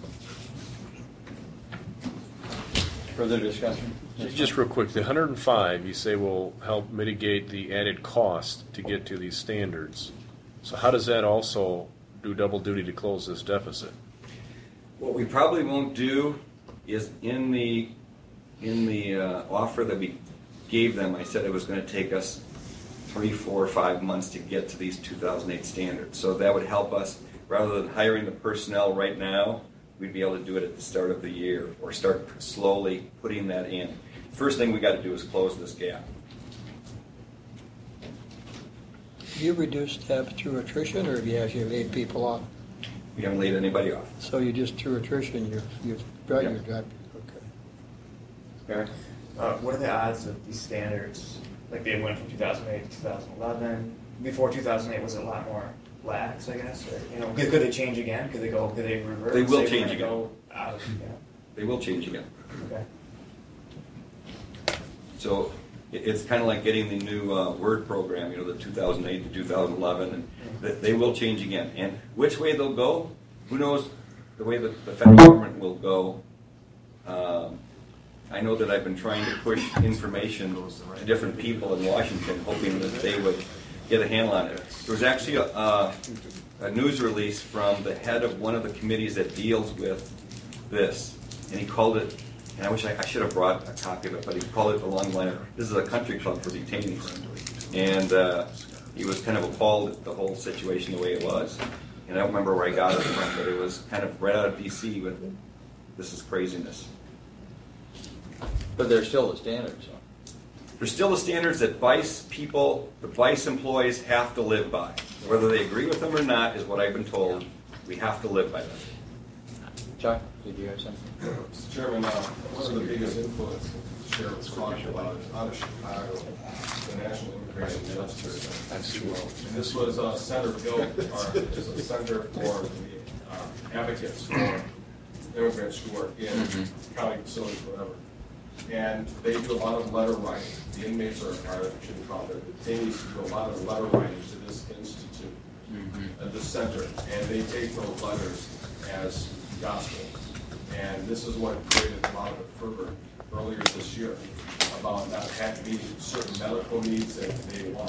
Speaker 1: Further discussion?
Speaker 2: Just real quick, the one hundred five you say will help mitigate the added cost to get to these standards. So how does that also do double duty to close this deficit?
Speaker 12: What we probably won't do is in the in the uh, offer that we gave them, I said it was going to take us three, four, five months to get to these two thousand eight standards. So that would help us, rather than hiring the personnel right now, we'd be able to do it at the start of the year or start slowly putting that in. First thing we got to do is close this gap.
Speaker 4: Have you reduced staff through attrition, or have you actually laid people off?
Speaker 12: We haven't laid anybody off.
Speaker 4: So you just through attrition, you've, you've brought
Speaker 12: Yep.
Speaker 4: your job. Okay.
Speaker 1: Eric?
Speaker 13: Uh, what are the odds of these standards, like they went from two thousand eight to two thousand eleven? Before two thousand eight, was it a lot more lax, I guess? Or, you know, could, could they change again? Could they go? Could they revert?
Speaker 12: They
Speaker 13: and
Speaker 12: will
Speaker 13: say we're
Speaker 12: change
Speaker 13: gonna
Speaker 12: again.
Speaker 13: Go out of, you know,
Speaker 12: They will change again.
Speaker 13: okay.
Speaker 12: So it- it's kind of like getting the new uh, Word program, you know, the two thousand eight to two thousand eleven, and th- they will change again. And which way they'll go, who knows the way that the federal government will go. Um, I know that I've been trying to push information to different people in Washington, hoping that they would get a handle on it. There was actually a, uh, a news release from the head of one of the committees that deals with this, and he called it, and I wish I, I should have brought a copy of it, but he called it along the line of, this is a country club for detainees. And uh, he was kind of appalled at the whole situation the way it was. And I don't remember where I got it from, but it was kind of right out of D C with, this is craziness.
Speaker 1: But they're still the standards, though.
Speaker 12: There's still the standards that Vice people, the Vice employees have to live by. Whether they agree with them or not is what I've been told. We have to live by them.
Speaker 1: Chuck, did you have something?
Speaker 6: Mister Chairman, uh, one of the biggest influences the sheriff was talking about is out of Chicago, the National Immigration Justice. That's true. And this was uh, Center built, or is a center for the uh, advocates for immigrants who work in county facilities, whatever. And they do a lot of letter writing. The inmates are, are I shouldn't call it, the detainees do a lot of letter writing to this institute, at this center, and they take those letters as gospel. And this is what created a lot of the fervor earlier this year about not having meeting certain medical needs that they want.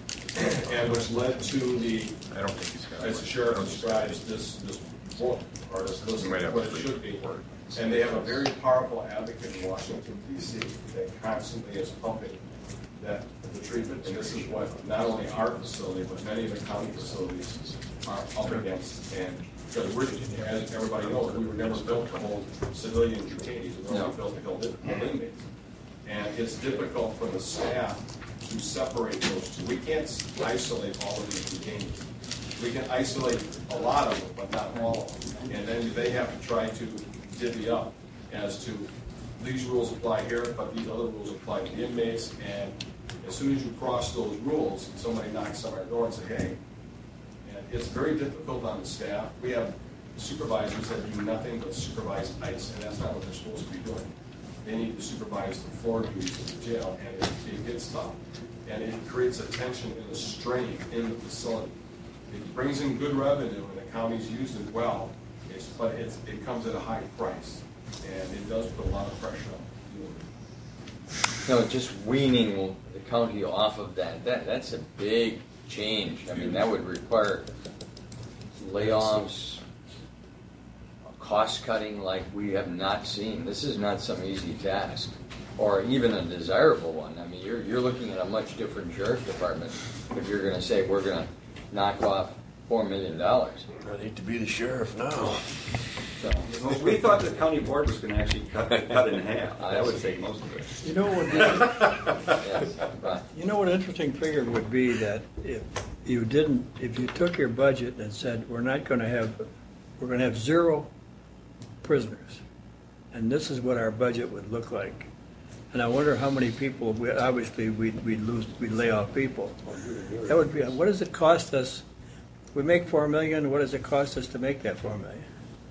Speaker 6: And which led to the,
Speaker 7: I don't think he's got it.
Speaker 6: as the sheriff describes this, this book, or this list,
Speaker 7: You might have
Speaker 6: what
Speaker 7: to
Speaker 6: it should be.
Speaker 7: read.
Speaker 6: And they have a very powerful advocate in Washington, D C that constantly is pumping that the treatment, and this is what not only our facility, but many of the county facilities are up against. And because we're, as everybody knows, we were never built to hold civilian detainees, we were
Speaker 1: No.
Speaker 6: only built to hold hold inmates. And it's difficult for the staff to separate those two. We can't isolate all of these detainees. We can isolate a lot of them, but not all of them. And then they have to try to divvy up as to these rules apply here, but these other rules apply to the inmates. And as soon as you cross those rules, somebody knocks on our door and say, hey, and it's very difficult on the staff. We have supervisors that do nothing but supervise ICE, and that's not what they're supposed to be doing. They need to supervise the floor duties of the jail, and it, it gets tough. And it creates a tension and a strain in the facility. It brings in good revenue, and the counties use it well, it's, but it's, it comes at a high price, and it does put a lot of pressure on
Speaker 1: No, just weaning the county off of that, that, that's a big change. I mean, that would require layoffs, cost cutting like we have not seen. This is not some easy task, or even a desirable one. I mean, you're, you're looking at a much different sheriff's department if you're gonna say, we're gonna knock off four million dollars.
Speaker 2: I need to be the sheriff now.
Speaker 1: So,
Speaker 12: We thought the county board was going to actually cut, cut it in half. That would take most of it.
Speaker 4: You know what?
Speaker 1: yes, right.
Speaker 4: You know what an interesting figure would be that if you didn't, if you took your budget and said, we're not going to have, we're gonna have zero prisoners. And this is what our budget would look like. And I wonder how many people, we, obviously, we'd, we'd lose, we'd lay off people. That would be, what does it cost us? We make four million, what does it cost us to make that four million?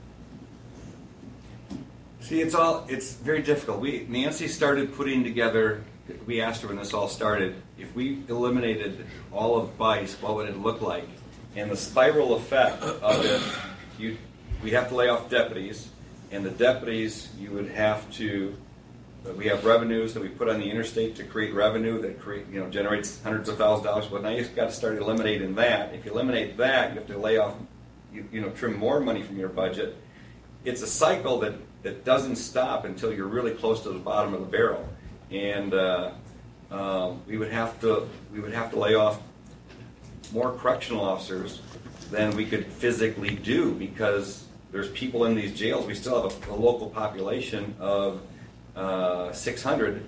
Speaker 12: See, it's all, it's very difficult. We, Nancy started putting together, we asked her when this all started, if we eliminated all of BICE, what would it look like? And the spiral effect of it, you, we have to lay off deputies, and the deputies, you would have to, we have revenues that we put on the interstate to create revenue that create, you know, generates hundreds of thousands of dollars. Well, now you've got to start eliminating that. If you eliminate that, you have to lay off, you, you know, trim more money from your budget. It's a cycle that, that doesn't stop until you're really close to the bottom of the barrel. And uh, uh, we would have to we would have to lay off more correctional officers than we could physically do because there's people in these jails. We still have a, a local population of uh, six hundred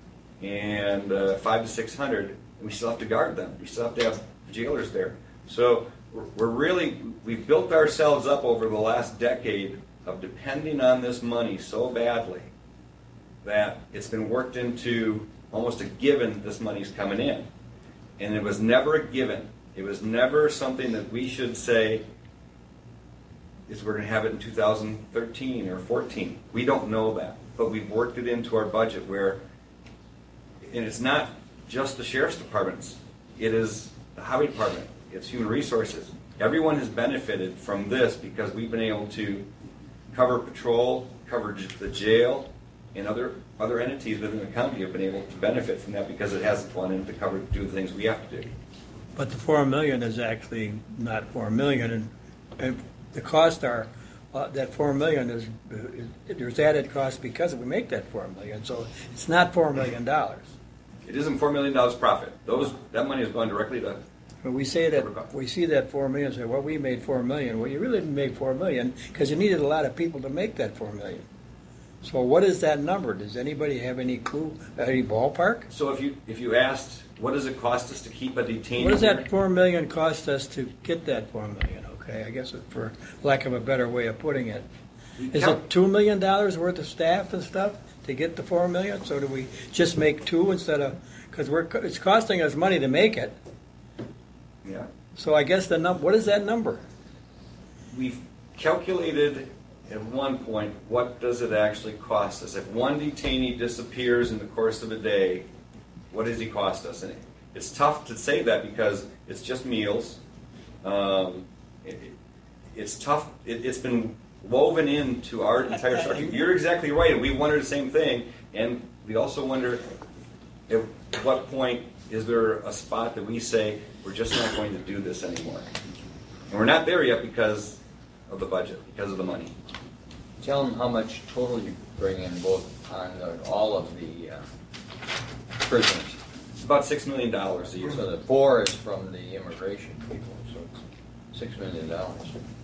Speaker 12: and uh, five to six hundred, and we still have to guard them. We still have to have jailers there. So we're, we're really we've built ourselves up over the last decade of depending on this money so badly that it's been worked into almost a given this money's coming in. And it was never a given. It was never something that we should say is we're going to have it in two thousand thirteen or fourteen. We don't know that. But we've worked it into our budget where, and it's not just the sheriff's departments. It is the highway department. It's human resources. Everyone has benefited from this because we've been able to cover patrol, cover the jail, and other other entities within the county have been able to benefit from that because it hasn't gone in to cover do the things we have to do.
Speaker 4: But the four million is actually not four million, and, and the costs are uh, that four million is, is there's added costs because we make that four million, so it's not four million dollars.
Speaker 12: It isn't four million dollars profit. Those that money has gone directly to.
Speaker 4: When we say that we see that four million, say, well, we made four million. Well, you really didn't make four million because you needed a lot of people to make that four million. So what is that number? Does anybody have any clue, any ballpark?
Speaker 12: So if you if you asked, what does it cost us to keep a detainee?
Speaker 4: What does
Speaker 12: here?
Speaker 4: that four million cost us to get that four million? Okay, I guess for lack of a better way of putting it, is it two million dollars worth of staff and stuff to get the four million? So do we just make two instead of because we're it's costing us money to make it?
Speaker 12: Yeah.
Speaker 4: So I guess the num what is that number?
Speaker 12: We've calculated at one point what does it actually cost us. If one detainee disappears in the course of a day, what does he cost us? And it's tough to say that because it's just meals. Um, it, it's tough. It, it's been woven into our entire structure. You're exactly right, and we wondered the same thing. And we also wonder at what point is there a spot that we say we're just not going to do this anymore? And we're not there yet because of the budget, because of the money.
Speaker 1: Tell them how much total you bring in both on the, all of the uh, prisoners.
Speaker 12: It's about six million dollars a year.
Speaker 1: So the four is from the immigration people, so it's six million dollars.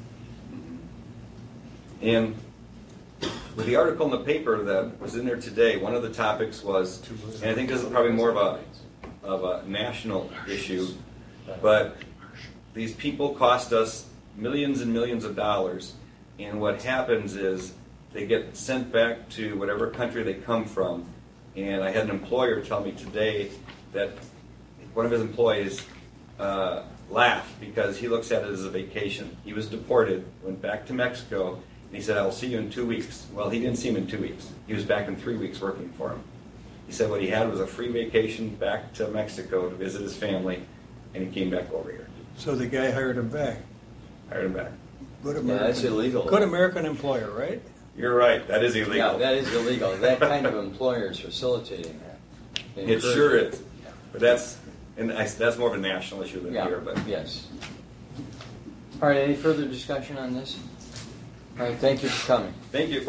Speaker 12: And with the article in the paper that was in there today, one of the topics was, and I think this is probably more of a of a national issue, but these people cost us millions and millions of dollars, and what happens is they get sent back to whatever country they come from. And I had an employer tell me today that one of his employees uh, laughed because he looks at it as a vacation. He was deported, went back to Mexico, and he said, I'll see you in two weeks. Well, he didn't see him in two weeks. He was back in three weeks working for him. He said what he had was a free vacation back to Mexico to visit his family, and he came back over here.
Speaker 4: So the guy hired him back.
Speaker 12: Hired him back.
Speaker 4: Good
Speaker 1: Yeah,
Speaker 4: American,
Speaker 1: that's illegal.
Speaker 4: Good American employer, right?
Speaker 12: You're right. That is illegal.
Speaker 1: Yeah, that is illegal. That kind of employer is facilitating that.
Speaker 12: It sure is. But that's and I, that's more of a national issue than
Speaker 1: Yeah,
Speaker 12: here. But
Speaker 1: yes. All right, any further discussion on this? All right, thank you for coming.
Speaker 12: Thank you.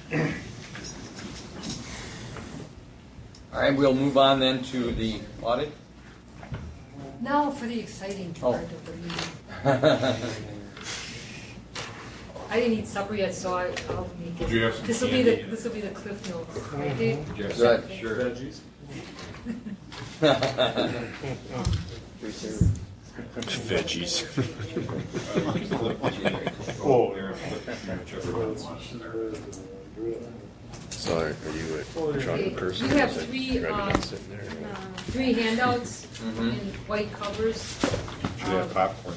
Speaker 1: All right, we'll move on then to the audit.
Speaker 14: Now for the exciting
Speaker 1: Oh.
Speaker 14: part of the meeting. I didn't eat supper yet, so I, I'll make it.
Speaker 7: Did you have some
Speaker 14: This will be the
Speaker 7: candy?
Speaker 14: this will be the Cliff Notes, right, Dave?
Speaker 7: Did you have
Speaker 1: Good,
Speaker 7: some
Speaker 1: sure.
Speaker 7: veggies?
Speaker 2: Veggies.
Speaker 5: Oh,
Speaker 2: So are you a chocolate person?
Speaker 3: You have
Speaker 2: Is that
Speaker 3: three,
Speaker 2: driving
Speaker 3: um,
Speaker 2: that sitting there?
Speaker 3: uh, three handouts
Speaker 1: Mhm.
Speaker 3: in white covers.
Speaker 7: Should have
Speaker 3: Um,
Speaker 7: popcorn.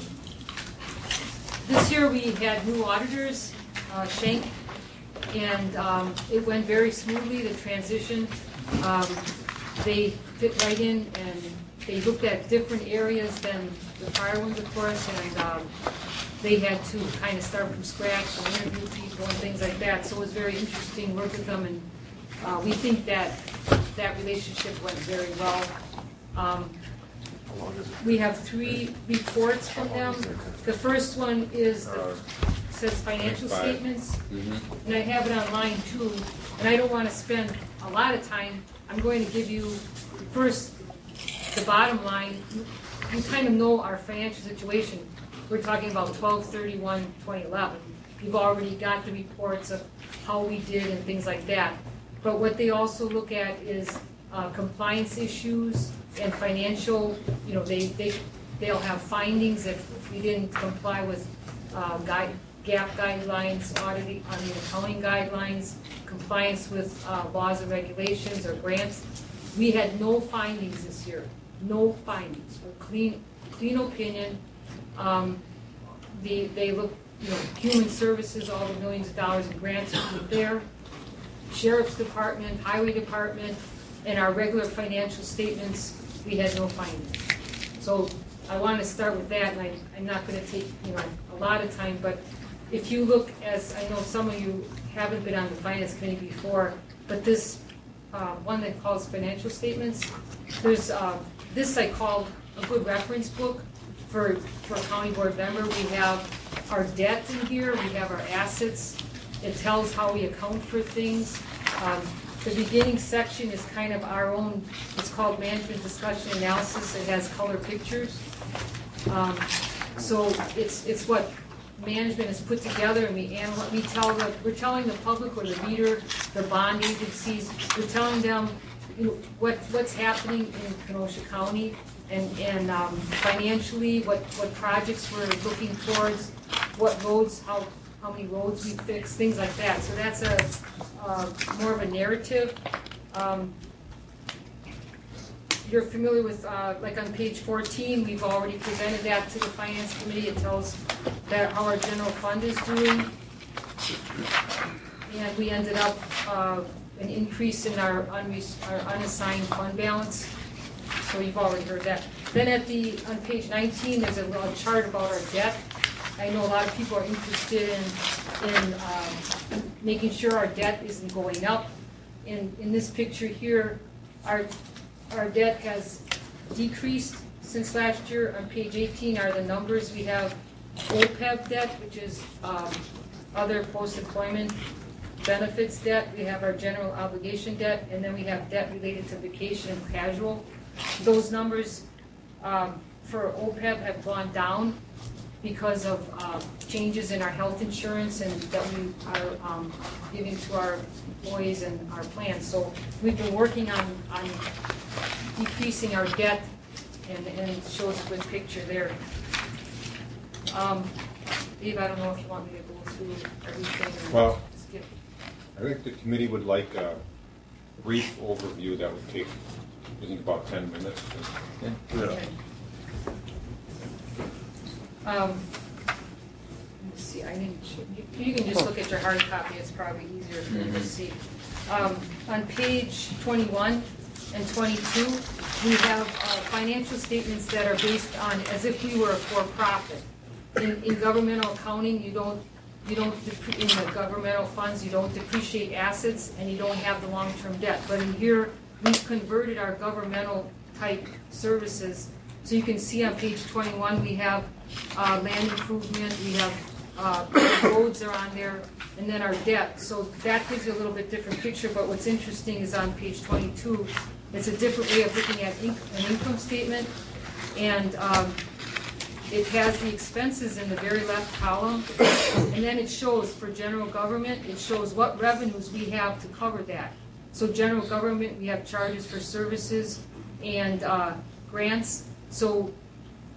Speaker 3: This year we had new auditors, uh, Schenck, and um, it went very smoothly, the transition. Um, They fit right in and they looked at different areas than the prior ones, of course, and um, they had to kind of start from scratch and interview people and things like that. So it was very interesting work with them, and uh, we think that that relationship went very well. Um, We have three reports from them. The first one is, the, says financial
Speaker 7: Five.
Speaker 3: statements,
Speaker 1: Mhm.
Speaker 3: and I have it online too, and I don't want to spend a lot of time. I'm going to give you first the bottom line. You kind of know our financial situation. We're talking about twelve thirty-one twenty eleven. You've already got the reports of how we did and things like that. But what they also look at is uh, compliance issues and financial, you know, they, they, they'll have findings if we didn't comply with uh, guide, gap guidelines, auditing, on the accounting guidelines, compliance with uh, laws and regulations or grants. We had no findings this year, no findings, a clean, clean opinion. Um, the, they look, you know, human services, all the millions of dollars in grants are there. Sheriff's Department, Highway Department, and our regular financial statements, we had no findings. So I want to start with that, and I, I'm not going to take, you know, a lot of time, but if you look, as I know some of you haven't been on the finance committee before, but this uh, one that calls financial statements, there's uh, this I called a good reference book for for county board member. We have our debt in here, we have our assets. It tells how we account for things. Um, the beginning section is kind of our own. It's called management discussion analysis. It has color pictures. Um, so it's it's what management has put together, and we analyze, we tell the, we're telling the public or the reader, the bond agencies, we're telling them, you know, what what's happening in Kenosha County, and and um, financially, what what projects we're looking towards, what roads, how how many roads we fix, things like that. So that's a uh, more of a narrative. Um, You're familiar with, uh, like on page fourteen, we've already presented that to the Finance Committee. It tells that how our general fund is doing. And we ended up uh, an increase in our, unres- our unassigned fund balance. So you've already heard that. Then at the, on page nineteen, there's a little chart about our debt. I know a lot of people are interested in, in um, making sure our debt isn't going up. In, in this picture here, our Our debt has decreased since last year. On page eighteen are the numbers. We have O P E B debt, which is um, other post-employment benefits debt. We have our general obligation debt, and then we have debt related to vacation and casual. Those numbers um, for O P E B have gone down because of uh, changes in our health insurance and that we are um, giving to our employees and our plans. So we've been working on, on decreasing our debt, and, and it shows a good picture there. Um, Dave, I don't know if you want me to go through everything. or
Speaker 7: Well,
Speaker 3: skip.
Speaker 7: I think the committee would like a brief overview that would take, I think, about ten minutes.
Speaker 5: Yeah.
Speaker 3: Um, let's see, I didn't, you, you can just look at your hard copy, it's probably easier for you to see. Um, on page twenty-one and twenty-two, we have uh, financial statements that are based on as if we were a for-profit. In, in governmental accounting, you don't, you don't, depre- in the governmental funds, you don't depreciate assets and you don't have the long-term debt. But in here, we've converted our governmental type services. So you can see on page twenty-one, we have uh, land improvement, we have uh, roads are on there, and then our debt. So that gives you a little bit different picture, but what's interesting is on page twenty-two, it's a different way of looking at inc- an income statement, and um, it has the expenses in the very left column, and then it shows for general government, it shows what revenues we have to cover that. So general government, we have charges for services and uh, grants. So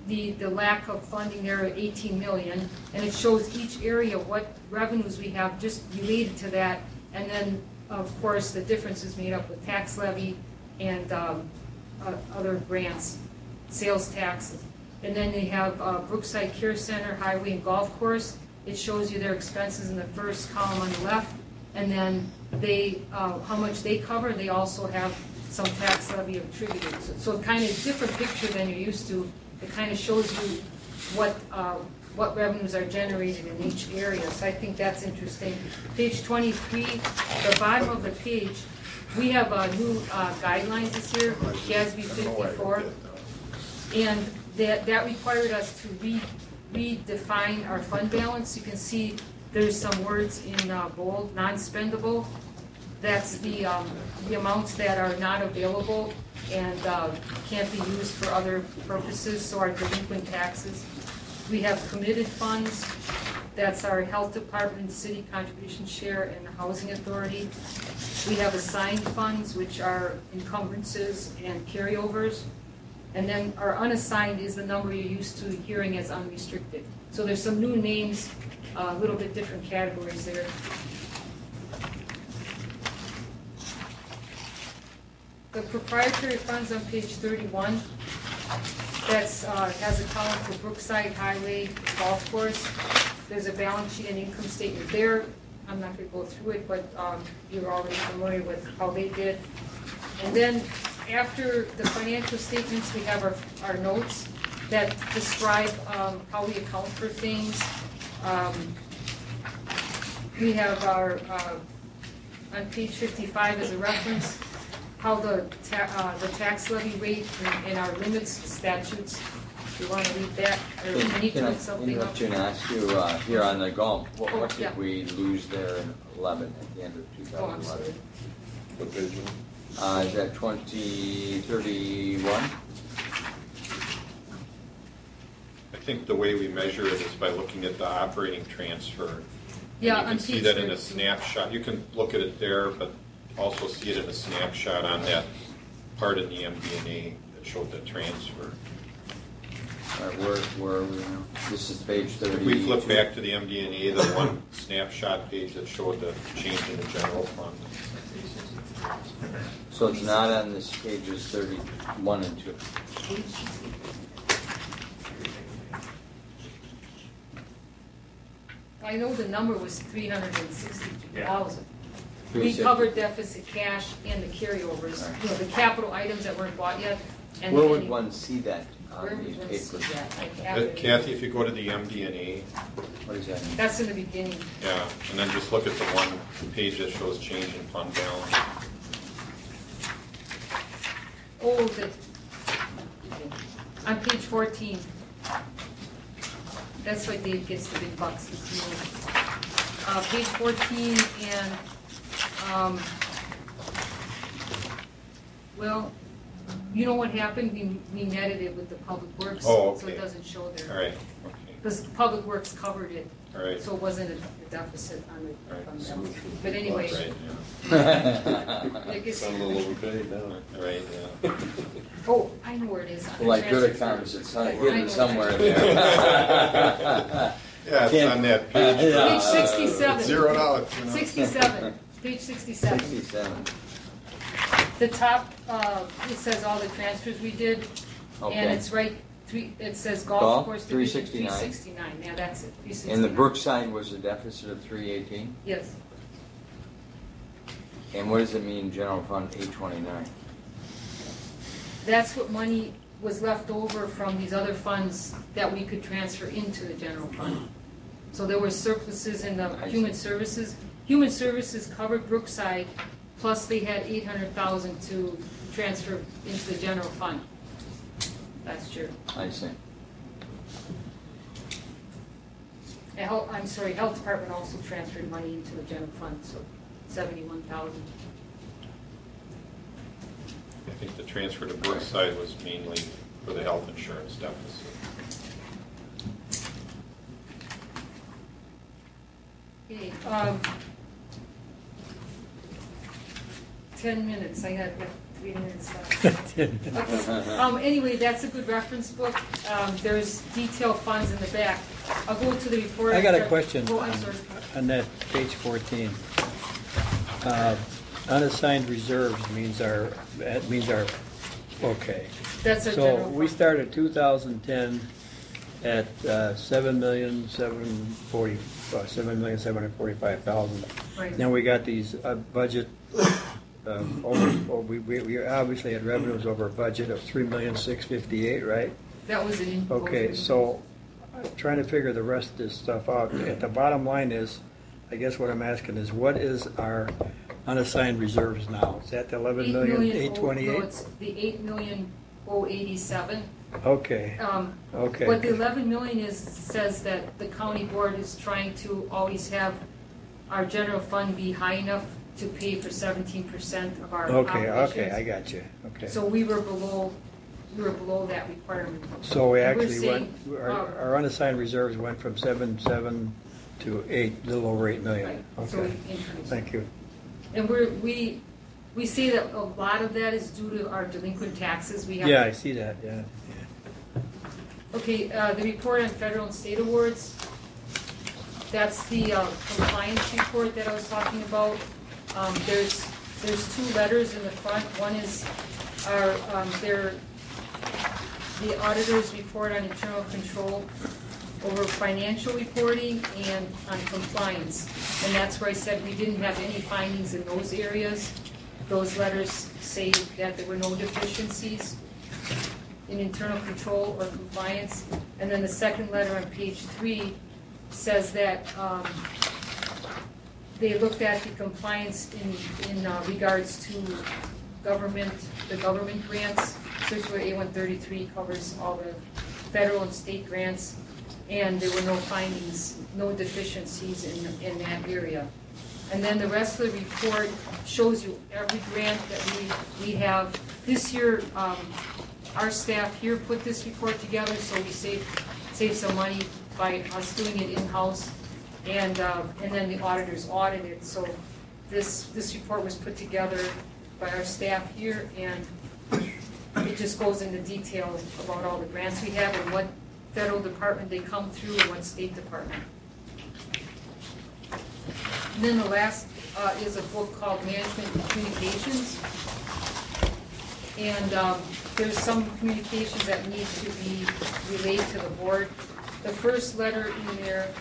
Speaker 14: the, the lack of funding there at eighteen million, and it shows each area what revenues we have just related to that, and then, of course, the difference is made up with tax levy and um, uh, other grants, sales taxes. And then they have uh, Brookside Care Center, Highway and Golf Course. It shows you their expenses in the first column on the left, and then they, uh, how much they cover. They also have some tax levy attributed. So, so kind of different picture than you're used to. It kind of shows you what uh, what revenues are generated in each area. So I think that's interesting. Page twenty-three, the bottom of the page, we have uh, new uh, guidelines this year, G A S B fifty-four, and that that required us to re redefine our fund balance. You can see there's some words in uh, bold, non-spendable. That's the, um, the amounts that are not available and uh, can't be used for other purposes, so our delinquent taxes. We have committed funds. That's our health department, city contribution share, and the housing authority. We have assigned funds, which are encumbrances and carryovers. And then our unassigned is the number you're used to hearing as unrestricted. So there's some new names, a uh, little bit different categories there. The proprietary funds on page thirty-one, that's uh, has a column for Brookside Highway Golf Course. There's a balance sheet and income statement there. I'm not going to go through it, but um, you're already familiar with how they did. And then after the financial statements, we have our, our notes that describe um, how we account for things. Um, we have our, uh, on page fifty-five as a reference, how the, ta uh, the tax levy rate and, and our limits, statutes. If you want to read that, or
Speaker 1: Can,
Speaker 14: you need
Speaker 1: can
Speaker 14: to
Speaker 1: I
Speaker 14: look something
Speaker 1: interrupt
Speaker 14: up.
Speaker 1: you and ask you, uh, here on the golf, what,
Speaker 14: Oh,
Speaker 1: what did
Speaker 14: yeah.
Speaker 1: we lose there in eleven, at the end of two
Speaker 14: Oh, I'm
Speaker 1: thousand eleven?
Speaker 14: sorry.
Speaker 2: What page?
Speaker 1: Uh, is that twenty thirty-one?
Speaker 7: I think the way we measure it is by looking at the operating transfer.
Speaker 14: Yeah,
Speaker 7: You
Speaker 14: on
Speaker 7: can see
Speaker 14: page
Speaker 7: that in a
Speaker 14: thirty-two.
Speaker 7: snapshot. You can look at it there, but also see it in a snapshot on that part of the M D N A that showed the transfer.
Speaker 1: All right, where, where are we now? This is page thirty.
Speaker 7: If we flip back to the M D N A, the one snapshot page that showed the change in the general fund.
Speaker 1: So it's not on this pages thirty-one and two.
Speaker 14: I know the number was three hundred and sixty-two thousand. We
Speaker 1: three sixty.
Speaker 14: covered deficit cash and the carryovers, you know, the capital items that weren't bought yet. And
Speaker 1: Where
Speaker 14: then
Speaker 1: would
Speaker 14: you-
Speaker 1: one see that
Speaker 14: Where
Speaker 1: on
Speaker 14: would
Speaker 1: these
Speaker 14: one see
Speaker 1: papers?
Speaker 14: that? I have
Speaker 7: Uh,
Speaker 14: it.
Speaker 7: Kathy, if you go to the M D N A,
Speaker 1: What does that mean?
Speaker 14: That's in the beginning.
Speaker 7: yeah, and then just look at the one page that shows change in fund balance.
Speaker 14: Oh, the, on page fourteen. That's why Dave gets the big bucks. It's me. Uh, page fourteen and, um, well, you know what happened? We, we netted it with the Public Works.
Speaker 7: Oh,
Speaker 14: So it
Speaker 7: okay.
Speaker 14: doesn't show there.
Speaker 7: All right, okay,
Speaker 14: Because Public Works covered it.
Speaker 7: all right.
Speaker 14: So it wasn't a a deficit on the
Speaker 7: Right.
Speaker 14: fund balance. But anyway.
Speaker 7: Right, yeah.
Speaker 14: I guess-
Speaker 2: Sound a little overpaid now.
Speaker 7: Right, yeah.
Speaker 14: Oh, I know where it is. on the
Speaker 1: Like good
Speaker 14: transfer.
Speaker 1: accountants, it's some-
Speaker 14: I
Speaker 1: hidden
Speaker 14: know
Speaker 1: somewhere
Speaker 14: where it
Speaker 1: there.
Speaker 7: Yeah, it's
Speaker 1: Can't-
Speaker 7: on that page.
Speaker 1: Yeah.
Speaker 14: Page sixty-seven.
Speaker 7: Zeroed out, you know.
Speaker 14: Sixty-seven, page sixty-seven.
Speaker 1: Sixty-seven.
Speaker 14: The top, uh, it says all the transfers we did, and
Speaker 1: Okay.
Speaker 14: it's right, three, it says
Speaker 1: Golf,
Speaker 14: golf course
Speaker 1: three
Speaker 14: division,
Speaker 1: sixty-nine.
Speaker 14: three sixty-nine, yeah, that's it, three sixty-nine.
Speaker 1: And the Brookside was a deficit of three eighteen?
Speaker 14: Yes,
Speaker 1: And what does it mean, general fund eight twenty-nine?
Speaker 14: that's what money was left over from these other funds that we could transfer into the general fund. So there were surpluses in the
Speaker 1: I
Speaker 14: human
Speaker 1: see.
Speaker 14: services. Human services covered Brookside, plus they had eight hundred thousand to transfer into the general fund last year.
Speaker 1: I see.
Speaker 14: The health, I'm sorry, health department also transferred money into the general fund, so seventy-one thousand.
Speaker 7: I think the transfer to Brookside was mainly for the health insurance deficit.
Speaker 14: Okay, um, ten minutes, I got three minutes left. Um, anyway, that's a good reference book. Um, there's detailed funds in the back. I'll go to the report.
Speaker 4: I got a question
Speaker 14: Oh,
Speaker 4: on
Speaker 14: I'm sorry.
Speaker 4: on that page fourteen. Uh, Unassigned reserves means our, that means our, okay.
Speaker 14: That's our
Speaker 4: So
Speaker 14: general
Speaker 4: we
Speaker 14: fund.
Speaker 4: started two thousand ten at uh, seven million, seven forty, uh, seven million, seven hundred forty-five thousand.
Speaker 14: Right.
Speaker 4: Then we got these uh, budget, um, over, oh, we, we we obviously had revenues over a budget of three million, six fifty-eight, right?
Speaker 14: That was an input.
Speaker 4: Okay, so I'm trying to figure the rest of this stuff out. At the bottom line is, I guess what I'm asking is, what is our unassigned reserves now? Is that the eleven million, eight
Speaker 14: No,
Speaker 4: twenty-eight?
Speaker 14: it's the eight million, oh eighty-seven.
Speaker 4: Okay,
Speaker 14: Um,
Speaker 4: okay.
Speaker 14: What the eleven million is, says that the county board is trying to always have our general fund be high enough to pay for seventeen percent of our
Speaker 4: Okay,
Speaker 14: operations.
Speaker 4: okay, I got you, okay.
Speaker 14: So we were below, we were below that requirement.
Speaker 4: So we
Speaker 14: And we're
Speaker 4: actually went,
Speaker 14: saying,
Speaker 4: our
Speaker 14: uh,
Speaker 4: our unassigned reserves went from seven, seven to eight, a little over eight million.
Speaker 14: Right, so
Speaker 4: Okay,
Speaker 14: we increased.
Speaker 4: thank you.
Speaker 14: And we're, we, we say that a lot of that is due to our delinquent taxes. We have.
Speaker 4: Yeah, I see that, yeah.
Speaker 14: Okay, uh, the report on federal and state awards, that's the uh, compliance report that I was talking about. Um, There's, there's two letters in the front. One is our, um, their, the auditor's report on internal control over financial reporting and on compliance. And that's where I said we didn't have any findings in those areas. Those letters say that there were no deficiencies in internal control or compliance. And then the second letter on page three says that um, they looked at the compliance in, in uh, regards to government, the government grants. Circular A one thirty-three covers all the federal and state grants, and there were no findings, no deficiencies in, in that area. And then the rest of the report shows you every grant that we, we have. This year, um, our staff here put this report together, so we save, save some money by us doing it in-house. And, uh, and then the auditors audit it. So this, this report was put together by our staff here, and it just goes into detail about all the grants we have and what federal department they come through and what state department. And then the last uh, is a book called Management and Communications. And um, there's some communications that need to be relayed to the board. The first letter in there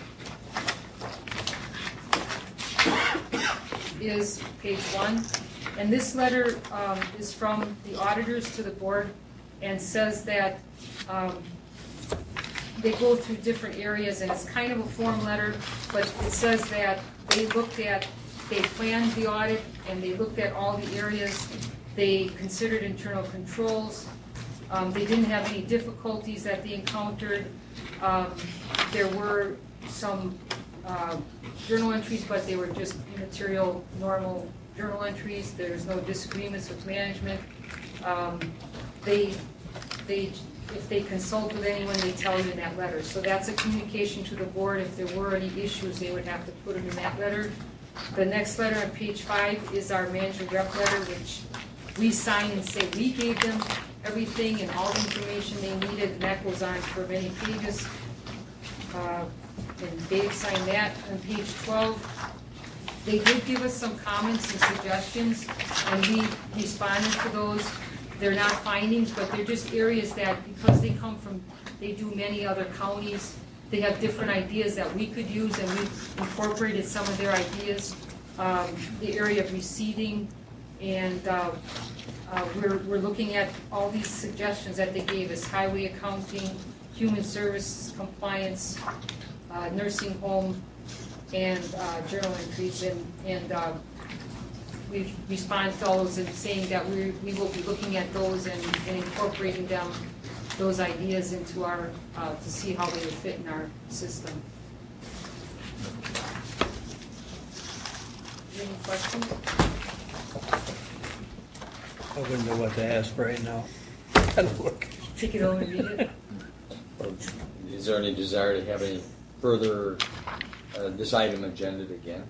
Speaker 14: is page one. And this letter um, is from the auditors to the board and says that um, they go through different areas, and it's kind of a form letter, but it says that they looked at, they planned the audit, and they looked at all the areas. They considered internal controls. Um, they didn't have any difficulties that they encountered. Um, there were some uh, journal entries, but they were just immaterial, normal journal entries. There's no disagreements with management. Um, they, they, if they consult with anyone, they tell you in that letter. So that's a communication to the board. If there were any issues, they would have to put them in that letter. The next letter on page five is our manager rep letter, which we sign and say we gave them everything and all the information they needed, and that goes on for many pages. Uh, and Dave signed that. On page twelve, they did give us some comments and suggestions, and we responded to those. They're not findings, but they're just areas that, because they come from, they do many other counties, they have different ideas that we could use, and we've incorporated some of their ideas. Um, the area of receiving, and uh, uh, we're, we're looking at all these suggestions that they gave us: highway accounting, human services compliance, uh, nursing home, and uh, journal entries, and, and uh, we've responded to all those and saying that we we will be looking at those and, and incorporating them, those ideas into our, uh, to see how they would fit in our system. Any questions?
Speaker 4: I wouldn't know what to ask right now. Gotta look.
Speaker 14: Take it over and read it.
Speaker 1: Is there any desire to have any further, uh, this item agended again?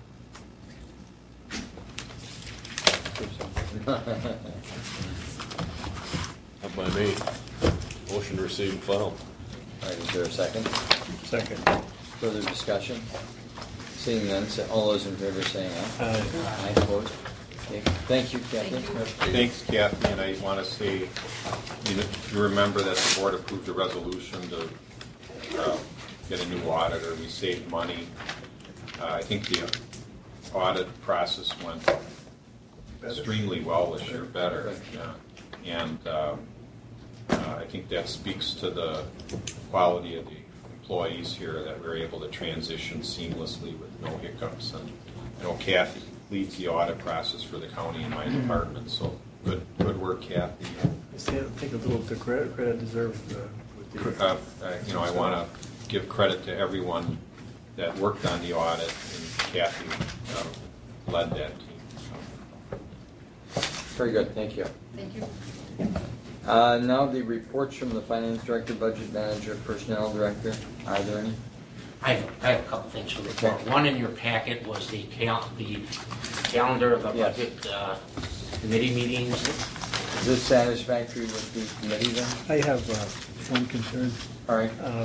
Speaker 2: by me. Motion to receive and file.
Speaker 1: All right, is there a second?
Speaker 4: Second.
Speaker 1: Further discussion? Seeing none, say- all those in favor saying aye.
Speaker 4: Aye.
Speaker 1: Aye, opposed? Okay. Thank you, Kathleen.
Speaker 7: Thanks, Kathy, and I want to say, you know, you remember that the board approved a resolution to uh, get a new auditor. We saved money. Uh, I think the audit process went extremely well this year, better. Yeah. And um, uh, I think that speaks to the quality of the employees here, that we're able to transition seamlessly with no hiccups. And I know Kathy leads the audit process for the county in my department, so good good work, Kathy.
Speaker 4: I think a little of the credit, credit deserved. Uh, with the-
Speaker 7: Uh, uh, you know, I want to give credit to everyone that worked on the audit, and Kathy uh, led that team. So.
Speaker 1: Very good, thank you.
Speaker 14: Thank you.
Speaker 1: Uh, now the reports from the finance director, budget manager, personnel director. Are there any?
Speaker 11: I have, I have a couple things to report. One in your packet was the cal- the calendar of the
Speaker 1: Yes.
Speaker 11: budget uh, committee meetings.
Speaker 1: Is this satisfactory with the committee then?
Speaker 4: I have uh, one concern.
Speaker 1: All right.
Speaker 4: Uh,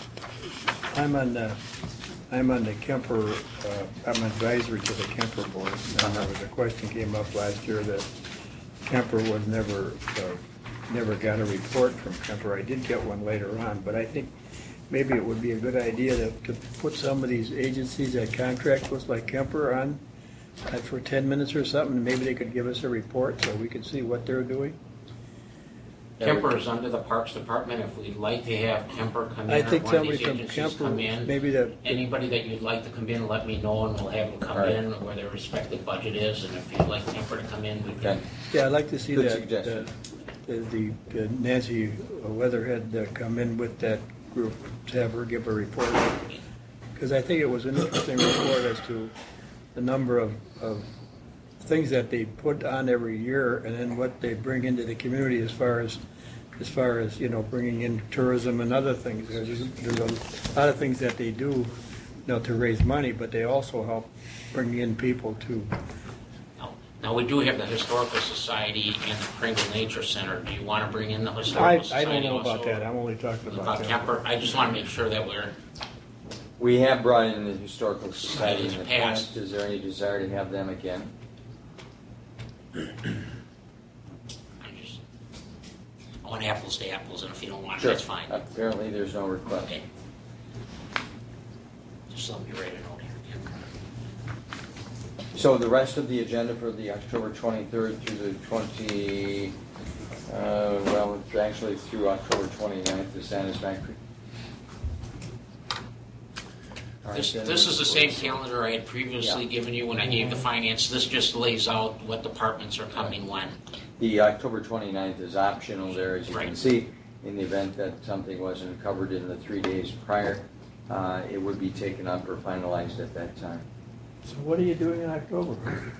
Speaker 4: I'm on the, I'm on the Kemper, uh, I'm advisory to the Kemper board. And there was a question came up last year that Kemper was never, uh, never got a report from Kemper. I did get one later on, but I think maybe it would be a good idea to, to put some of these agencies that contract with, like Kemper, on uh, for ten minutes or something, and maybe they could give us a report so we could see what they're doing.
Speaker 11: Kemper is under the Parks Department. If we'd like to have Kemper come in,
Speaker 4: I
Speaker 11: or
Speaker 4: think
Speaker 11: one of
Speaker 4: somebody
Speaker 11: these
Speaker 4: from
Speaker 11: agencies
Speaker 4: Kemper,
Speaker 11: come in,
Speaker 4: maybe that.
Speaker 11: anybody that you'd like to come in, let me know, and we'll have them come
Speaker 1: All right.
Speaker 11: in where their respective budget is. And if you'd like Kemper to come in, we can.
Speaker 1: Okay.
Speaker 4: Yeah, I'd like to see
Speaker 1: Good
Speaker 4: that,
Speaker 1: suggestion.
Speaker 4: uh, the the Nancy Weatherhead uh, come in with that group, to have her give a report. Because I think it was an interesting report as to the number of, of things that they put on every year, and then what they bring into the community as far as, as far as, you know, bringing in tourism and other things. There's, there's a lot of things that they do, you know, to raise money, but they also help bring in people to.
Speaker 11: Now, now we do have the Historical Society and the Pringle Nature Center. Do you want to bring in the
Speaker 4: I,
Speaker 11: Historical
Speaker 4: I
Speaker 11: Society
Speaker 4: don't know about
Speaker 11: also?
Speaker 4: that, I'm only talking about
Speaker 11: About
Speaker 4: that.
Speaker 11: Kemper? I just want to make sure that we're,
Speaker 1: We have brought in the historical society in the
Speaker 11: Society's
Speaker 1: past.
Speaker 11: past.
Speaker 1: Is there any desire to have them again?
Speaker 11: I just, I want apples to apples, and if you don't want it,
Speaker 1: Sure.
Speaker 11: that's fine.
Speaker 1: Apparently, there's no request.
Speaker 11: Okay. Just let me write a note here.
Speaker 1: So the rest of the agenda for the October twenty-third through the twenty, uh, well, it's actually through October twenty-ninth is satisfactory. All right,
Speaker 11: This,
Speaker 1: then
Speaker 11: this is the same
Speaker 1: reports.
Speaker 11: calendar I had previously
Speaker 1: Yeah.
Speaker 11: given you when I gave the finance. This just lays out what departments are coming when.
Speaker 1: The October twenty-ninth is optional there, as you can
Speaker 11: Right.
Speaker 1: see. In the event that something wasn't covered in the three days prior, uh, it would be taken up or finalized at that time.
Speaker 4: So what are you doing in October?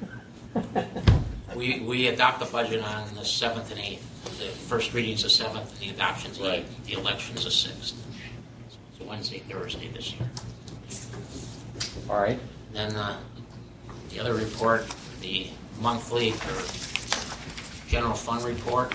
Speaker 11: We, we adopt the budget on the seventh and eighth. The first reading's the seventh, and the adoption's the
Speaker 1: Right.
Speaker 11: eighth. The election's the sixth. So Wednesday, Thursday this year.
Speaker 1: All right.
Speaker 11: Then uh, the other report, the monthly or general fund report.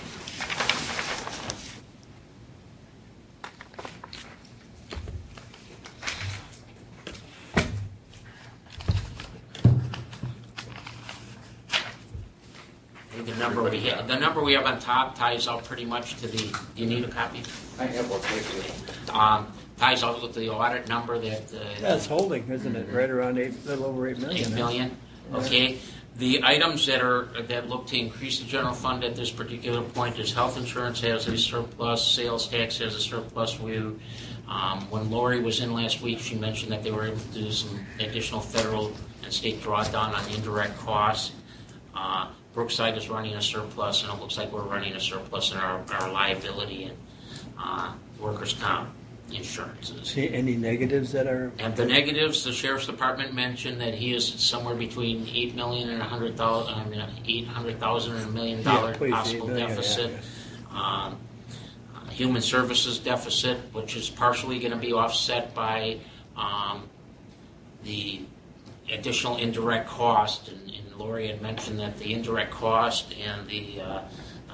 Speaker 11: The number we have, the number we have on top ties out pretty much to the. Do you need a copy?
Speaker 1: I have one here.
Speaker 11: Um, ties out with the audit number that. Uh,
Speaker 4: That's holding, isn't it? Right around eight, a little over eight million.
Speaker 11: Eight
Speaker 4: huh?
Speaker 11: million, okay. The items that are, that look to increase the general fund at this particular point is health insurance has a surplus, sales tax has a surplus. We, um, when Lori was in last week, she mentioned that they were able to do some additional federal and state drawdown on indirect costs. Uh, Brookside is running a surplus, and it looks like we're running a surplus in our, our liability and uh, workers' comp insurances.
Speaker 4: See any negatives that are?
Speaker 11: And the negatives, the sheriff's department mentioned that he is somewhere between eight million and a hundred thousand, I mean, eight hundred thousand and a million dollar
Speaker 4: Yeah, please,
Speaker 11: possible
Speaker 4: eight million,
Speaker 11: deficit.
Speaker 4: yeah,
Speaker 11: Um, uh, Human services deficit, which is partially going to be offset by um, the additional indirect cost. And, and Lori had mentioned that the indirect cost and the uh,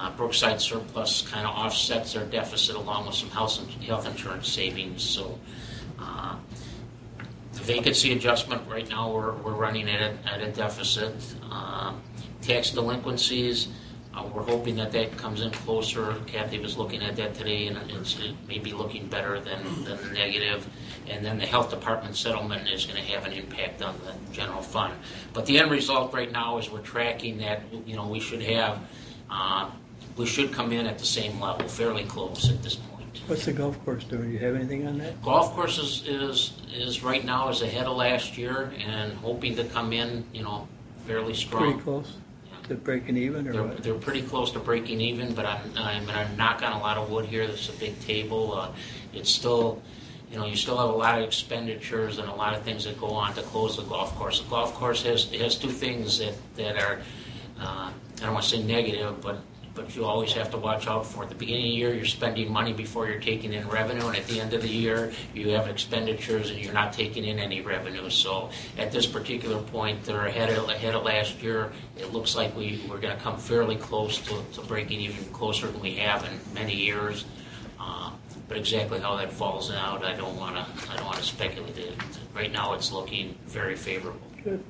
Speaker 11: Uh, Brookside surplus kind of offsets their deficit along with some health, health insurance savings. So uh, the vacancy adjustment right now we're, we're running at a, at a deficit. Uh, tax delinquencies, uh, we're hoping that that comes in closer. Kathy was looking at that today, and it's, it may be looking better than, than the negative. And then the health department settlement is going to have an impact on the general fund. But the end result right now is we're tracking that, you know, we should have, uh, we should come in at the same level, fairly close at this point.
Speaker 4: What's the golf course doing? Do you have anything on that?
Speaker 11: Golf course is, is, is right now is ahead of last year and hoping to come in, you know, fairly strong.
Speaker 4: Pretty close to breaking even, or
Speaker 11: They're,
Speaker 4: what?
Speaker 11: they're pretty close to breaking even, but I'm, I'm going to knock on a lot of wood here. This is a big table. Uh, it's still, you know, you still have a lot of expenditures and a lot of things that go on to close the golf course. The golf course has has two things that, that are, uh, I don't want to say negative, but but you always have to watch out for. At the beginning of the year, you're spending money before you're taking in revenue, and at the end of the year, you have expenditures and you're not taking in any revenue. So at this particular point, they're ahead of, ahead of last year. It looks like we, we're going to come fairly close to, to breaking even closer than we have in many years. Uh, but exactly how that falls out, I don't want to I don't want to speculate. It. Right now, it's looking very favorable.
Speaker 4: Good.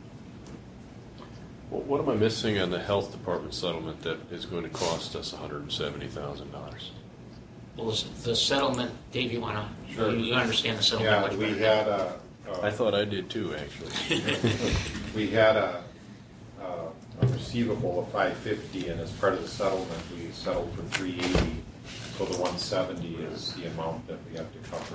Speaker 2: Well, what am I missing on the health department settlement that is going to cost us one hundred seventy thousand dollars?
Speaker 11: Well, this- the settlement, Dave, you want to?
Speaker 7: Sure.
Speaker 11: You, you understand the settlement
Speaker 7: Yeah,
Speaker 11: much
Speaker 7: we
Speaker 11: better.
Speaker 7: had a,
Speaker 2: I
Speaker 7: a
Speaker 2: thought I did too, actually.
Speaker 7: we had a, a a receivable of five fifty, and as part of the settlement, we settled for three eighty. So the one seventy is the amount that we have to cover.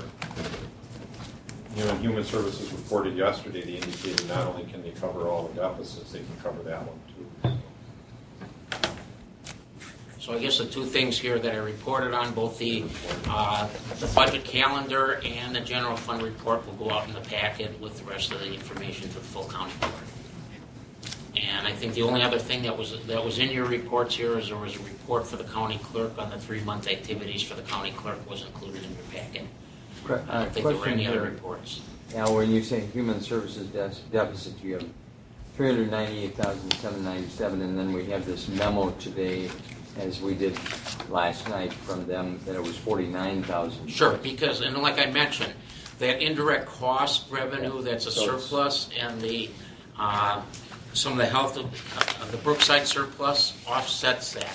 Speaker 7: You know, Human Services reported yesterday, they indicated not only can they cover all the deficits, they can cover that one too.
Speaker 11: So I guess the two things here that I reported on, both the uh, the budget calendar and the general fund report will go out in the packet with the rest of the information to the full county board. And I think the only other thing that was that was in your reports here is there was a report for the county clerk on the three-month activities for the county clerk was included in your packet. I don't
Speaker 1: Uh,
Speaker 11: think there were
Speaker 1: question
Speaker 11: any other
Speaker 1: here.
Speaker 11: reports.
Speaker 1: Now, when you say human services de- deficit, you have three hundred ninety-eight thousand seven hundred ninety-seven, and then we have this memo today, as we did last night from them, that it was forty-nine thousand.
Speaker 11: Sure, because, and like I mentioned, that indirect cost revenue that's a
Speaker 1: So it's-
Speaker 11: surplus and the, uh, some of the health of, of the Brookside surplus offsets that.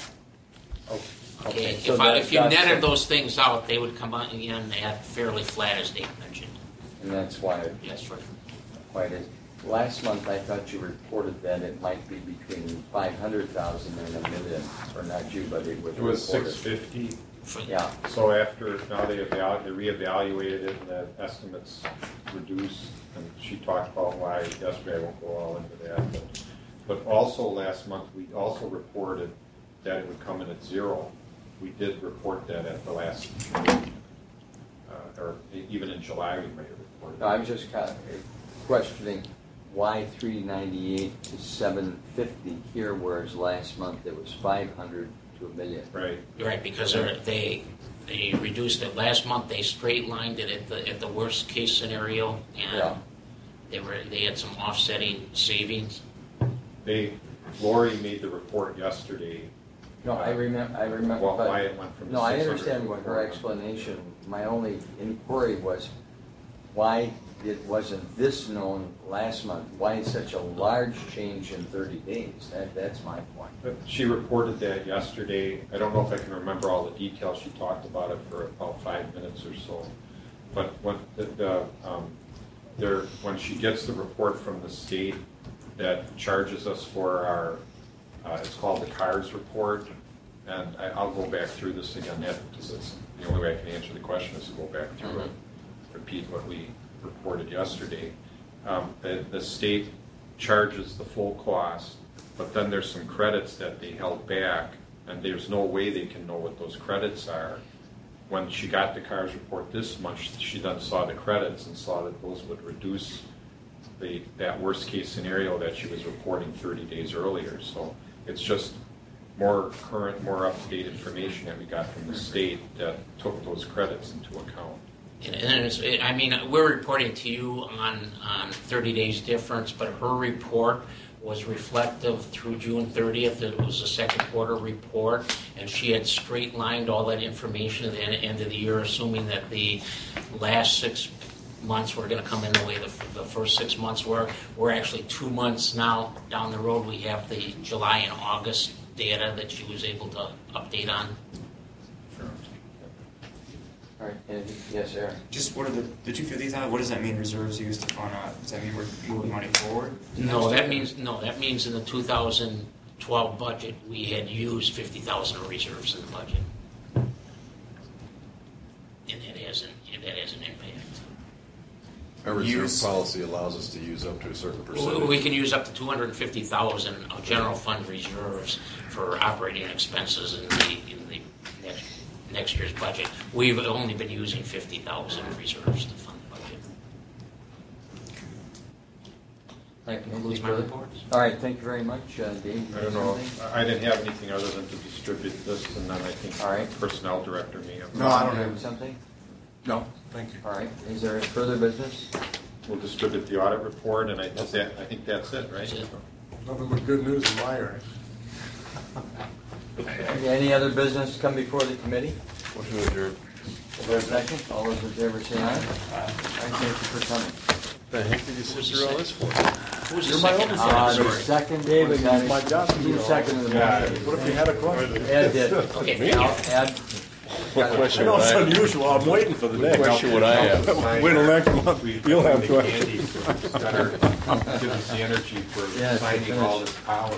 Speaker 11: Okay,
Speaker 1: so
Speaker 11: if I,
Speaker 1: that-
Speaker 11: if you
Speaker 1: that's
Speaker 11: netted
Speaker 1: the-
Speaker 11: those things out, they would come out in at fairly flat, as Dave mentioned.
Speaker 1: And that's why it
Speaker 11: Yes, right.
Speaker 1: quite is. Last month, I thought you reported that it might be between five hundred thousand and a million, or not you, but it was
Speaker 7: It was
Speaker 1: reported.
Speaker 7: six fifty.
Speaker 11: For-
Speaker 1: Yeah,
Speaker 7: So after, now they evalu- they reevaluated it, and the estimates reduced, and she talked about why yesterday. I won't go all into that. But, but also last month, we also reported that it would come in at zero. We did report that at the last meeting, uh, or even in July, we might have reported.
Speaker 1: no, I was just kind of questioning why three ninety-eight to seven fifty here, whereas last month it was five hundred to a million.
Speaker 7: Right.
Speaker 11: You're right, because they're- they, they reduced it. Last month, they straight lined it at the, at the worst case scenario,
Speaker 1: Yeah.
Speaker 11: and they were, they had some offsetting savings.
Speaker 7: They, Lori made the report yesterday.
Speaker 1: No, I remember, I remember,
Speaker 7: Well,
Speaker 1: but.
Speaker 7: why it went from the
Speaker 1: No, I
Speaker 7: six hundred
Speaker 1: understand
Speaker 7: to
Speaker 1: what her
Speaker 7: four hundred.
Speaker 1: explanation, my only inquiry was, why it wasn't this known last month? Why such a large change in thirty days? That, that's my point.
Speaker 7: But She reported that yesterday. I don't know if I can remember all the details. She talked about it for about five minutes or so. But when the, the um, there, when she gets the report from the state that charges us for our, uh, it's called the CARS report, and I, I'll go back through this again, that, because it's the only way I can answer the question is to go back through it, repeat what we reported yesterday. Um, the, the state charges the full cost, but then there's some credits that they held back, and there's no way they can know what those credits are. When she got the CARS report this month, she then saw the credits and saw that those would reduce the, that worst case scenario that she was reporting thirty days earlier. So it's just more current, more up-to-date information that we got from the state that took those credits into account.
Speaker 11: And, and it's, it, I mean, we're reporting to you on, on thirty days difference, but her report was reflective through June thirtieth. It was a second quarter report, and she had straight lined all that information at the end, end of the year, assuming that the last six months were going to come in the way the, the first six months were. We're actually two months now down the road. We have the July and August data that she was able to update on.
Speaker 1: All right, anything? Yes, Aaron?
Speaker 13: Just what are the, did you figure these out? What does that mean, reserves used to fund out? Does that mean we're moving money forward?
Speaker 11: No, that means, no, that means in the two thousand twelve budget, we had used fifty thousand of reserves in the budget. And that has an, that has an impact.
Speaker 2: Our reserve
Speaker 13: Use-
Speaker 2: policy allows us to use up to a certain percentage.
Speaker 11: We can use up to two hundred fifty thousand of general fund reserves for operating expenses in the, in the next, next year's budget. We've only been using fifty thousand reserves to fund the budget.
Speaker 1: Thank you.
Speaker 11: Concludes my
Speaker 1: Further?
Speaker 11: reports.
Speaker 1: All right, thank you very much, uh, Dave.
Speaker 7: I don't know,
Speaker 1: Something?
Speaker 7: I didn't have anything other than to distribute this, and then I think
Speaker 1: All right.
Speaker 7: personnel director may have.
Speaker 5: No, I don't have-
Speaker 1: Something?
Speaker 5: No, thank you.
Speaker 1: All right, is there further business?
Speaker 7: We'll distribute the audit report, and I think that, I think that's it, right?
Speaker 11: That's it.
Speaker 5: Nothing but good news in my area.
Speaker 1: Any other business come before the committee?
Speaker 2: Motion to adjourn.
Speaker 1: Is there a second? All those in favor say aye. All right, thank you for coming.
Speaker 2: The heck did you sit through all this for?
Speaker 11: Who was the
Speaker 5: You're my
Speaker 11: second?
Speaker 5: oversight.
Speaker 1: Uh,
Speaker 11: Sorry.
Speaker 1: the second, David, got
Speaker 5: My job to
Speaker 1: it.
Speaker 5: be
Speaker 1: Who
Speaker 5: all-
Speaker 1: seconded the
Speaker 5: Yeah,
Speaker 1: motion?
Speaker 5: what if you had a question?
Speaker 1: Ed did.
Speaker 11: Okay,
Speaker 2: Me?
Speaker 1: Now, Ed?
Speaker 2: What
Speaker 5: I
Speaker 2: question
Speaker 5: know
Speaker 2: would
Speaker 5: it's
Speaker 2: I,
Speaker 5: unusual, I'm waiting for the
Speaker 2: what
Speaker 5: next.
Speaker 2: question would I have?
Speaker 5: Wait till next month, you'll have
Speaker 7: The
Speaker 5: questions.
Speaker 7: candy for better, gives us the energy for
Speaker 1: Yes,
Speaker 7: signing
Speaker 1: finish.
Speaker 7: all this policy.